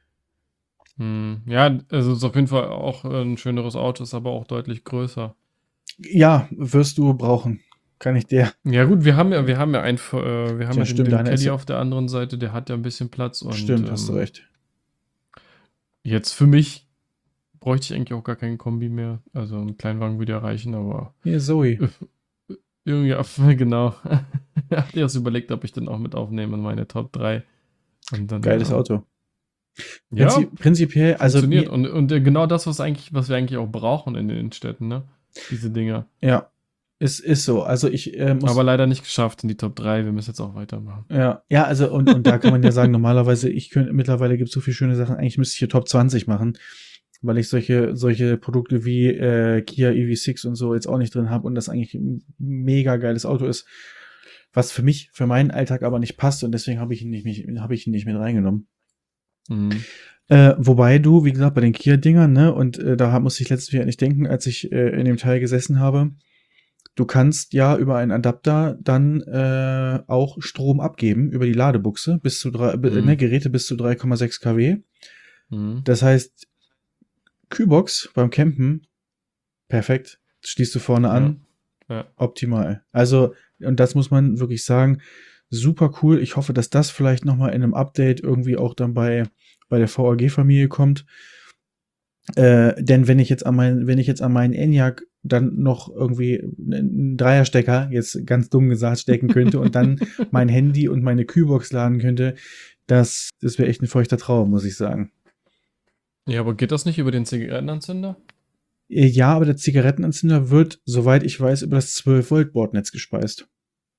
Ja, also es ist auf jeden Fall auch ein schöneres Auto, ist aber auch deutlich größer. Ja, wirst du brauchen. Kann ich dir. Ja gut, wir haben ja Ja, stimmt, den deiner ist Caddy ja. auf der anderen Seite, der hat ja ein bisschen Platz und Stimmt, hast du recht. jetzt für mich bräuchte ich eigentlich auch gar keinen Kombi mehr. Also ein Kleinwagen würde ja reichen, aber Hier, Zoe. irgendwie, genau. Habt ihr das überlegt, ob ich den auch mit aufnehme in meine Top 3? Und dann, Geiles Auto. ja, Prinzipiell, also funktioniert. Und genau das, was wir eigentlich auch brauchen in den Innenstädten, ne? Diese Dinger. ja, ist so. Also ich Aber muss, leider nicht geschafft in die Top 3. Wir müssen jetzt auch weitermachen. ja, also und da kann man ja sagen, normalerweise, mittlerweile gibt es so viele schöne Sachen, eigentlich müsste ich hier Top 20 machen, weil ich solche Produkte wie Kia EV6 und so jetzt auch nicht drin habe und das eigentlich ein mega geiles Auto ist, was für meinen Alltag aber nicht passt und deswegen habe ich ihn nicht mit reingenommen. Mhm. Wobei du, wie gesagt, bei den Kia-Dingern, ne, und da musste ich letztes Jahr nicht denken, als ich in dem Teil gesessen habe, du kannst ja über einen Adapter dann auch Strom abgeben über die Ladebuchse bis zu Geräte bis zu 3,6 kW. Mhm. Das heißt, Kühlbox beim Campen, perfekt, schließt du vorne an, Ja. optimal. Also, und das muss man wirklich sagen, super cool. Ich hoffe, dass das vielleicht nochmal in einem Update irgendwie auch dann bei der VAG-Familie kommt. Denn wenn ich jetzt an meinen ENIAC dann noch irgendwie einen Dreierstecker, jetzt ganz dumm gesagt, stecken könnte und dann mein Handy und meine Kühlbox laden könnte, das wäre echt ein feuchter Traum, muss ich sagen. Ja, aber geht das nicht über den Zigarettenanzünder? Ja, aber der Zigarettenanzünder wird, soweit ich weiß, über das 12-Volt-Bordnetz gespeist.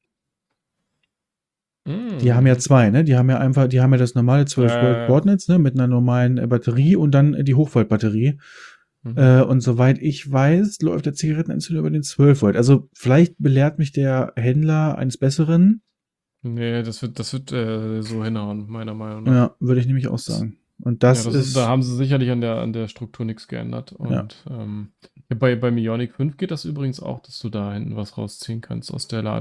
Die haben ja zwei, ne? Die haben ja das normale 12-Volt-Bordnetz, ne? Mit einer normalen Batterie und dann die Hochvolt-Batterie. Und soweit ich weiß, läuft der Zigarettenanzünder über den 12 Volt. Also vielleicht belehrt mich der Händler eines Besseren. Nee, das wird so hinhauen, meiner Meinung nach. Ja, würde ich nämlich auch sagen. Und Ja, das da ist, haben sie sicherlich an der Struktur nichts geändert. ja, Und ja, beim Ioniq 5 geht das übrigens auch, dass du da hinten was rausziehen kannst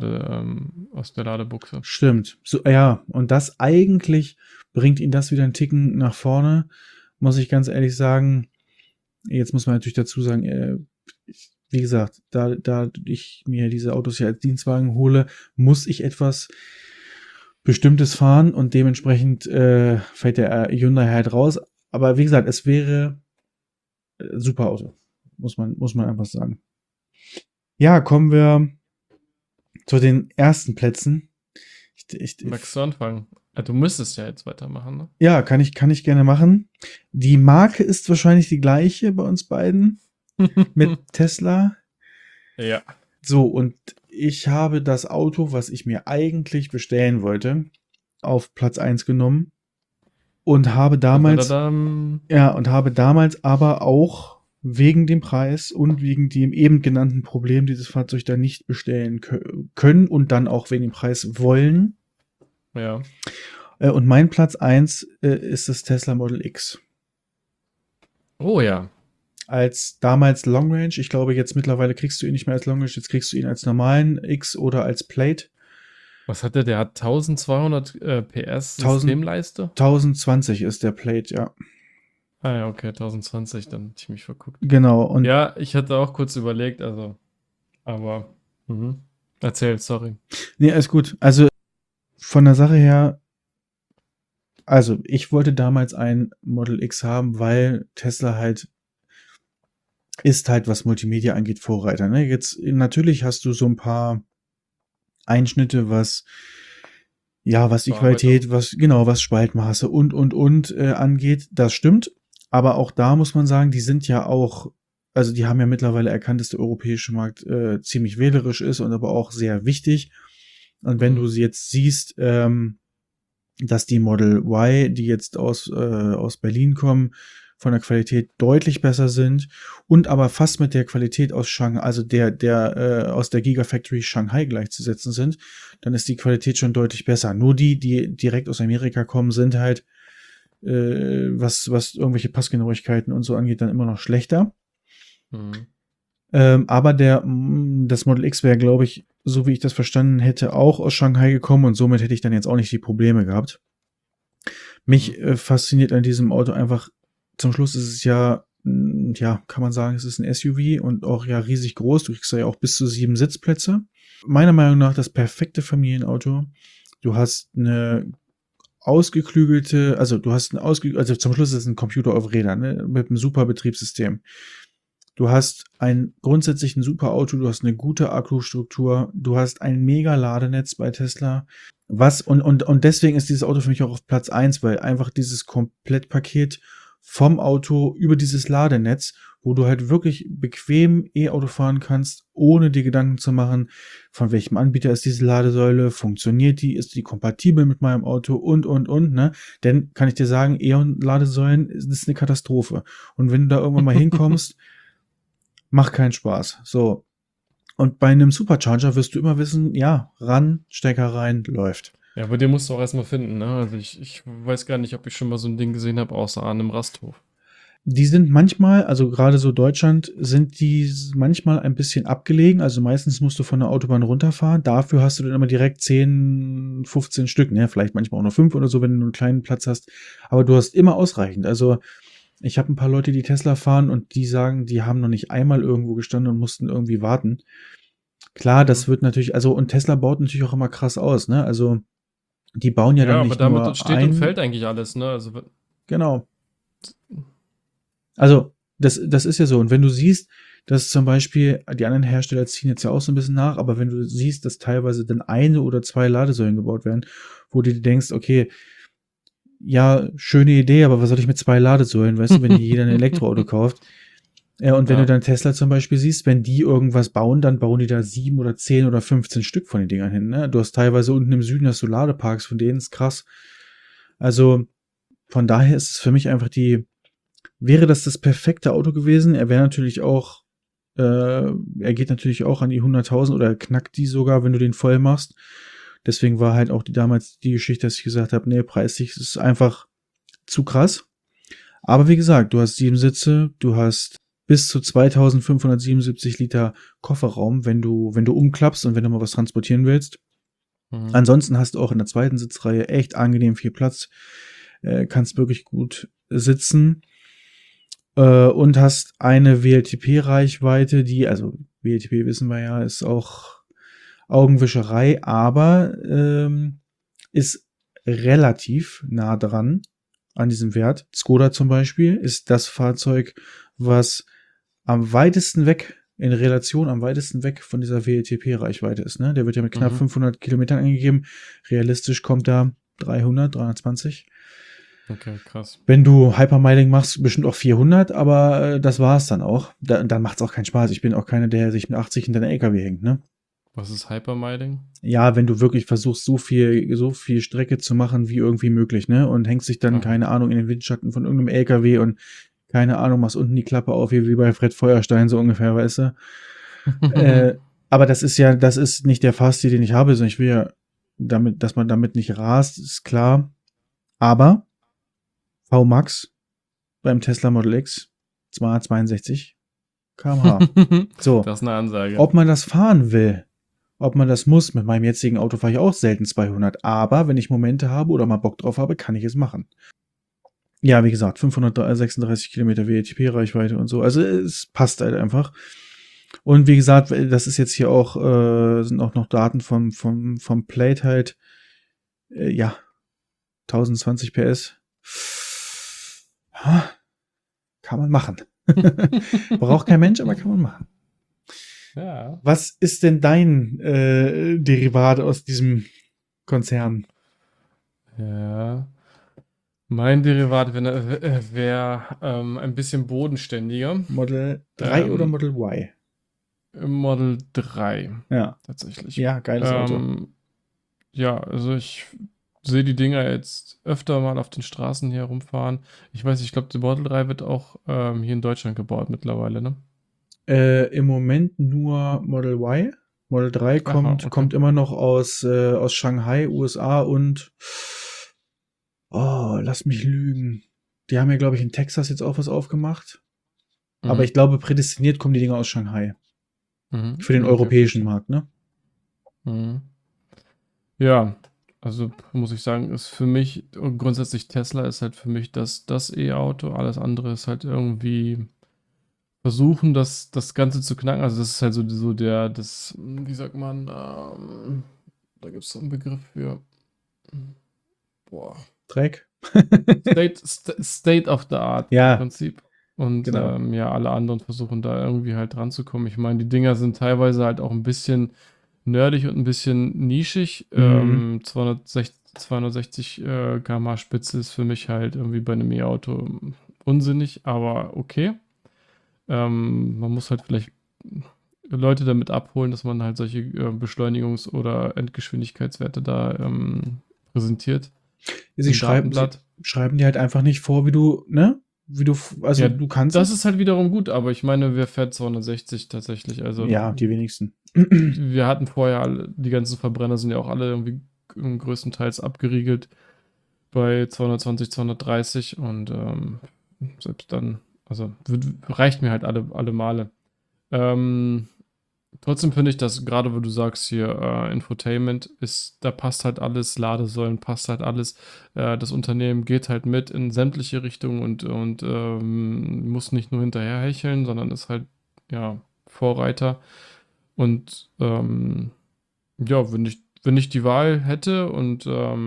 aus der Ladebuchse. stimmt. So, ja, und das eigentlich bringt ihn das wieder einen Ticken nach vorne, muss ich ganz ehrlich sagen. Jetzt muss man natürlich dazu sagen, wie gesagt, da ich mir diese Autos ja als Dienstwagen hole, muss ich etwas Bestimmtes fahren und dementsprechend fällt der Hyundai halt raus. Aber wie gesagt, es wäre super Auto, muss man einfach sagen. Ja, kommen wir zu den ersten Plätzen. Magst du anfangen? Du müsstest ja jetzt weitermachen, ne? Ja, kann ich gerne machen. Die Marke ist wahrscheinlich die gleiche bei uns beiden mit Tesla. Ja. So, und ich habe das Auto, was ich mir eigentlich bestellen wollte, auf Platz 1 genommen und Dadadadam. habe damals aber auch wegen dem Preis und wegen dem eben genannten Problem dieses Fahrzeug dann nicht bestellen können und dann auch wegen dem Preis wollen. Ja. Und mein Platz 1 ist das Tesla Model X. Oh ja. Als damals Long Range, ich glaube jetzt mittlerweile kriegst du ihn nicht mehr als Long Range, jetzt kriegst du ihn als normalen X oder als Plate. Was hat der? Der hat 1200 PS Systemleiste? 1020 ist der Plate, ja. Ah ja, okay, 1020, dann hätte ich mich verguckt. Genau, und Ja, ich hatte auch kurz überlegt, aber erzähl, sorry. nee, alles gut. Also von der Sache her, also ich wollte damals ein Model X haben, weil Tesla halt ist halt, was Multimedia angeht, Vorreiter. Ne? Jetzt natürlich hast du so ein paar Einschnitte, was die Qualität, was Spaltmaße und angeht. Das stimmt. Aber auch da muss man sagen, die sind ja auch, also die haben ja mittlerweile erkannt, dass der europäische Markt ziemlich wählerisch ist und aber auch sehr wichtig. Und wenn du sie jetzt siehst, dass die Model Y, die jetzt aus Berlin kommen, von der Qualität deutlich besser sind und aber fast mit der Qualität aus Shanghai, also aus der Gigafactory Shanghai gleichzusetzen sind, dann ist die Qualität schon deutlich besser. Nur die direkt aus Amerika kommen, sind halt, was irgendwelche Passgenauigkeiten und so angeht, dann immer noch schlechter. Mhm. Aber das Model X wäre, glaube ich, so wie ich das verstanden hätte, auch aus Shanghai gekommen und somit hätte ich dann jetzt auch nicht die Probleme gehabt. Mich fasziniert an diesem Auto einfach, zum Schluss ist es ja, kann man sagen, es ist ein SUV und auch ja riesig groß. Du kriegst da ja auch bis zu 7 Sitzplätze. Meiner Meinung nach das perfekte Familienauto. Du hast eine ausgeklügelte, also zum Schluss ist es ein Computer auf Rädern, ne, mit einem super Betriebssystem. Du hast grundsätzlich ein super Auto, du hast eine gute Akkustruktur, du hast ein mega Ladenetz bei Tesla. Und deswegen ist dieses Auto für mich auch auf Platz 1, weil einfach dieses Komplettpaket vom Auto über dieses Ladenetz, wo du halt wirklich bequem E-Auto fahren kannst, ohne dir Gedanken zu machen, von welchem Anbieter ist diese Ladesäule, funktioniert die, ist die kompatibel mit meinem Auto und, ne? Denn, kann ich dir sagen, E-Ladesäulen ist eine Katastrophe. Und wenn du da irgendwann mal hinkommst, macht keinen Spaß. So. Und bei einem Supercharger wirst du immer wissen, ja, ran, Stecker rein, läuft. Ja, aber den musst du auch erstmal finden, ne? Also ich weiß gar nicht, ob ich schon mal so ein Ding gesehen habe, außer an einem Rasthof. Die sind manchmal, also gerade so Deutschland, sind die manchmal ein bisschen abgelegen. Also meistens musst du von der Autobahn runterfahren. Dafür hast du dann immer direkt 10, 15 Stück, ne? Vielleicht manchmal auch nur 5 oder so, wenn du einen kleinen Platz hast. Aber du hast immer ausreichend. Also ich habe ein paar Leute, die Tesla fahren und die sagen, die haben noch nicht einmal irgendwo gestanden und mussten irgendwie warten. Klar, das wird natürlich, also und Tesla baut natürlich auch immer krass aus, ne? Also die bauen ja dann Ja, aber nicht damit nur steht und fällt eigentlich alles, ne? Also, genau. Also das ist ja so. Und wenn du siehst, dass zum Beispiel die anderen Hersteller ziehen jetzt ja auch so ein bisschen nach, aber wenn du siehst, dass teilweise dann 1 oder 2 Ladesäulen gebaut werden, wo du dir denkst, okay, ja, schöne Idee, aber was soll ich mit 2 Ladesäulen, weißt du, wenn jeder ein Elektroauto kauft? Und wenn du dann Tesla zum Beispiel siehst, wenn die irgendwas bauen, dann bauen die da 7 oder 10 oder 15 Stück von den Dingern hin. Ne? Du hast teilweise unten im Süden hast du Ladeparks, von denen ist krass. Also von daher ist es für mich einfach wäre das perfekte Auto gewesen. Er wäre natürlich auch, er geht natürlich auch an die 100.000 oder knackt die sogar, wenn du den voll machst. Deswegen war halt auch damals die Geschichte, dass ich gesagt habe, nee, preislich ist es einfach zu krass. Aber wie gesagt, du hast 7 Sitze, du hast bis zu 2577 Liter Kofferraum, wenn du umklappst und wenn du mal was transportieren willst. Mhm. Ansonsten hast du auch in der zweiten Sitzreihe echt angenehm viel Platz, kannst wirklich gut sitzen und hast eine WLTP-Reichweite, also WLTP wissen wir ja, ist auch Augenwischerei, aber ist relativ nah dran an diesem Wert. Skoda zum Beispiel ist das Fahrzeug, was am weitesten weg, in Relation am weitesten weg von dieser WLTP-Reichweite ist. Ne? Der wird ja mit knapp Mhm. 500 Kilometern angegeben. Realistisch kommt da 300, 320. Okay, krass. Wenn du Hypermiling machst, bestimmt auch 400, aber das war es dann auch. Dann macht es auch keinen Spaß. Ich bin auch keiner, der sich mit 80 hinter den LKW hängt. Ne? Was ist Hypermiding? Ja, wenn du wirklich versuchst, so viel Strecke zu machen wie irgendwie möglich, ne? Und hängst dich dann, Aha. keine Ahnung, in den Windschatten von irgendeinem LKW und keine Ahnung, machst unten die Klappe auf, wie bei Fred Feuerstein, so ungefähr, weißt du? Äh, aber das ist nicht der Fahrstil, den ich habe, sondern ich will ja dass man damit nicht rast, ist klar. Aber VMAX beim Tesla Model X 262 km/h. So, Das ist eine Ansage. ob man das fahren will, ob man das muss, mit meinem jetzigen Auto fahre ich auch selten 200, aber wenn ich Momente habe oder mal Bock drauf habe, kann ich es machen. Ja, wie gesagt, 536 Kilometer WLTP-Reichweite und so. Also es passt halt einfach. Und wie gesagt, das ist jetzt hier auch, sind auch noch Daten vom Plate halt. Ja, 1020 PS. Ha, kann man machen. Braucht kein Mensch, aber kann man machen. Ja. Was ist denn dein Derivat aus diesem Konzern? Ja. Mein Derivat wär ein bisschen bodenständiger. Model 3 oder Ähm, Model Y? Model 3 Ja, tatsächlich. ja, geiles Auto. Ja, also ich sehe die Dinger jetzt öfter mal auf den Straßen hier rumfahren. Ich weiß, ich glaube, der Model 3 wird auch hier in Deutschland gebaut mittlerweile, ne? Im Moment nur Model Y. Model 3 Aha, okay. kommt immer noch aus Shanghai, USA und lass mich lügen. Die haben ja, glaube ich, in Texas jetzt auch was aufgemacht. Aber Mhm. ich glaube, prädestiniert kommen die Dinger aus Shanghai. Mhm. Für den Okay, europäischen verstehe. Markt, ne? Mhm. Ja, also muss ich sagen, ist für mich, und grundsätzlich Tesla ist halt für mich das E-Auto. Alles andere ist halt irgendwie versuchen, das Ganze zu knacken. Also das ist halt wie sagt man, da gibt es so einen Begriff für, boah, Dreck. State of the Art im Ja, Prinzip. Und genau. ja, alle anderen versuchen da irgendwie halt ranzukommen. Ich meine, die Dinger sind teilweise halt auch ein bisschen nerdig und ein bisschen nischig. Mhm. 260 km/h Spitze ist für mich halt irgendwie bei einem E-Auto unsinnig, aber okay. Man muss halt vielleicht Leute damit abholen, dass man halt solche Beschleunigungs- oder Endgeschwindigkeitswerte da präsentiert im Sie Datenblatt. schreiben dir halt einfach nicht vor, wie du, ne? Also Ja, du kannst das ist es. halt wiederum gut, aber ich meine, wer fährt 260 tatsächlich? Also, Ja, die wenigsten. wir hatten vorher die ganzen Verbrenner sind ja auch alle irgendwie größtenteils abgeriegelt bei 220, 230 und selbst dann, also reicht mir halt alle Male. Ähm, Trotzdem finde ich, dass gerade wo du sagst hier Infotainment ist, da passt halt alles, Ladesäulen passt halt alles. Das Unternehmen geht halt mit in sämtliche Richtungen und muss nicht nur hinterher hecheln, sondern ist halt ja Vorreiter. Und ja, wenn ich die Wahl hätte und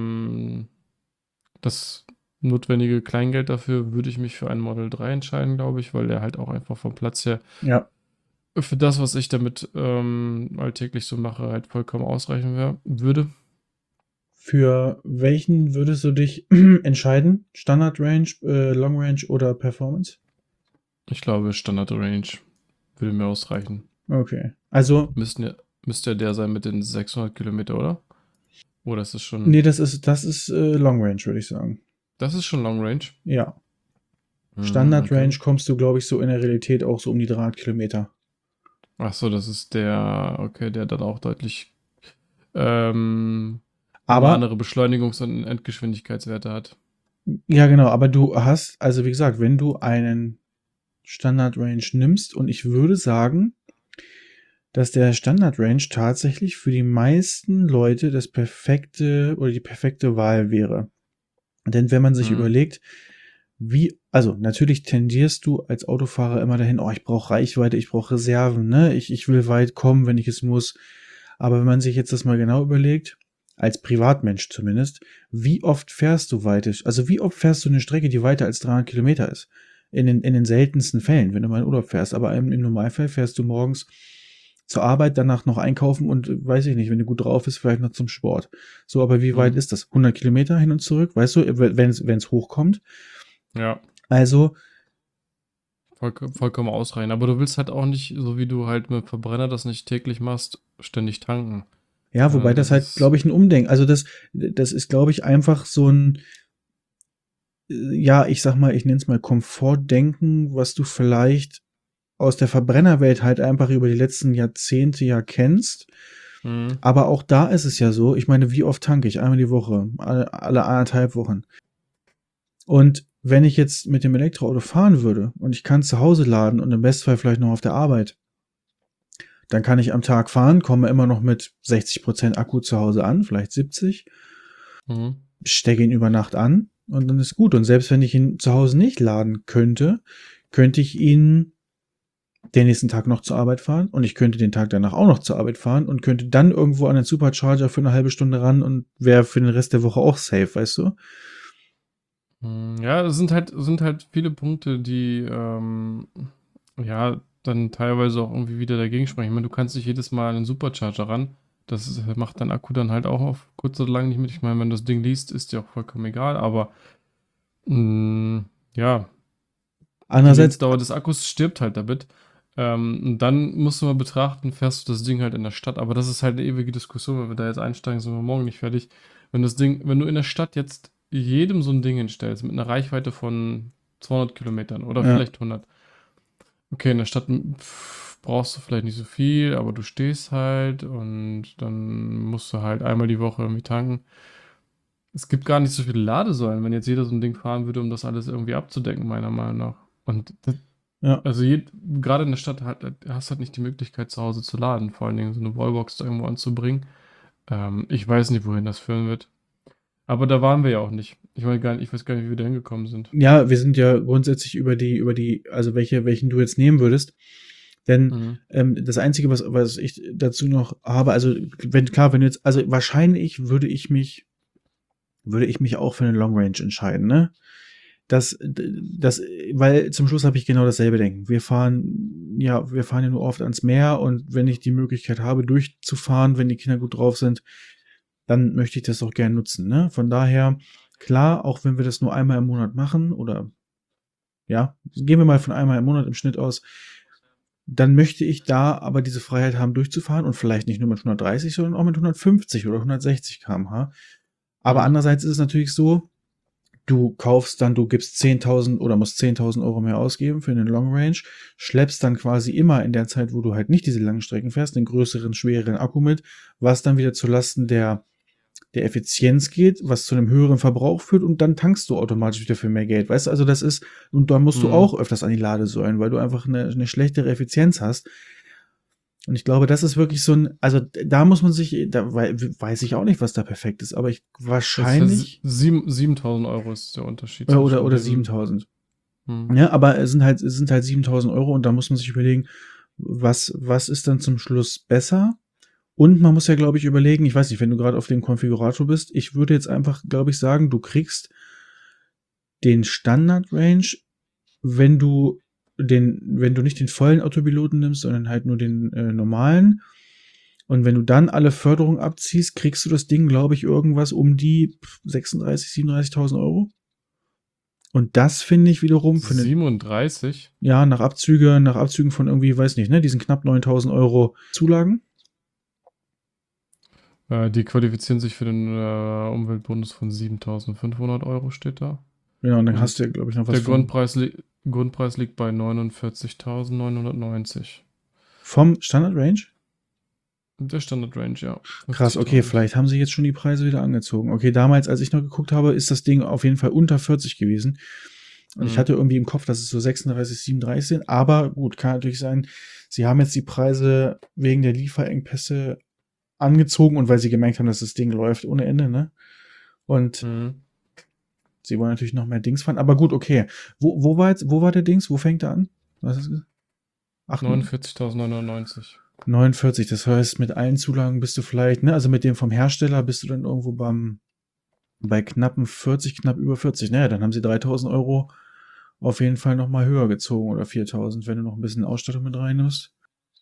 das notwendige Kleingeld dafür, würde ich mich für einen Model 3 entscheiden, glaube ich, weil der halt auch einfach vom Platz her Ja. für das, was ich damit alltäglich so mache, halt vollkommen ausreichen würde. Für welchen würdest du dich entscheiden? Standard Range, Long Range oder Performance? Ich glaube, Standard Range würde mir ausreichen. Okay. Also, Müssten ja, müsste ja der sein mit den 600 Kilometer, oder? Oder ist es schon. nee, das ist Long Range, würde ich sagen. Das ist schon Long Range. Ja. Mhm, Standard okay. Range kommst du, glaube ich, so in der Realität auch so um die 300 Kilometer. Ach so, das ist der, okay, der dann auch deutlich nochmal Aber andere Beschleunigungs- und Endgeschwindigkeitswerte hat. Ja, genau, aber du hast, also wie gesagt, wenn du einen Standard Range nimmst, und ich würde sagen, dass der Standard Range tatsächlich für die meisten Leute das perfekte oder die perfekte Wahl wäre. Denn wenn man sich Mhm. überlegt, also natürlich tendierst du als Autofahrer immer dahin, oh, ich brauche Reichweite, ich brauche Reserven, ne? Ich will weit kommen, wenn ich es muss. Aber wenn man sich jetzt das mal genau überlegt, als Privatmensch zumindest, wie oft fährst du weit? Also wie oft fährst du eine Strecke, die weiter als 300 Kilometer ist? In den seltensten Fällen, wenn du mal in Urlaub fährst. Aber im Normalfall fährst du morgens zur Arbeit, danach noch einkaufen und weiß ich nicht, wenn du gut drauf bist, vielleicht noch zum Sport. So, aber wie weit Mhm. ist das? 100 Kilometer hin und zurück, weißt du, wenn es hochkommt. Ja, Also, vollkommen ausreichen. Aber du willst halt auch nicht, so wie du halt mit Verbrenner das nicht täglich machst, ständig tanken. ja, wobei das Das halt, ist. glaube ich, ein Umdenken. Also das ist, glaube ich, einfach so ein, ja, ich sag mal, ich nenne es mal Komfortdenken, was du vielleicht aus der Verbrennerwelt halt einfach über die letzten Jahrzehnte ja kennst. Mhm. Aber auch da ist es ja so, ich meine, wie oft tanke ich? Einmal die Woche, alle 1,5 Wochen. Und wenn ich jetzt mit dem Elektroauto fahren würde und ich kann zu Hause laden und im Bestfall vielleicht noch auf der Arbeit, dann kann ich am Tag fahren, komme immer noch mit 60% Akku zu Hause an, vielleicht 70, Mhm. stecke ihn über Nacht an und dann ist gut. Und selbst wenn ich ihn zu Hause nicht laden könnte, könnte ich ihn den nächsten Tag noch zur Arbeit fahren und ich könnte den Tag danach auch noch zur Arbeit fahren und könnte dann irgendwo an den Supercharger für eine halbe Stunde ran und wäre für den Rest der Woche auch safe, weißt du? Ja, es sind halt viele Punkte, die ja dann teilweise auch irgendwie wieder dagegen sprechen. Ich meine, du kannst nicht jedes Mal an den Supercharger ran. Macht dein Akku dann halt auch auf kurz oder lang nicht mit. Ich meine, wenn du das Ding liest, ist dir auch vollkommen egal, aber ja, die Andererseits, Lebensdauer des Akkus stirbt halt damit. Und dann musst du mal betrachten, fährst du das Ding halt in der Stadt. Aber das ist halt eine ewige Diskussion, wenn wir da jetzt einsteigen, sind wir morgen nicht fertig. Wenn du in der Stadt jetzt jedem so ein Ding hinstellst, mit einer Reichweite von 200 Kilometern oder ja, vielleicht 100. Okay, in der Stadt brauchst du vielleicht nicht so viel, aber du stehst halt und dann musst du halt einmal die Woche irgendwie tanken. Es gibt gar nicht so viele Ladesäulen, wenn jetzt jeder so ein Ding fahren würde, um das alles irgendwie abzudecken, meiner Meinung nach. Und ja. also gerade in der Stadt hast du halt nicht die Möglichkeit, zu Hause zu laden, vor allen Dingen so eine Wallbox da irgendwo anzubringen. Ich weiß nicht, wohin das führen wird. Aber da waren wir ja auch nicht. Ich weiß gar nicht, wie wir da hingekommen sind. Ja, wir sind ja grundsätzlich also welchen du jetzt nehmen würdest. Denn Mhm. das Einzige, was ich dazu noch habe, also wenn du jetzt, also wahrscheinlich würde ich mich auch für eine Long Range entscheiden, ne? Weil zum Schluss habe ich genau dasselbe Denken. Wir fahren ja nur oft ans Meer und wenn ich die Möglichkeit habe, durchzufahren, wenn die Kinder gut drauf sind, dann möchte ich das auch gern nutzen, ne? Von daher, klar, auch wenn wir das nur einmal im Monat machen oder ja, gehen wir mal von einmal im Monat im Schnitt aus, dann möchte ich da aber diese Freiheit haben, durchzufahren und vielleicht nicht nur mit 130, sondern auch mit 150 oder 160 km/h. Aber Mhm. andererseits ist es natürlich so, du gibst 10.000 oder musst 10.000 Euro mehr ausgeben für einen Long Range, schleppst dann quasi immer in der Zeit, wo du halt nicht diese langen Strecken fährst, den größeren, schwereren Akku mit, was dann wieder zulasten der Effizienz geht, was zu einem höheren Verbrauch führt und dann tankst du automatisch wieder für mehr Geld. Weißt du, also das ist, und da musst du Mhm. auch öfters an die Ladesäulen, weil du einfach eine schlechtere Effizienz hast. Und ich glaube, das ist wirklich so ein, also da muss man sich, weiß ich auch nicht, was da perfekt ist, aber Das ist ja wahrscheinlich, 7.000 Euro ist der Unterschied oder zwischen den. 7.000. Mhm. Ja, aber es sind halt 7.000 Euro und da muss man sich überlegen, was ist dann zum Schluss besser? Und man muss ja, glaube ich, überlegen, ich weiß nicht, wenn du gerade auf dem Konfigurator bist, ich würde jetzt einfach, glaube ich, sagen, du kriegst den Standard-Range, wenn du nicht den vollen Autopiloten nimmst, sondern halt nur den normalen. Und wenn du dann alle Förderungen abziehst, kriegst du das Ding, glaube ich, irgendwas um die 36.000, 37.000 Euro. Und das finde ich wiederum für eine, 37? ja, nach Abzügen von irgendwie, weiß nicht, ne, diesen knapp 9.000 Euro Zulagen. Die qualifizieren sich für den Umweltbonus von 7.500 Euro, steht da. Ja, und dann hast Und du ja, glaube ich, noch was der Grundpreis liegt bei 49.990. vom Standard Range. Der Standard-Range, ja. Krass, okay, 50.000. vielleicht haben sie jetzt schon die Preise wieder angezogen. Okay, damals, als ich noch geguckt habe, ist das Ding auf jeden Fall unter 40 gewesen. Und ich hatte irgendwie im Kopf, dass es so 36, 37 sind. Aber gut, kann natürlich sein, sie haben jetzt die Preise wegen der Lieferengpässe angezogen und weil sie gemerkt haben, dass das Ding läuft ohne Ende, ne? Und sie wollen natürlich noch mehr Dings fahren. Aber gut, okay. Wo war der Dings? Wo fängt er an? Was ist das? 49.990. 49, das heißt, mit allen Zulagen bist du vielleicht, ne, also mit dem vom Hersteller bist du dann irgendwo bei knappen 40, knapp über 40. Naja, dann haben sie 3.000 Euro auf jeden Fall nochmal höher gezogen oder 4.000, wenn du noch ein bisschen Ausstattung mit reinnimmst.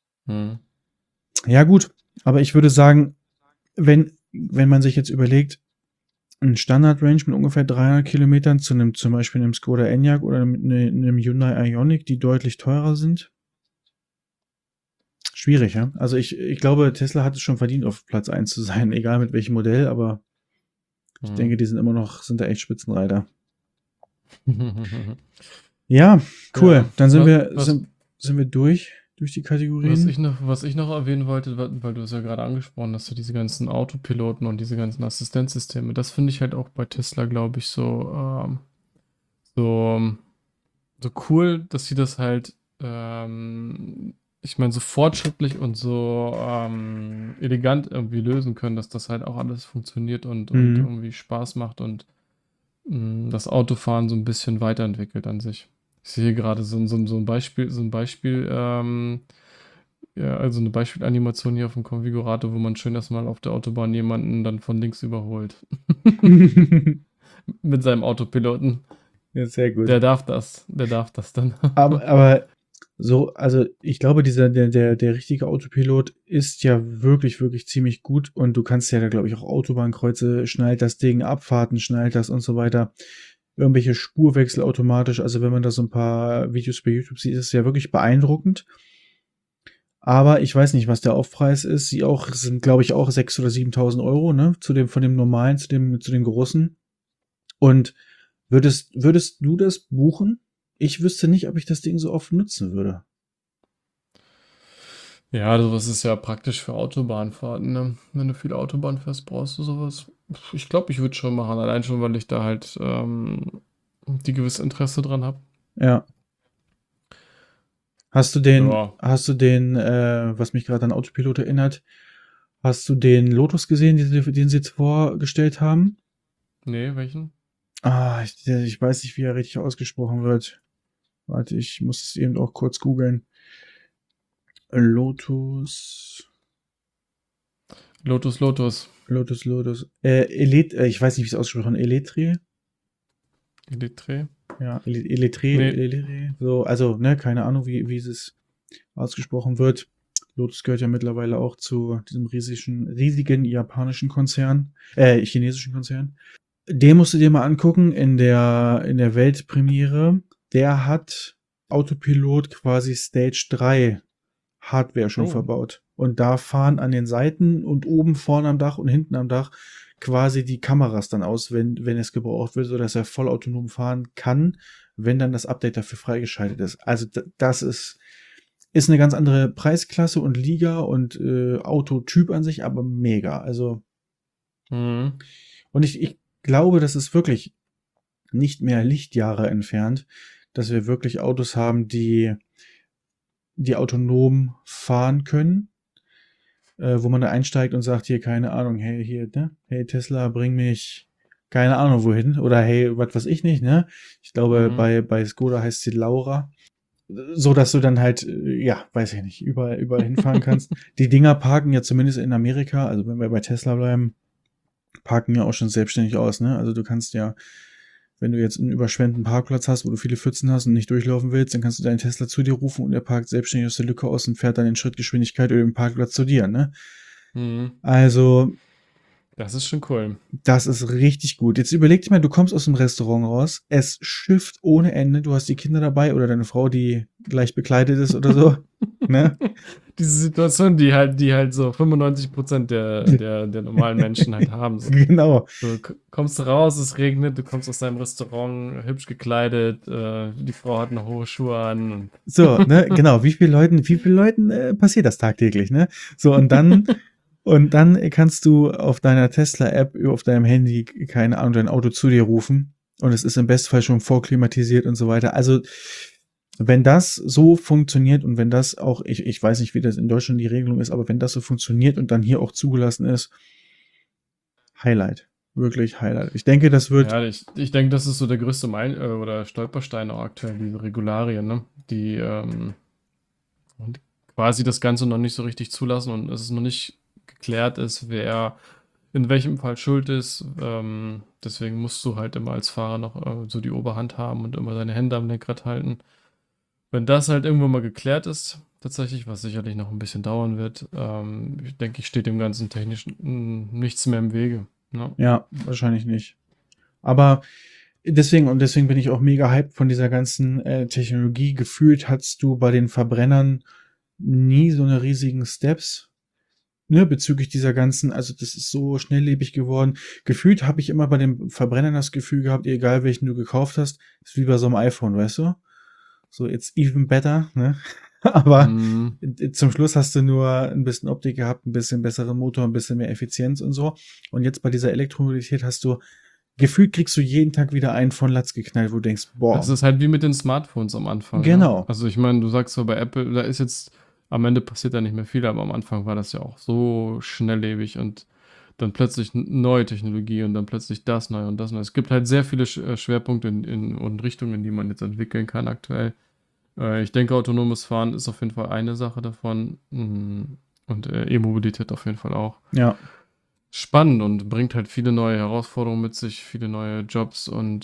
Ja, gut, aber ich würde sagen, wenn man sich jetzt überlegt, ein Standard-Range mit ungefähr 300 Kilometern zu einem, zum Beispiel einem Skoda Enyaq oder einem Hyundai Ioniq, die deutlich teurer sind. Schwierig, ja. Also ich glaube, Tesla hat es schon verdient, auf Platz 1 zu sein, egal mit welchem Modell, aber ich denke, die sind da echt Spitzenreiter. Ja, cool. Ja, Dann sind wir durch die Kategorien. Was ich noch erwähnen wollte, weil du es ja gerade angesprochen hast, so diese ganzen Autopiloten und diese ganzen Assistenzsysteme, das finde ich halt auch bei Tesla, glaube ich, so cool, dass sie das halt, ich meine, so fortschrittlich und so elegant irgendwie lösen können, dass das halt auch alles funktioniert und irgendwie Spaß macht und das Autofahren so ein bisschen weiterentwickelt an sich. Ich sehe hier gerade so ein Beispiel, ja, also eine Beispielanimation hier auf dem Konfigurator, wo man schön erstmal auf der Autobahn jemanden dann von links überholt. Mit seinem Autopiloten. Ja, sehr gut. Der darf das dann. Aber so, also ich glaube, der richtige Autopilot ist ja wirklich, wirklich ziemlich gut und du kannst ja da, glaube ich, auch Autobahnkreuze, schnallt das Ding, Abfahrten, schnallt das und so weiter. Irgendwelche Spurwechsel automatisch. Also wenn man da so ein paar Videos bei YouTube sieht, ist es ja wirklich beeindruckend. Aber ich weiß nicht, was der Aufpreis ist. Sie auch sind, glaube ich, auch 6.000 oder 7.000 Euro, ne? Von dem normalen zu dem großen. Und würdest du das buchen? Ich wüsste nicht, ob ich das Ding so oft nutzen würde. Ja, sowas ist ja praktisch für Autobahnfahrten, ne? Wenn du viel Autobahn fährst, brauchst du sowas. Ich glaube, ich würde schon machen, allein schon, weil ich da halt die gewisse Interesse dran habe. Ja. Hast du den, was mich gerade an Autopilot erinnert, hast du den Lotus gesehen, den sie jetzt vorgestellt haben? Nee, welchen? Ich weiß nicht, wie er richtig ausgesprochen wird. Warte, ich muss es eben auch kurz googeln. Lotus. Elite, ich weiß nicht, wie es ausgesprochen wird. Eletre? Ja, Eletre. So, also, ne, keine Ahnung, wie es ausgesprochen wird. Lotus gehört ja mittlerweile auch zu diesem riesigen japanischen Konzern, chinesischen Konzern. Den musst du dir mal angucken in der Weltpremiere. Der hat Autopilot quasi Stage 3 Hardware schon verbaut. Und da fahren an den Seiten und oben vorne am Dach und hinten am Dach quasi die Kameras dann aus, wenn es gebraucht wird, sodass er vollautonom fahren kann, wenn dann das Update dafür freigeschaltet ist. Also das ist eine ganz andere Preisklasse und Liga und Autotyp an sich, aber mega. Also und ich glaube, das ist wirklich nicht mehr Lichtjahre entfernt, dass wir wirklich Autos haben, die autonom fahren können, wo man da einsteigt und sagt, hier, keine Ahnung, hey, hier, ne? Hey, Tesla, bring mich, keine Ahnung, wohin. Oder hey, was weiß ich nicht, ne? Ich glaube, bei Skoda heißt sie Laura. So, dass du dann halt, ja, weiß ich nicht, überall hinfahren kannst. Die Dinger parken ja zumindest in Amerika, also wenn wir bei Tesla bleiben, parken ja auch schon selbstständig aus, ne? Also du kannst ja, wenn du jetzt einen überschwemmten Parkplatz hast, wo du viele Pfützen hast und nicht durchlaufen willst, dann kannst du deinen Tesla zu dir rufen und er parkt selbstständig aus der Lücke aus und fährt dann in Schrittgeschwindigkeit über den Parkplatz zu dir, ne? Also, das ist schon cool. Das ist richtig gut. Jetzt überleg dir mal, du kommst aus dem Restaurant raus, es schifft ohne Ende, du hast die Kinder dabei oder deine Frau, die leicht bekleidet ist oder so, ne? diese Situation, die halt so 95% der normalen Menschen halt haben. So. Genau. Du kommst raus, es regnet, du kommst aus deinem Restaurant, hübsch gekleidet, die Frau hat noch hohe Schuhe an. Und So, ne, genau, wie viel Leuten passiert das tagtäglich, ne? So, und dann kannst du auf deiner Tesla-App auf deinem Handy, keine Ahnung, dein Auto zu dir rufen und es ist im Bestfall schon vorklimatisiert und so weiter. Also, wenn das so funktioniert und wenn das auch, ich weiß nicht, wie das in Deutschland die Regelung ist, aber wenn das so funktioniert und dann hier auch zugelassen ist, Highlight. Wirklich Highlight. Ich denke, das wird, ja, ich denke, das ist so der größte oder Stolperstein auch aktuell, diese Regularien, ne? Die und quasi das Ganze noch nicht so richtig zulassen und es ist noch nicht geklärt ist, wer in welchem Fall schuld ist. Deswegen musst du halt immer als Fahrer noch so die Oberhand haben und immer deine Hände am Lenkrad halten. Wenn das halt irgendwann mal geklärt ist, tatsächlich, was sicherlich noch ein bisschen dauern wird, ich denke, ich steht dem Ganzen technisch nichts mehr im Wege. Ne? ja, wahrscheinlich nicht. Aber deswegen bin ich auch mega hyped von dieser ganzen Technologie. Gefühlt hattest du bei den Verbrennern nie so eine riesigen Steps, ne, bezüglich dieser ganzen, also das ist so schnelllebig geworden. Gefühlt habe ich immer bei den Verbrennern das Gefühl gehabt, egal welchen du gekauft hast, ist wie bei so einem iPhone, weißt du? So, it's even better, ne? Aber Mm, zum Schluss hast du nur ein bisschen Optik gehabt, ein bisschen besseren Motor, ein bisschen mehr Effizienz und so. Und jetzt bei dieser Elektromobilität hast du, gefühlt kriegst du jeden Tag wieder einen von Latz geknallt, wo du denkst, Das boah, ist halt wie mit den Smartphones am Anfang. Ne? genau. Also ich meine, du sagst so bei Apple, da ist jetzt am Ende passiert da nicht mehr viel, aber am Anfang war das ja auch so schnelllebig und dann plötzlich neue Technologie und dann plötzlich das neue und das neue. Es gibt halt sehr viele Schwerpunkte und Richtungen, die man jetzt entwickeln kann aktuell. Ich denke, autonomes Fahren ist auf jeden Fall eine Sache davon. Und E-Mobilität auf jeden Fall auch. Ja, Spannend und bringt halt viele neue Herausforderungen mit sich, viele neue Jobs und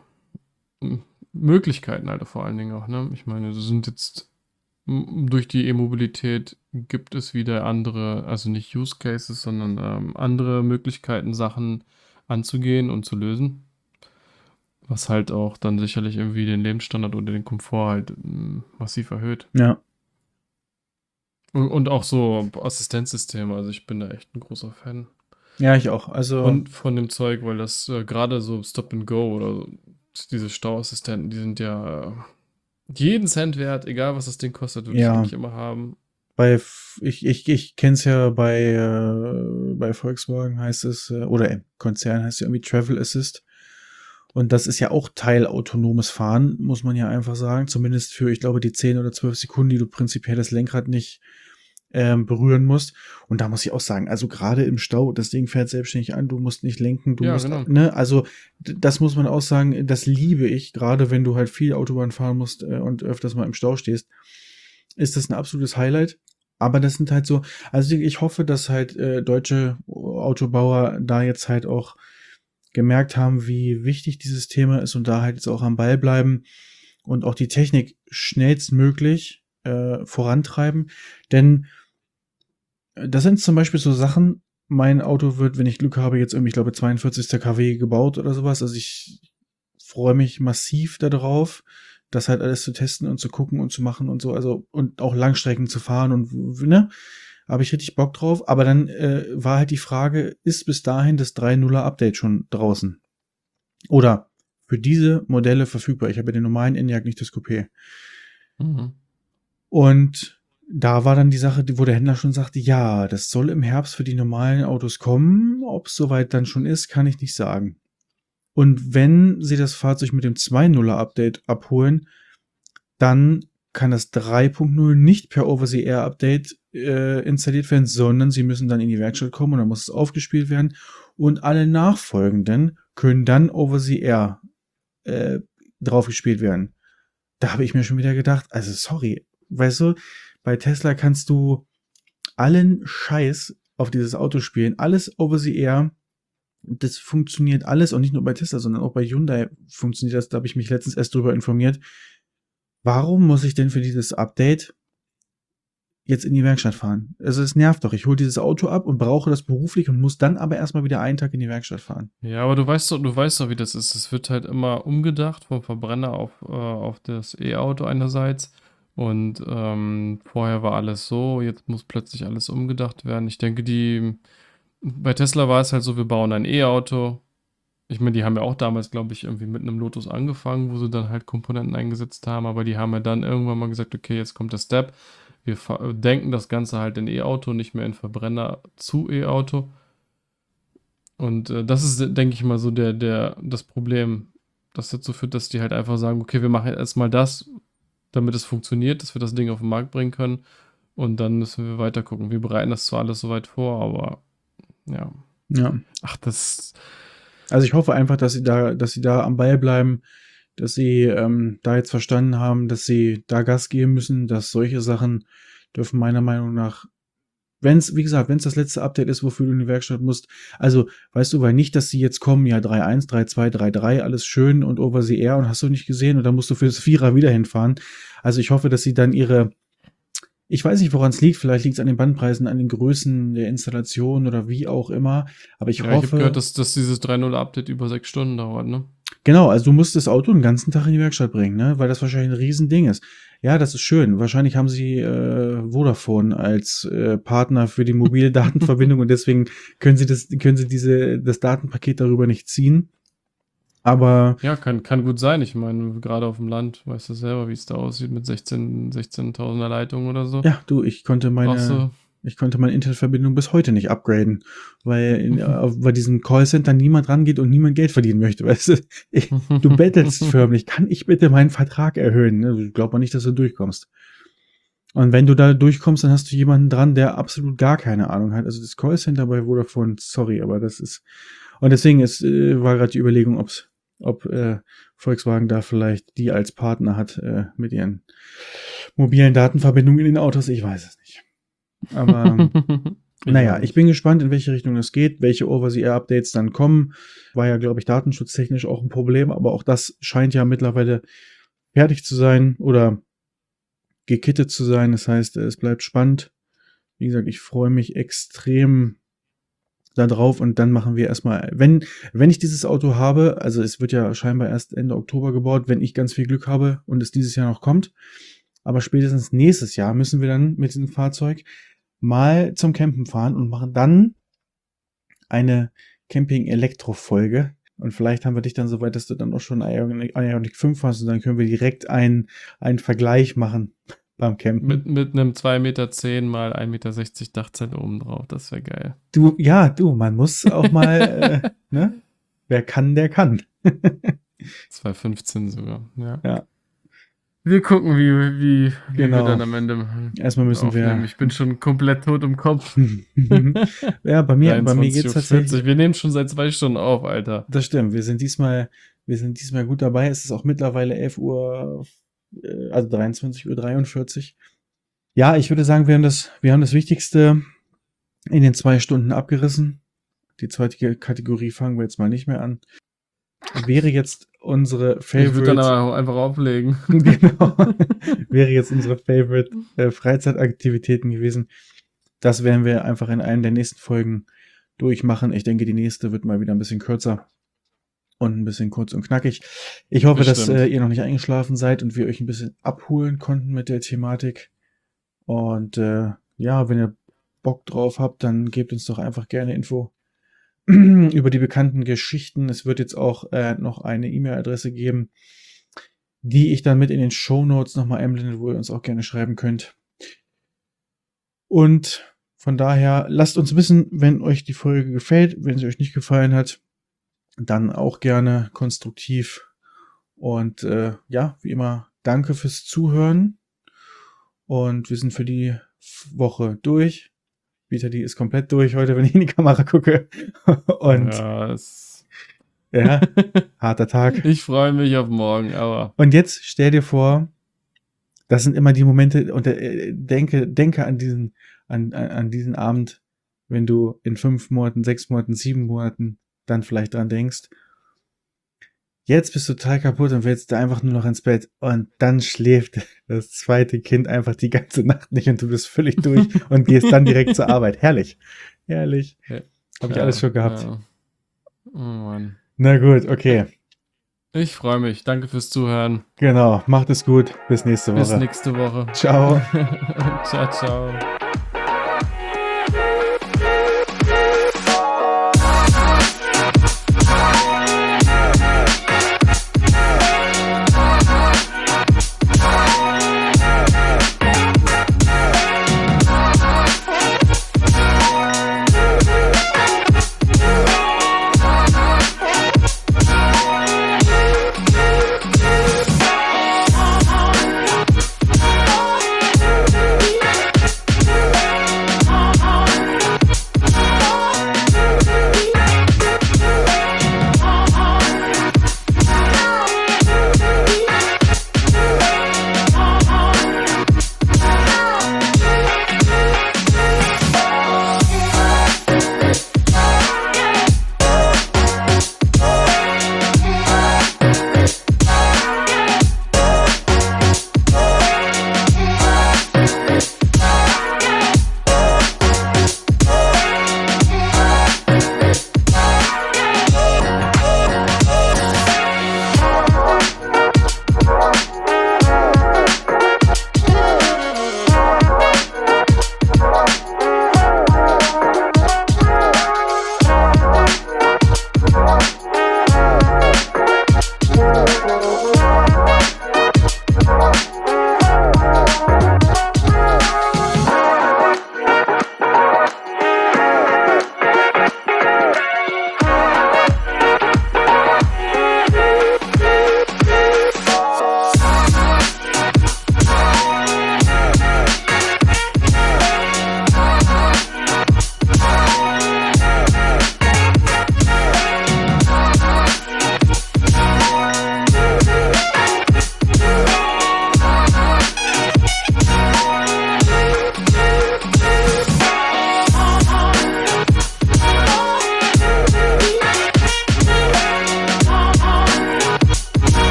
Möglichkeiten halt vor allen Dingen auch. Ne? Ich meine, das sind jetzt durch die E-Mobilität gibt es wieder andere, also nicht Use Cases, sondern andere Möglichkeiten, Sachen anzugehen und zu lösen. Was halt auch dann sicherlich irgendwie den Lebensstandard oder den Komfort halt massiv erhöht. ja. Und auch so Assistenzsysteme, also ich bin da echt ein großer Fan Ja, ich auch. Also, von dem Zeug, weil das gerade so Stop and Go oder so, diese Stauassistenten, die sind ja jeden Cent wert, egal was das Ding kostet, würde ich ja, eigentlich immer haben. ich kenne es ja bei Volkswagen heißt es, oder im Konzern heißt es ja irgendwie Travel Assist. Und das ist ja auch Teil autonomes Fahren, muss man ja einfach sagen. Zumindest für, ich glaube, die 10 oder 12 Sekunden, die du prinzipiell das Lenkrad nicht berühren musst. Und da muss ich auch sagen, also gerade im Stau, das Ding fährt selbstständig an, du musst nicht lenken, du Ja, musst, genau. ne, also das muss man auch sagen, das liebe ich, gerade wenn du halt viel Autobahn fahren musst und öfters mal im Stau stehst, ist das ein absolutes Highlight. Aber das sind halt so, also ich hoffe, dass halt deutsche Autobauer da jetzt halt auch gemerkt haben, wie wichtig dieses Thema ist und da halt jetzt auch am Ball bleiben und auch die Technik schnellstmöglich vorantreiben. Denn das sind zum Beispiel so Sachen, mein Auto wird, wenn ich Glück habe, jetzt irgendwie, ich glaube, 42. kW gebaut oder sowas. Also ich freue mich massiv darauf, das halt alles zu testen und zu gucken und zu machen und so. Also, und auch Langstrecken zu fahren und, ne? Habe ich richtig Bock drauf. Aber dann war halt die Frage, ist bis dahin das 3.0er Update schon draußen? Oder für diese Modelle verfügbar? Ich habe ja den normalen Enyaq, nicht das Coupé. Mhm. Und da war dann die Sache, wo der Händler schon sagte, ja, das soll im Herbst für die normalen Autos kommen. Ob es soweit dann schon ist, kann ich nicht sagen. Und wenn sie das Fahrzeug mit dem 2.0er Update abholen, dann kann das 3.0 nicht per Over-the-Air Update installiert werden, sondern sie müssen dann in die Werkstatt kommen und dann muss es aufgespielt werden. Und alle nachfolgenden können dann Over-the-Air draufgespielt werden. Da habe ich mir schon wieder gedacht, also sorry, weißt du, bei Tesla kannst du allen Scheiß auf dieses Auto spielen, alles over the air. Das funktioniert alles und nicht nur bei Tesla, sondern auch bei Hyundai funktioniert das. Da habe ich mich letztens erst drüber informiert. Warum muss ich denn für dieses Update jetzt in die Werkstatt fahren? Also es nervt doch. Ich hole dieses Auto ab und brauche das beruflich und muss dann aber erstmal wieder einen Tag in die Werkstatt fahren. Ja, aber du weißt doch, wie das ist. Es wird halt immer umgedacht vom Verbrenner auf das E-Auto einerseits Und vorher war alles so, jetzt muss plötzlich alles umgedacht werden. Ich denke, bei Tesla war es halt so, wir bauen ein E-Auto. Ich meine, die haben ja auch damals, glaube ich, irgendwie mit einem Lotus angefangen, wo sie dann halt Komponenten eingesetzt haben, aber die haben ja dann irgendwann mal gesagt, okay, jetzt kommt der Step. Wir denken das Ganze halt in E-Auto, nicht mehr in Verbrenner zu E-Auto. Und das ist, denke ich mal, so das Problem, das dazu führt, dass die halt einfach sagen, okay, wir machen erstmal das, damit es funktioniert, dass wir das Ding auf den Markt bringen können. Und dann müssen wir weiter gucken. Wir bereiten das zwar alles soweit vor, aber ja. Ja. Ach, das. Also ich hoffe einfach, dass sie da am Ball bleiben, dass sie da jetzt verstanden haben, dass sie da Gas geben müssen, dass solche Sachen dürfen meiner Meinung nach, wie gesagt, wenn es das letzte Update ist, wofür du in die Werkstatt musst, also, weißt du, weil nicht, dass sie jetzt kommen, ja, 3.1, 3.2, 3.3, alles schön und over the air und hast du nicht gesehen und dann musst du für das Vierer wieder hinfahren. Also ich hoffe, dass sie dann ich weiß nicht, woran es liegt, vielleicht liegt es an den Bandpreisen, an den Größen der Installation oder wie auch immer, aber ich Ja, hoffe. Ich habe gehört, dass dieses 3.0-Update über 6 Stunden dauert, ne? Genau, also du musst das Auto den ganzen Tag in die Werkstatt bringen, ne? Weil das wahrscheinlich ein Riesending ist. Ja, das ist schön. Wahrscheinlich haben sie Vodafone als Partner für die mobile Datenverbindung und deswegen können sie das Datenpaket darüber nicht ziehen. Aber Ja, kann gut sein. Ich meine, gerade auf dem Land, weißt du selber, wie es da aussieht mit 16.000er Leitungen oder so. ja, du, ich konnte Brauchst meine Internetverbindung bis heute nicht upgraden, weil du. bei diesem Callcenter niemand rangeht und niemand Geld verdienen möchte, weißt du? Du bettelst förmlich, kann ich bitte meinen Vertrag erhöhen? Ne? Ich glaube nicht, dass du durchkommst. Und wenn du da durchkommst, dann hast du jemanden dran, der absolut gar keine Ahnung hat. Also das Callcenter bei Vodafone, sorry, aber das ist. Und deswegen war gerade die Überlegung, ob Volkswagen da vielleicht die als Partner hat mit ihren mobilen Datenverbindungen in den Autos. Ich weiß es nicht. Aber naja, ich bin gespannt, in welche Richtung das geht, welche Over-the-Air-Updates dann kommen. War ja, glaube ich, datenschutztechnisch auch ein Problem, aber auch das scheint ja mittlerweile fertig zu sein oder gekittet zu sein. Das heißt, es bleibt spannend. Wie gesagt, ich freue mich extrem da drauf und dann machen wir erstmal, wenn ich dieses Auto habe, also es wird ja scheinbar erst Ende Oktober gebaut, wenn ich ganz viel Glück habe und es dieses Jahr noch kommt, aber spätestens nächstes Jahr müssen wir dann mit diesem Fahrzeug mal zum Campen fahren und machen dann eine Camping-Elektro-Folge. Und vielleicht haben wir dich dann so weit, dass du dann auch schon Ioniq 5 hast und dann können wir direkt einen Vergleich machen beim Campen. Mit einem 2,10 Meter mal 1,60 Meter Dachzelt oben drauf. Das wäre geil. Man muss auch mal, ne? Wer kann, der kann. 2,15 sogar, ja. Ja. Wir gucken, wie Genau. wir dann am Ende Erstmal müssen aufnehmen. wir. Ich bin schon komplett tot im Kopf. Ja, bei mir geht's 23:40 tatsächlich. Wir nehmen schon seit 2 Stunden auf, Alter. Das stimmt. Wir sind diesmal gut dabei. Es ist auch mittlerweile 11 Uhr, also 23:43 Uhr. Ja, ich würde sagen, wir haben das Wichtigste in den 2 Stunden abgerissen. Die zweite Kategorie fangen wir jetzt mal nicht mehr an. Wäre jetzt unsere Favorite. Ich würde dann aber auch einfach auflegen. Genau. Wäre jetzt unsere Favorite Freizeitaktivitäten gewesen. Das werden wir einfach in einem der nächsten Folgen durchmachen. Ich denke, die nächste wird mal wieder ein bisschen kürzer und ein bisschen kurz und knackig. Ich hoffe, dass ihr noch nicht eingeschlafen seid und wir euch ein bisschen abholen konnten mit der Thematik. Und ja, wenn ihr Bock drauf habt, dann gebt uns doch einfach gerne Info über die bekannten Geschichten. Es wird jetzt auch noch eine E-Mail-Adresse geben, die ich dann mit in den Shownotes nochmal einblende, wo ihr uns auch gerne schreiben könnt. Und von daher lasst uns wissen, wenn euch die Folge gefällt. Wenn sie euch nicht gefallen hat, dann auch gerne konstruktiv. Und ja, wie immer, danke fürs Zuhören. Und wir sind für die Woche durch. Vitali ist komplett durch heute, wenn ich in die Kamera gucke. Und ja, harter Tag. Ich freue mich auf morgen, aber. Und jetzt stell dir vor, das sind immer die Momente, und denke an diesen Abend, wenn du in 5 Monaten, 6 Monaten, 7 Monaten dann vielleicht dran denkst. Jetzt bist du total kaputt und willst da einfach nur noch ins Bett und dann schläft das zweite Kind einfach die ganze Nacht nicht und du bist völlig durch und gehst dann direkt zur Arbeit. Herrlich. Herrlich. Habe ich alles schon gehabt. Ja. Oh Mann. Na gut, okay. Ich freue mich. Danke fürs Zuhören. Genau, macht es gut. Bis nächste Bis Woche. nächste Woche. Ciao. Ciao, ciao.